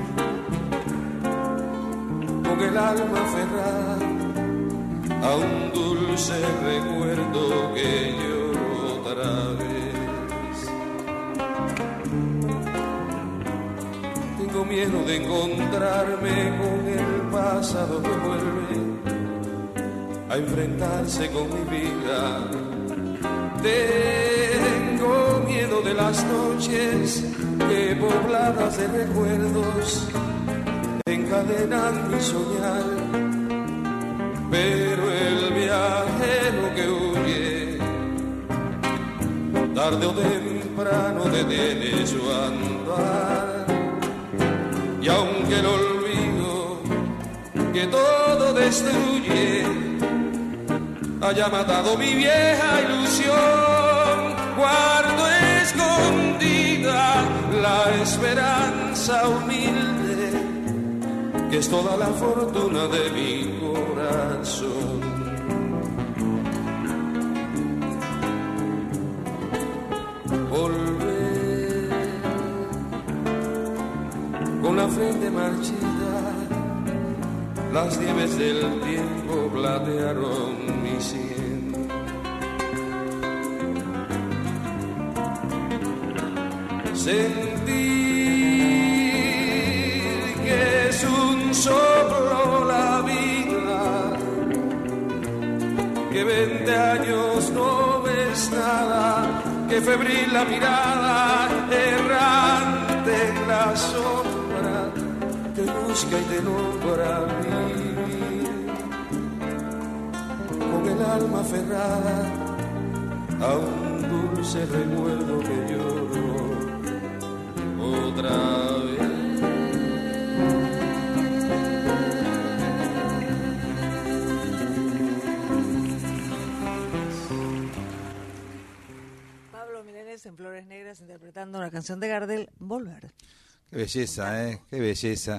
con el alma aferrada a un dulce recuerdo que lloro otra vez. Tengo miedo de encontrarme con el pasado que vuelve a enfrentarse con mi vida. Tengo miedo de las noches que pobladas de recuerdos encadenan mi soñar, pero el viajero que huye tarde o temprano detiene su andar, y aunque el olvido que todo destruye haya matado mi vieja ilusión, guardo escondida la esperanza humilde, que es toda la fortuna de mi corazón. Volver con la frente marchita, las nieves del tiempo platearon mi sien. Sentir que es un soplo la vida, que 20 años no ves nada, que febril la mirada, errante en la sombra, te busca y te nombra vivir, con el alma aferrada a un dulce recuerdo que lloro otra vez. en Flores Negras interpretando una canción de Gardel, Volver. Qué belleza, qué belleza.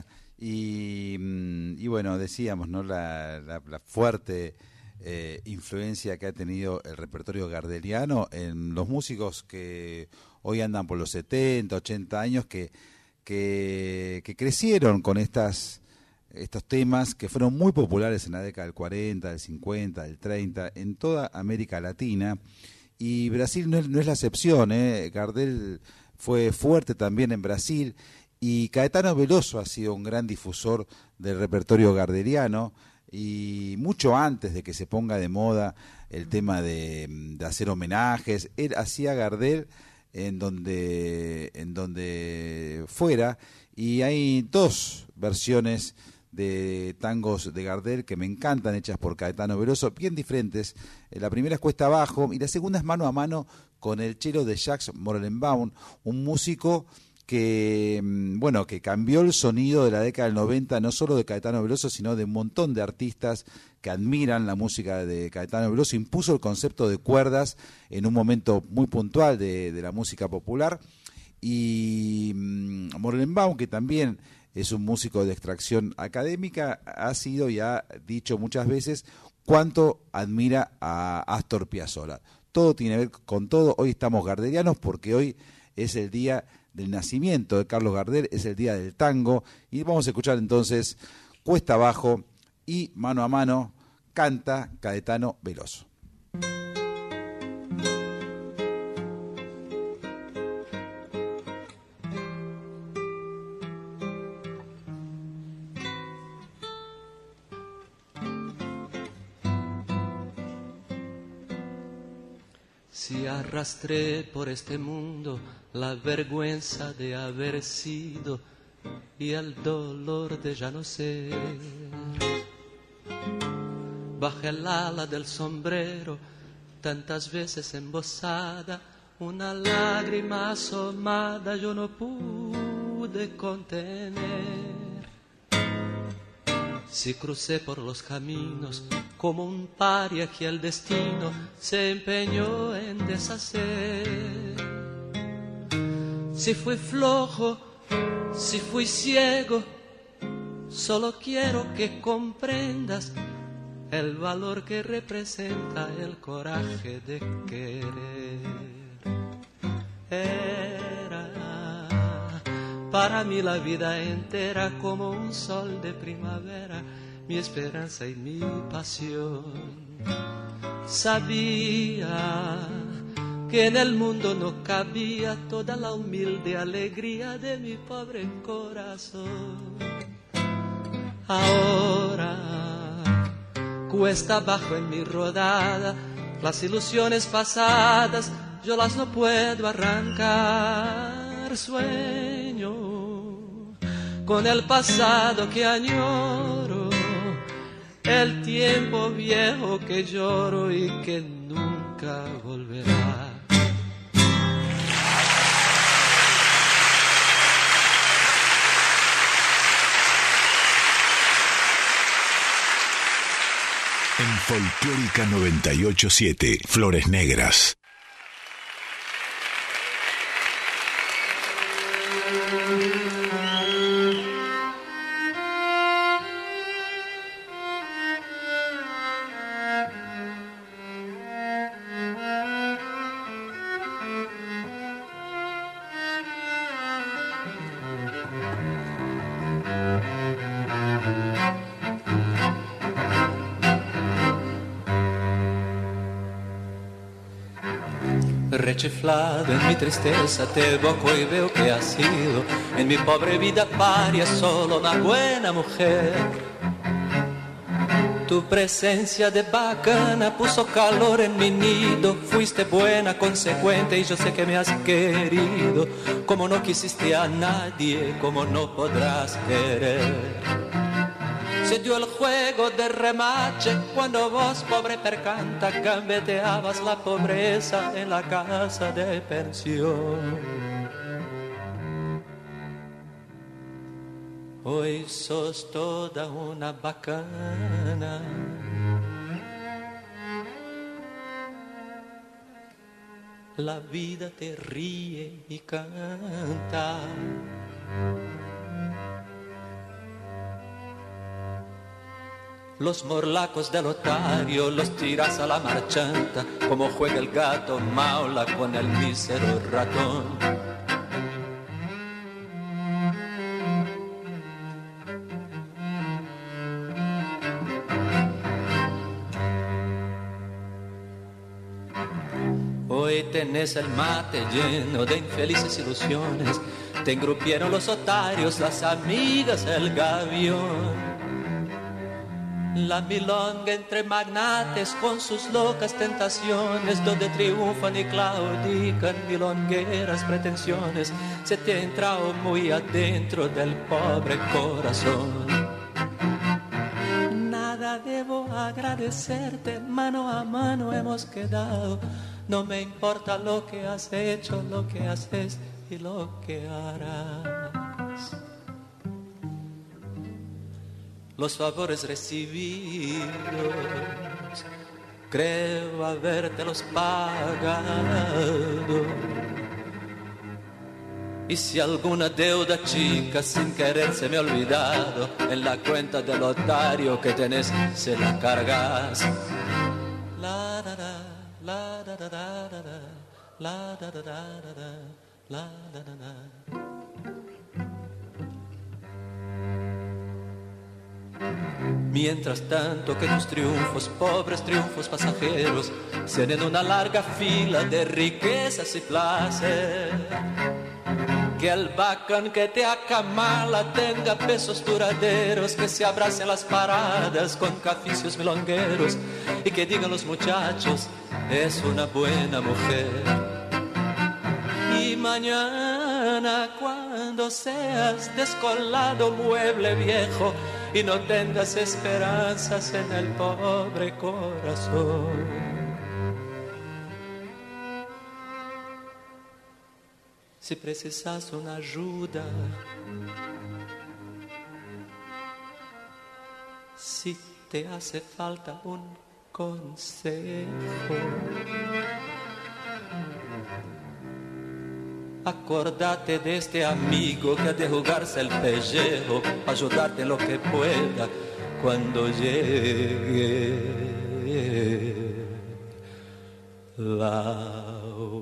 Y bueno, decíamos, ¿no? La fuerte influencia que ha tenido el repertorio gardeliano en los músicos que hoy andan por los 70, 80 años, que crecieron con estos temas que fueron muy populares en la década del 40, del 50, del 30, en toda América Latina. Y Brasil no es la excepción, Gardel fue fuerte también en Brasil, y Caetano Veloso ha sido un gran difusor del repertorio gardeliano, y mucho antes de que se ponga de moda el tema de hacer homenajes, él hacía Gardel en donde fuera, y hay dos versiones de tangos de Gardel que me encantan, hechas por Caetano Veloso, bien diferentes. La primera es Cuesta Abajo y la segunda es Mano a Mano con el cello de Jacques Morelenbaum, un músico que cambió el sonido de la década del 90, no solo de Caetano Veloso, sino de un montón de artistas que admiran la música de Caetano Veloso. Impuso el concepto de cuerdas en un momento muy puntual de la música popular. Y Morelenbaum, que también es un músico de extracción académica, ha sido y ha dicho muchas veces cuánto admira a Astor Piazzolla. Todo tiene que ver con todo. Hoy estamos gardelianos porque hoy es el día del nacimiento de Carlos Gardel, es el día del tango, y vamos a escuchar entonces Cuesta Abajo y Mano a Mano, canta Caetano Veloso. Si arrastré por este mundo la vergüenza de haber sido y el dolor de ya no ser, bajo el ala del sombrero, tantas veces embosada, una lágrima asomada yo no pude contener. Si crucé por los caminos como un paria que el destino se empeñó en deshacer, si fui flojo, si fui ciego, solo quiero que comprendas el valor que representa el coraje de querer. Era para mí la vida entera como un sol de primavera, mi esperanza y mi pasión. Sabía que en el mundo no cabía toda la humilde alegría de mi pobre corazón. Ahora cuesta abajo en mi rodada, las ilusiones pasadas yo las no puedo arrancar. Sueño con el pasado que añoro, el tiempo viejo que lloro y que nunca volverá. En Folclórica 98.7, Flores Negras. Rechiflado en mi tristeza te evoco y veo que has sido en mi pobre vida paria solo una buena mujer. Tu presencia de bacana puso calor en mi nido, fuiste buena, consecuente y yo sé que me has querido. Como no quisiste a nadie, como no podrás querer. Se dio el juego de remache cuando vos, pobre percanta, gambeteabas la pobreza en la casa de pensión. Hoy sos toda una bacana. la vida te ríe y canta. Los morlacos del otario los tiras a la marchanta, como juega el gato maula con el mísero ratón. Hoy tenés el mate lleno de infelices ilusiones, te engrupieron los otarios, las amigas, el gavión. La milonga entre magnates con sus locas tentaciones, donde triunfan y claudican milongueras pretensiones, se te ha entrado muy adentro del pobre corazón. Nada debo agradecerte, mano a mano hemos quedado, no me importa lo que has hecho, lo que haces y lo que harás. Los favores recibidos, creo habértelos pagado. Y si alguna deuda chica sin querer se me ha olvidado, en la cuenta del otario que tenés se la cargas. La da da, la da da da da, la da da da da, la da da da. Mientras tanto que tus triunfos, pobres triunfos pasajeros, sean en una larga fila de riquezas y placer. Que el bacán que te acamala tenga pesos duraderos, que se abracen las paradas con caficios milongueros y que digan los muchachos, es una buena mujer. Y mañana cuando seas descolado mueble viejo y no tengas esperanzas en el pobre corazón, si precisas una ayuda, si te hace falta un consejo, acordate de este amigo que ha de jugarse el pellejo, ayudarte en lo que pueda cuando llegue la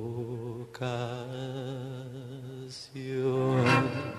ocasión.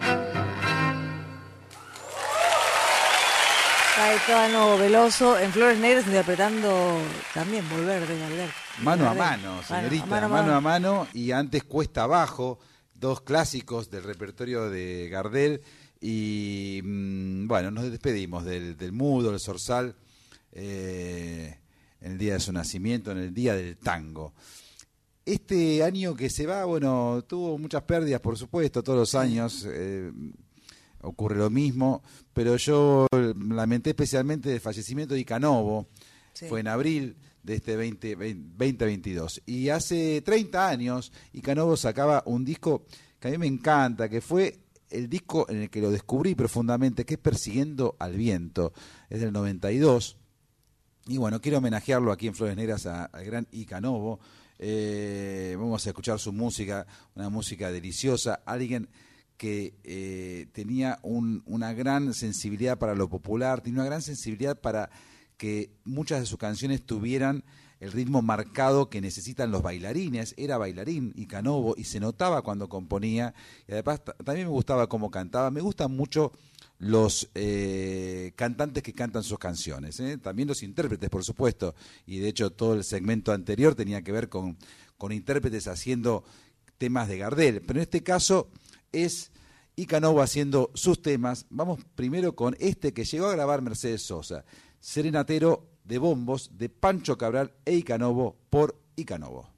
Caetano Veloso en Flores Negras interpretando también Volver de Gardel. Mano a mano, señorita, mano a mano, y antes Cuesta Abajo, dos clásicos del repertorio de Gardel. Y bueno, nos despedimos del Mudo, del Zorzal, en el día de su nacimiento, en el día del tango. Este año que se va, bueno, tuvo muchas pérdidas, por supuesto, todos los años ocurre lo mismo, pero yo lamenté especialmente el fallecimiento de Icanovo, fue en abril de este 2022. Y hace 30 años Icanovo sacaba un disco que a mí me encanta, que fue el disco en el que lo descubrí profundamente, que es Persiguiendo al Viento, es del 92. Y bueno, quiero homenajearlo aquí en Flores Negras al gran Icanovo. Vamos a escuchar su música, una música deliciosa, alguien que tenía una gran sensibilidad para lo popular, tenía una gran sensibilidad para que muchas de sus canciones tuvieran el ritmo marcado que necesitan los bailarines. Era bailarín Icanovo y se notaba cuando componía, y además también me gustaba cómo cantaba. Me gustan mucho los cantantes que cantan sus canciones, también los intérpretes, por supuesto, y de hecho todo el segmento anterior tenía que ver con intérpretes haciendo temas de Gardel, pero en este caso es Icanovo haciendo sus temas. Vamos primero con este que llegó a grabar Mercedes Sosa, Serenatero de bombos de Pancho Cabral e Icanovo, por Icanovo.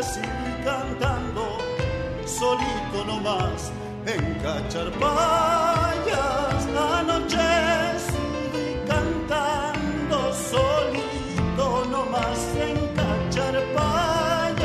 amanecido y cantando, solito nomás en Cacharpayas, anochecido y cantando, solito nomás en Cacharpayas.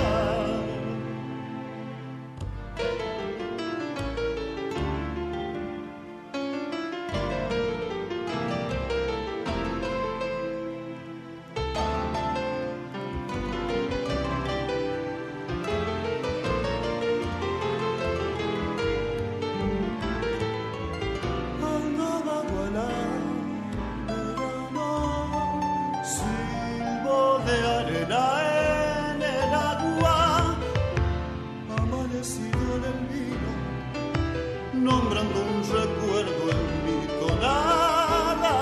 Nombrando un recuerdo en mi tonada,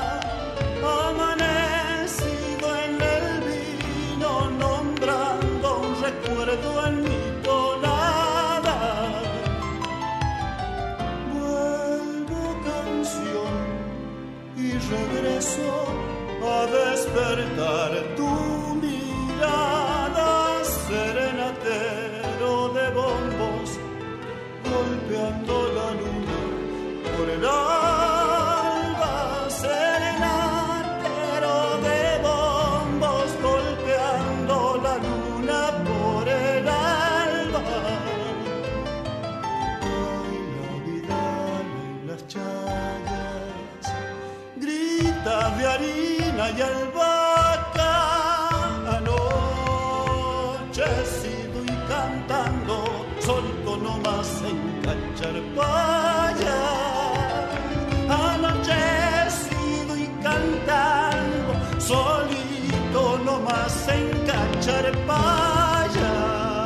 amanecido en el vino, nombrando un recuerdo en mi tonada. Vuelvo canción y regreso a despertar tu mirada, serenatero de bombos, golpeando la luna por el alba, serenatero de bombos, golpeando la luna por el alba. Ay, la vida en las chayas, gritas de harina y albahaca, anochecido y cantando, solito nomás en Cacharpaya, anochecido y cantando, solito nomás en Cacharpaya.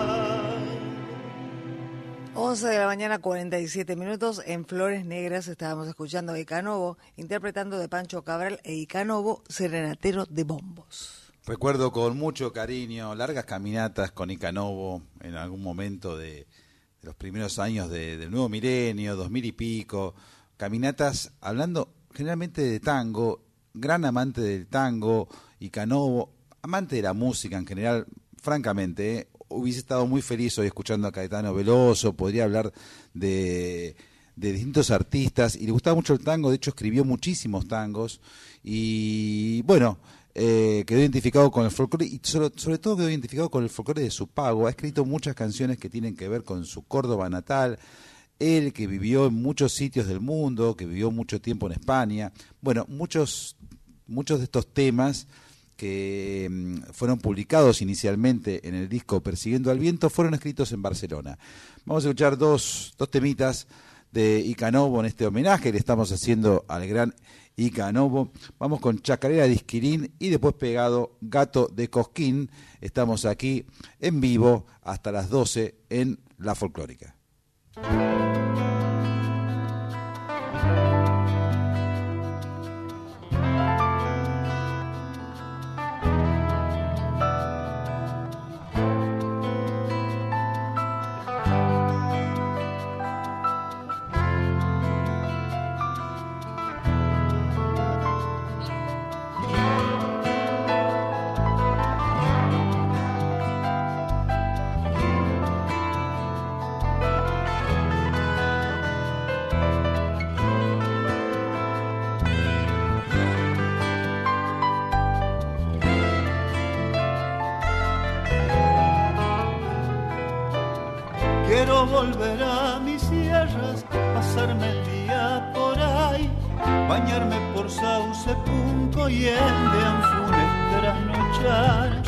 11 de la mañana, 47 minutos. En Flores Negras estábamos escuchando a Icanovo, interpretando de Pancho Cabral e Icanovo, serenatero de bombos. Recuerdo con mucho cariño largas caminatas con Icanovo en algún momento de los primeros años del nuevo milenio, 2000 y pico, caminatas hablando generalmente de tango, gran amante del tango, Icanovo, amante de la música en general, francamente, hubiese estado muy feliz hoy escuchando a Caetano Veloso, podría hablar de distintos artistas, y le gustaba mucho el tango, de hecho escribió muchísimos tangos, y bueno, quedó identificado con el folclore y sobre todo quedó identificado con el folclore de su pago. Ha escrito muchas canciones que tienen que ver con su Córdoba natal. Él, que vivió en muchos sitios del mundo, que vivió mucho tiempo en España. Bueno, muchos de estos temas que fueron publicados inicialmente en el disco Persiguiendo al Viento fueron escritos en Barcelona. Vamos a escuchar dos temitas de Icanovo en este homenaje que le estamos haciendo al gran Icanovo. Vamos con Chacarera de Isquirín y después pegado Gato de Cosquín. Estamos aquí en vivo hasta las 12 en La Folclórica. Quiero volver a mis sierras, pasarme el día por ahí, bañarme por Sauce, Punco y el de Anfunes, trasnochar.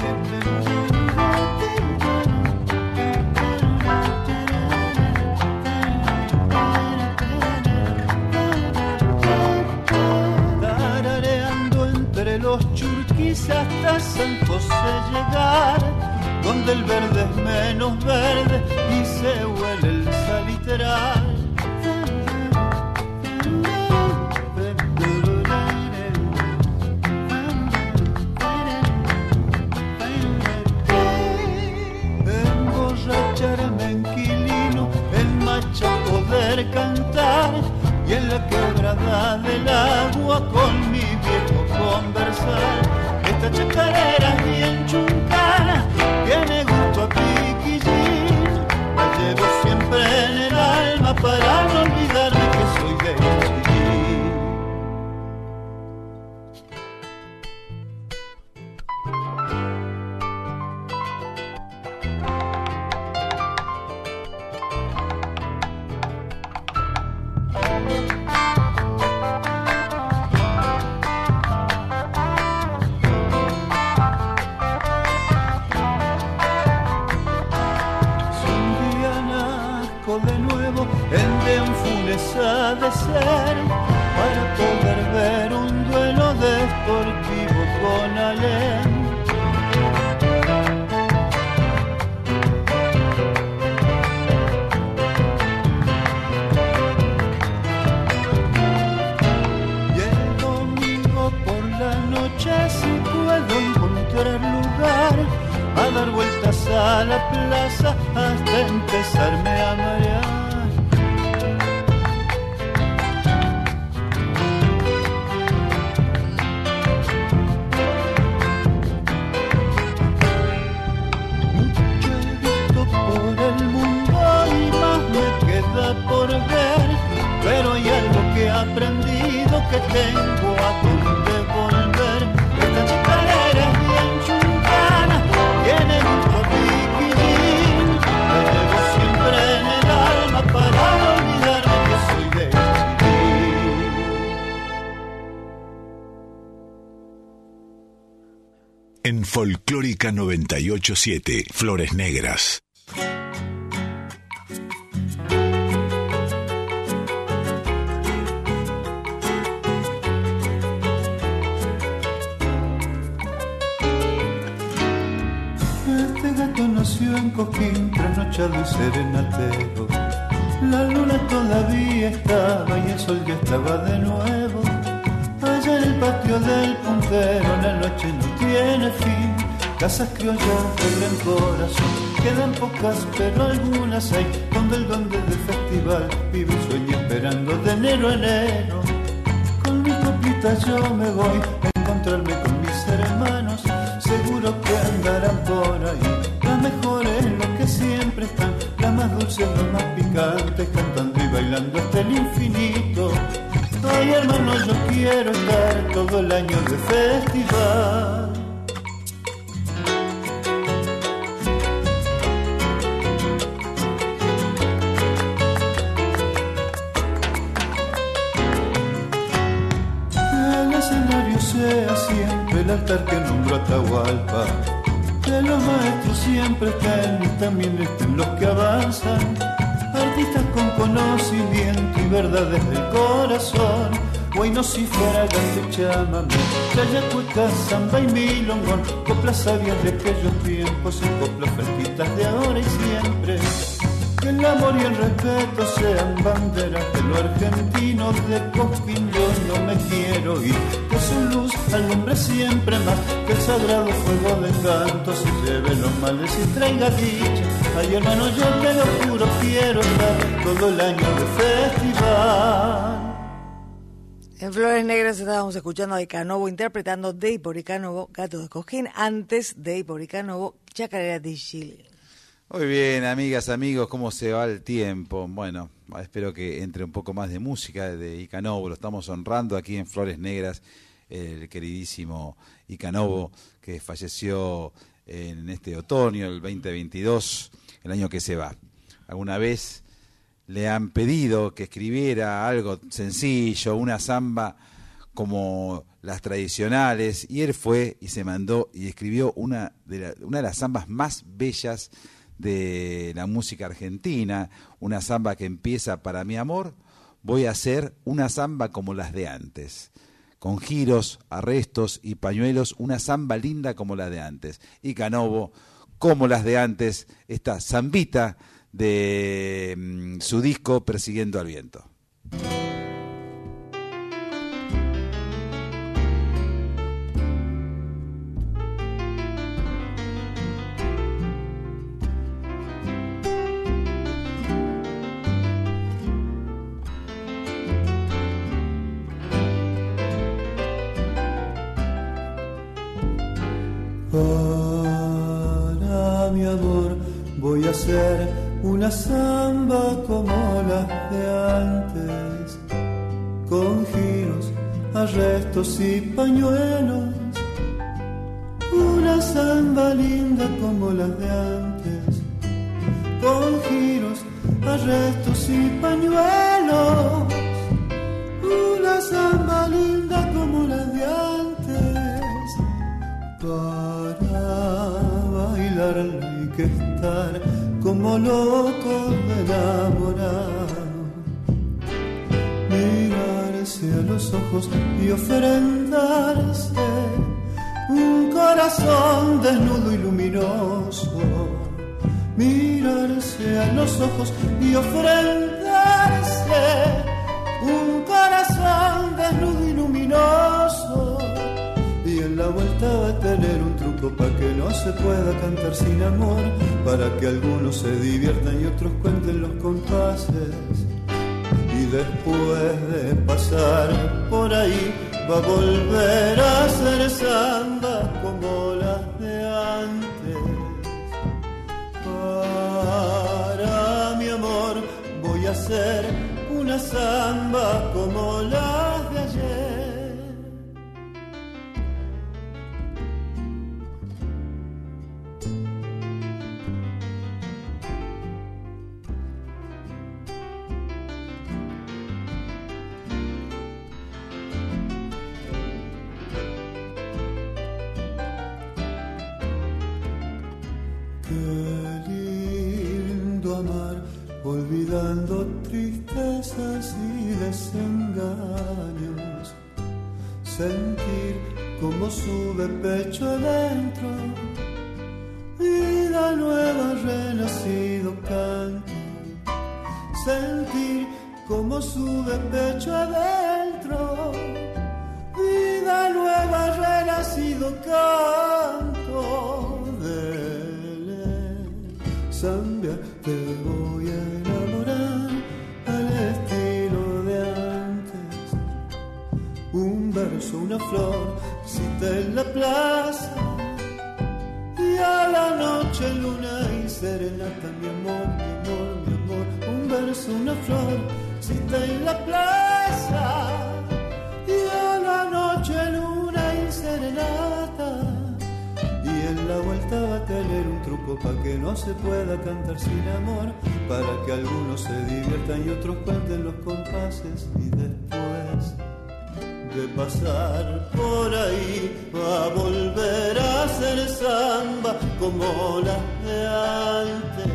Tarareando entre los churquis hasta San José llegar, donde el verde es menos verde y se huele el salitral. Emborracharme en Quilino, en Macha poder cantar, y en la quebrada del agua con mi viejo conversar. Esta chacarera bien chuncana tiene gusto a pique atardecer para poder ver un duelo deportivo con Alem. Y el domingo por la noche, si puedo encontrar lugar, a dar vueltas a la plaza hasta empezarme a marear. Por ver, pero hay algo que he aprendido, que tengo a dónde volver. Esta chica es bien chuncana, tiene mucho piquillín. La llevo siempre en el alma para no olvidarme que soy de Chile. En Folclórica 98.7, Flores Negras. Nació en Coquín, trasnochado y serenatero. La luna todavía estaba y el sol ya estaba de nuevo. Allá en el patio del puntero la noche no tiene fin. Casas criollas de gran corazón, quedan pocas pero algunas hay, donde el duende del festival vive y sueña esperando de enero a enero. Con mi copita yo me voy a encontrarme con mis hermanos, seguro que andarán por ahí. Las mejores, los que siempre están, las más dulces, los más picantes, cantando y bailando hasta el infinito. Ay, hermano, yo quiero estar todo el año de festival. El escenario sea siempre el altar que nombró Atahualpa. Que los maestros siempre estén y también estén los que avanzan. Artistas con conocimiento y verdades del corazón. Bueno, si fuera gato chamamé, yayacueca, samba y milongón, coplas sabias de aquellos tiempos y coplas fresquitas de ahora y siempre. Que el amor y el respeto sean banderas de lo argentino. De Cosquín yo no me quiero ir, que su luz alumbre siempre más, que el sagrado fuego del canto se lleve los males y traiga dicha. Ay, hermano, yo te lo juro, quiero estar todo el año de festival. En Flores Negras estábamos escuchando a Icanovo interpretando de Icanovo, Gato de Cosquín, antes de Icanovo, Chacarera de Chile. Muy bien, amigas, amigos, ¿cómo se va el tiempo? Bueno, espero que entre un poco más de música de Icanovo. Lo estamos honrando aquí en Flores Negras, el queridísimo Icanovo, que falleció en este otoño, el 2022, el año que se va. Alguna vez le han pedido que escribiera algo sencillo, una samba como las tradicionales, y él fue y se mandó y escribió una de las zambas más bellas de la música argentina, una samba que empieza: para mi amor voy a hacer una samba como las de antes, con giros, arrestos y pañuelos, una samba linda como la de antes. Icanovo, como las de antes, esta zambita de su disco Persiguiendo al Viento. Para mi amor voy a hacer una samba como las de antes, con giros, arrestos y pañuelos. Una samba linda como las de antes, con giros, arrestos y pañuelos. Una samba linda como las de antes. Para bailar hay que estar como loco de enamorado. mirarse a los ojos y ofrendarse un corazón desnudo y luminoso. Mirarse a los ojos y ofrendarse un corazón desnudo y luminoso. Y en la vuelta va a tener un truco para que no se pueda cantar sin amor, para que algunos se diviertan y otros cuenten los compases. Y después de pasar por ahí va a volver a hacer samba como las de antes. Para mi amor voy a hacer una samba como las de ayer. Olvidando tristezas y desengaños, sentir como sube pecho adentro, vida nueva, renacido canto, sentir como sube pecho adentro, vida nueva, renacido canto, dele, samba, te voy a enamorar al estilo de antes. Un verso, una flor, cita en la plaza, y a la noche luna y serenata, mi amor, mi amor, mi amor. Un verso, una flor, cita en la plaza, y a la noche luna y serenata. Y en la vuelta va a tener un truco para que no se pueda cantar sin amor, para que algunos se diviertan y otros cuenten los compases. Y después de pasar por ahí va a volver a hacer samba como las de antes.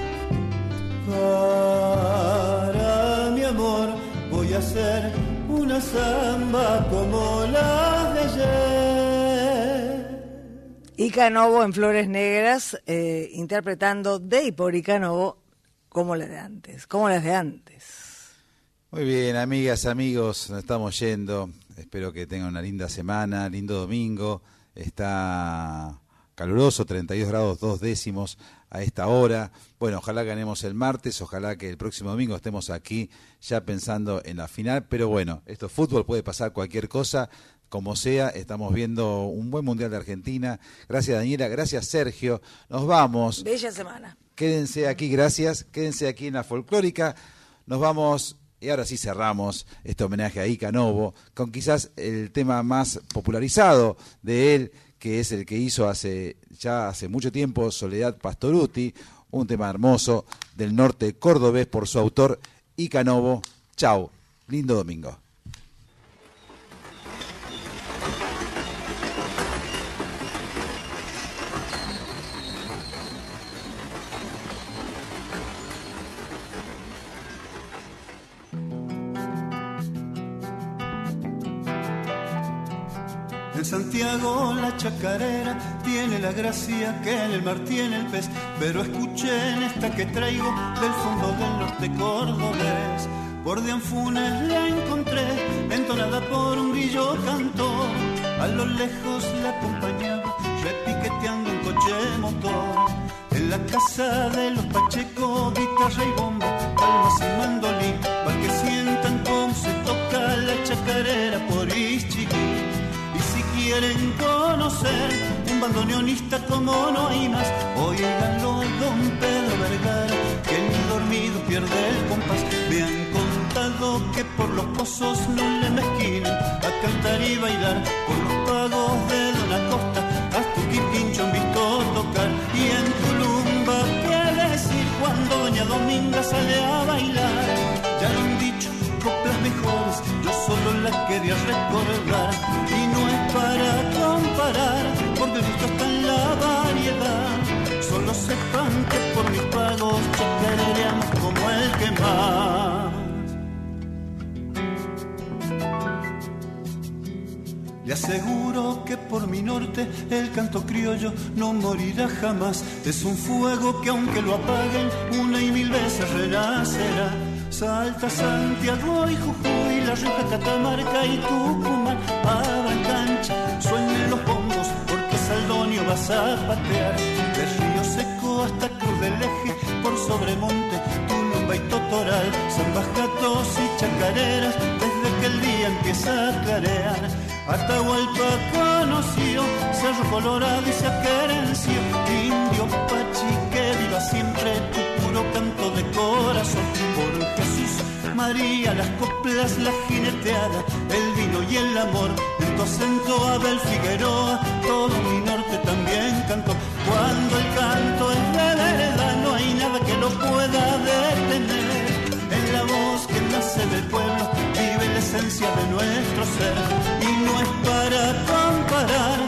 Para mi amor voy a hacer una samba como las de ayer. Ica Novo en Flores Negras, interpretando de y por Ica Novo como las de antes, como las de antes. Muy bien, amigas, amigos, nos estamos yendo. Espero que tengan una linda semana, lindo domingo. Está caluroso, 32 grados 2 décimos a esta hora. Bueno, ojalá ganemos el martes, ojalá que el próximo domingo estemos aquí ya pensando en la final. Pero bueno, esto es fútbol, puede pasar cualquier cosa. Como sea, estamos viendo un buen Mundial de Argentina. Gracias, Daniela. Gracias, Sergio. Nos vamos. Bella semana. Quédense aquí, gracias. Quédense aquí en la folclórica. Nos vamos, y ahora sí cerramos este homenaje a Ica Novo, con quizás el tema más popularizado de él, que es el que hizo hace mucho tiempo Soledad Pastorutti, un tema hermoso del norte cordobés por su autor Ica Novo. Chau, lindo domingo. En Santiago la chacarera tiene la gracia que en el mar tiene el pez, pero escuchen esta que traigo del fondo del norte cordobés. Por de Anfunes la encontré, entonada por un grillo cantor, a lo lejos la acompañaba, repiqueteando un coche motor. En la casa de los Pacheco, guitarra y bombo, palmas y mandolín, para que sientan cómo se toca la chacarera por Ischiguí. Quieren conocer un bandoneonista como no hay más, óiganlo a don Pedro Vergara, que ni dormido pierde el compás. Me han contado que por los pozos no le mezquinan a cantar y bailar, por los pagos de don Acosta hasta un quipincho han visto tocar. Y en Tulumba, ¿qué decir cuando doña Dominga sale a bailar? Ya lo han dicho, coplas mejores, yo solo las quería recordar. Y no es para comparar, porque el gusto está en la variedad. Solo sepan que por mis pagos chacareamos como el que más. seguro que por mi norte el canto criollo no morirá jamás. Es un fuego que aunque lo apaguen una y mil veces renacerá. Salta Santiago y Jujuy, La Rioja, Catamarca y Tucumán, Avacancha, suenen los bombos porque Saldonio vas a patear. De Río Seco hasta Cruz del Eje, por Sobremonte, Tulumba y Totoral, zambas, gatos y chacareras, desde que el día empieza a clarear. Atahualpa conoció Cerro Colorado y se aquerenció. Indio Pachi, que viva siempre tu puro canto de corazón. Por Jesús, María, las coplas, la jineteada, el vino y el amor. En tu acento Abel Figueroa, todo mi norte también cantó. Cuando el canto es de vereda, no hay nada que lo pueda detener. En la voz que nace del pueblo vive la esencia de nuestro ser. Y no es para comparar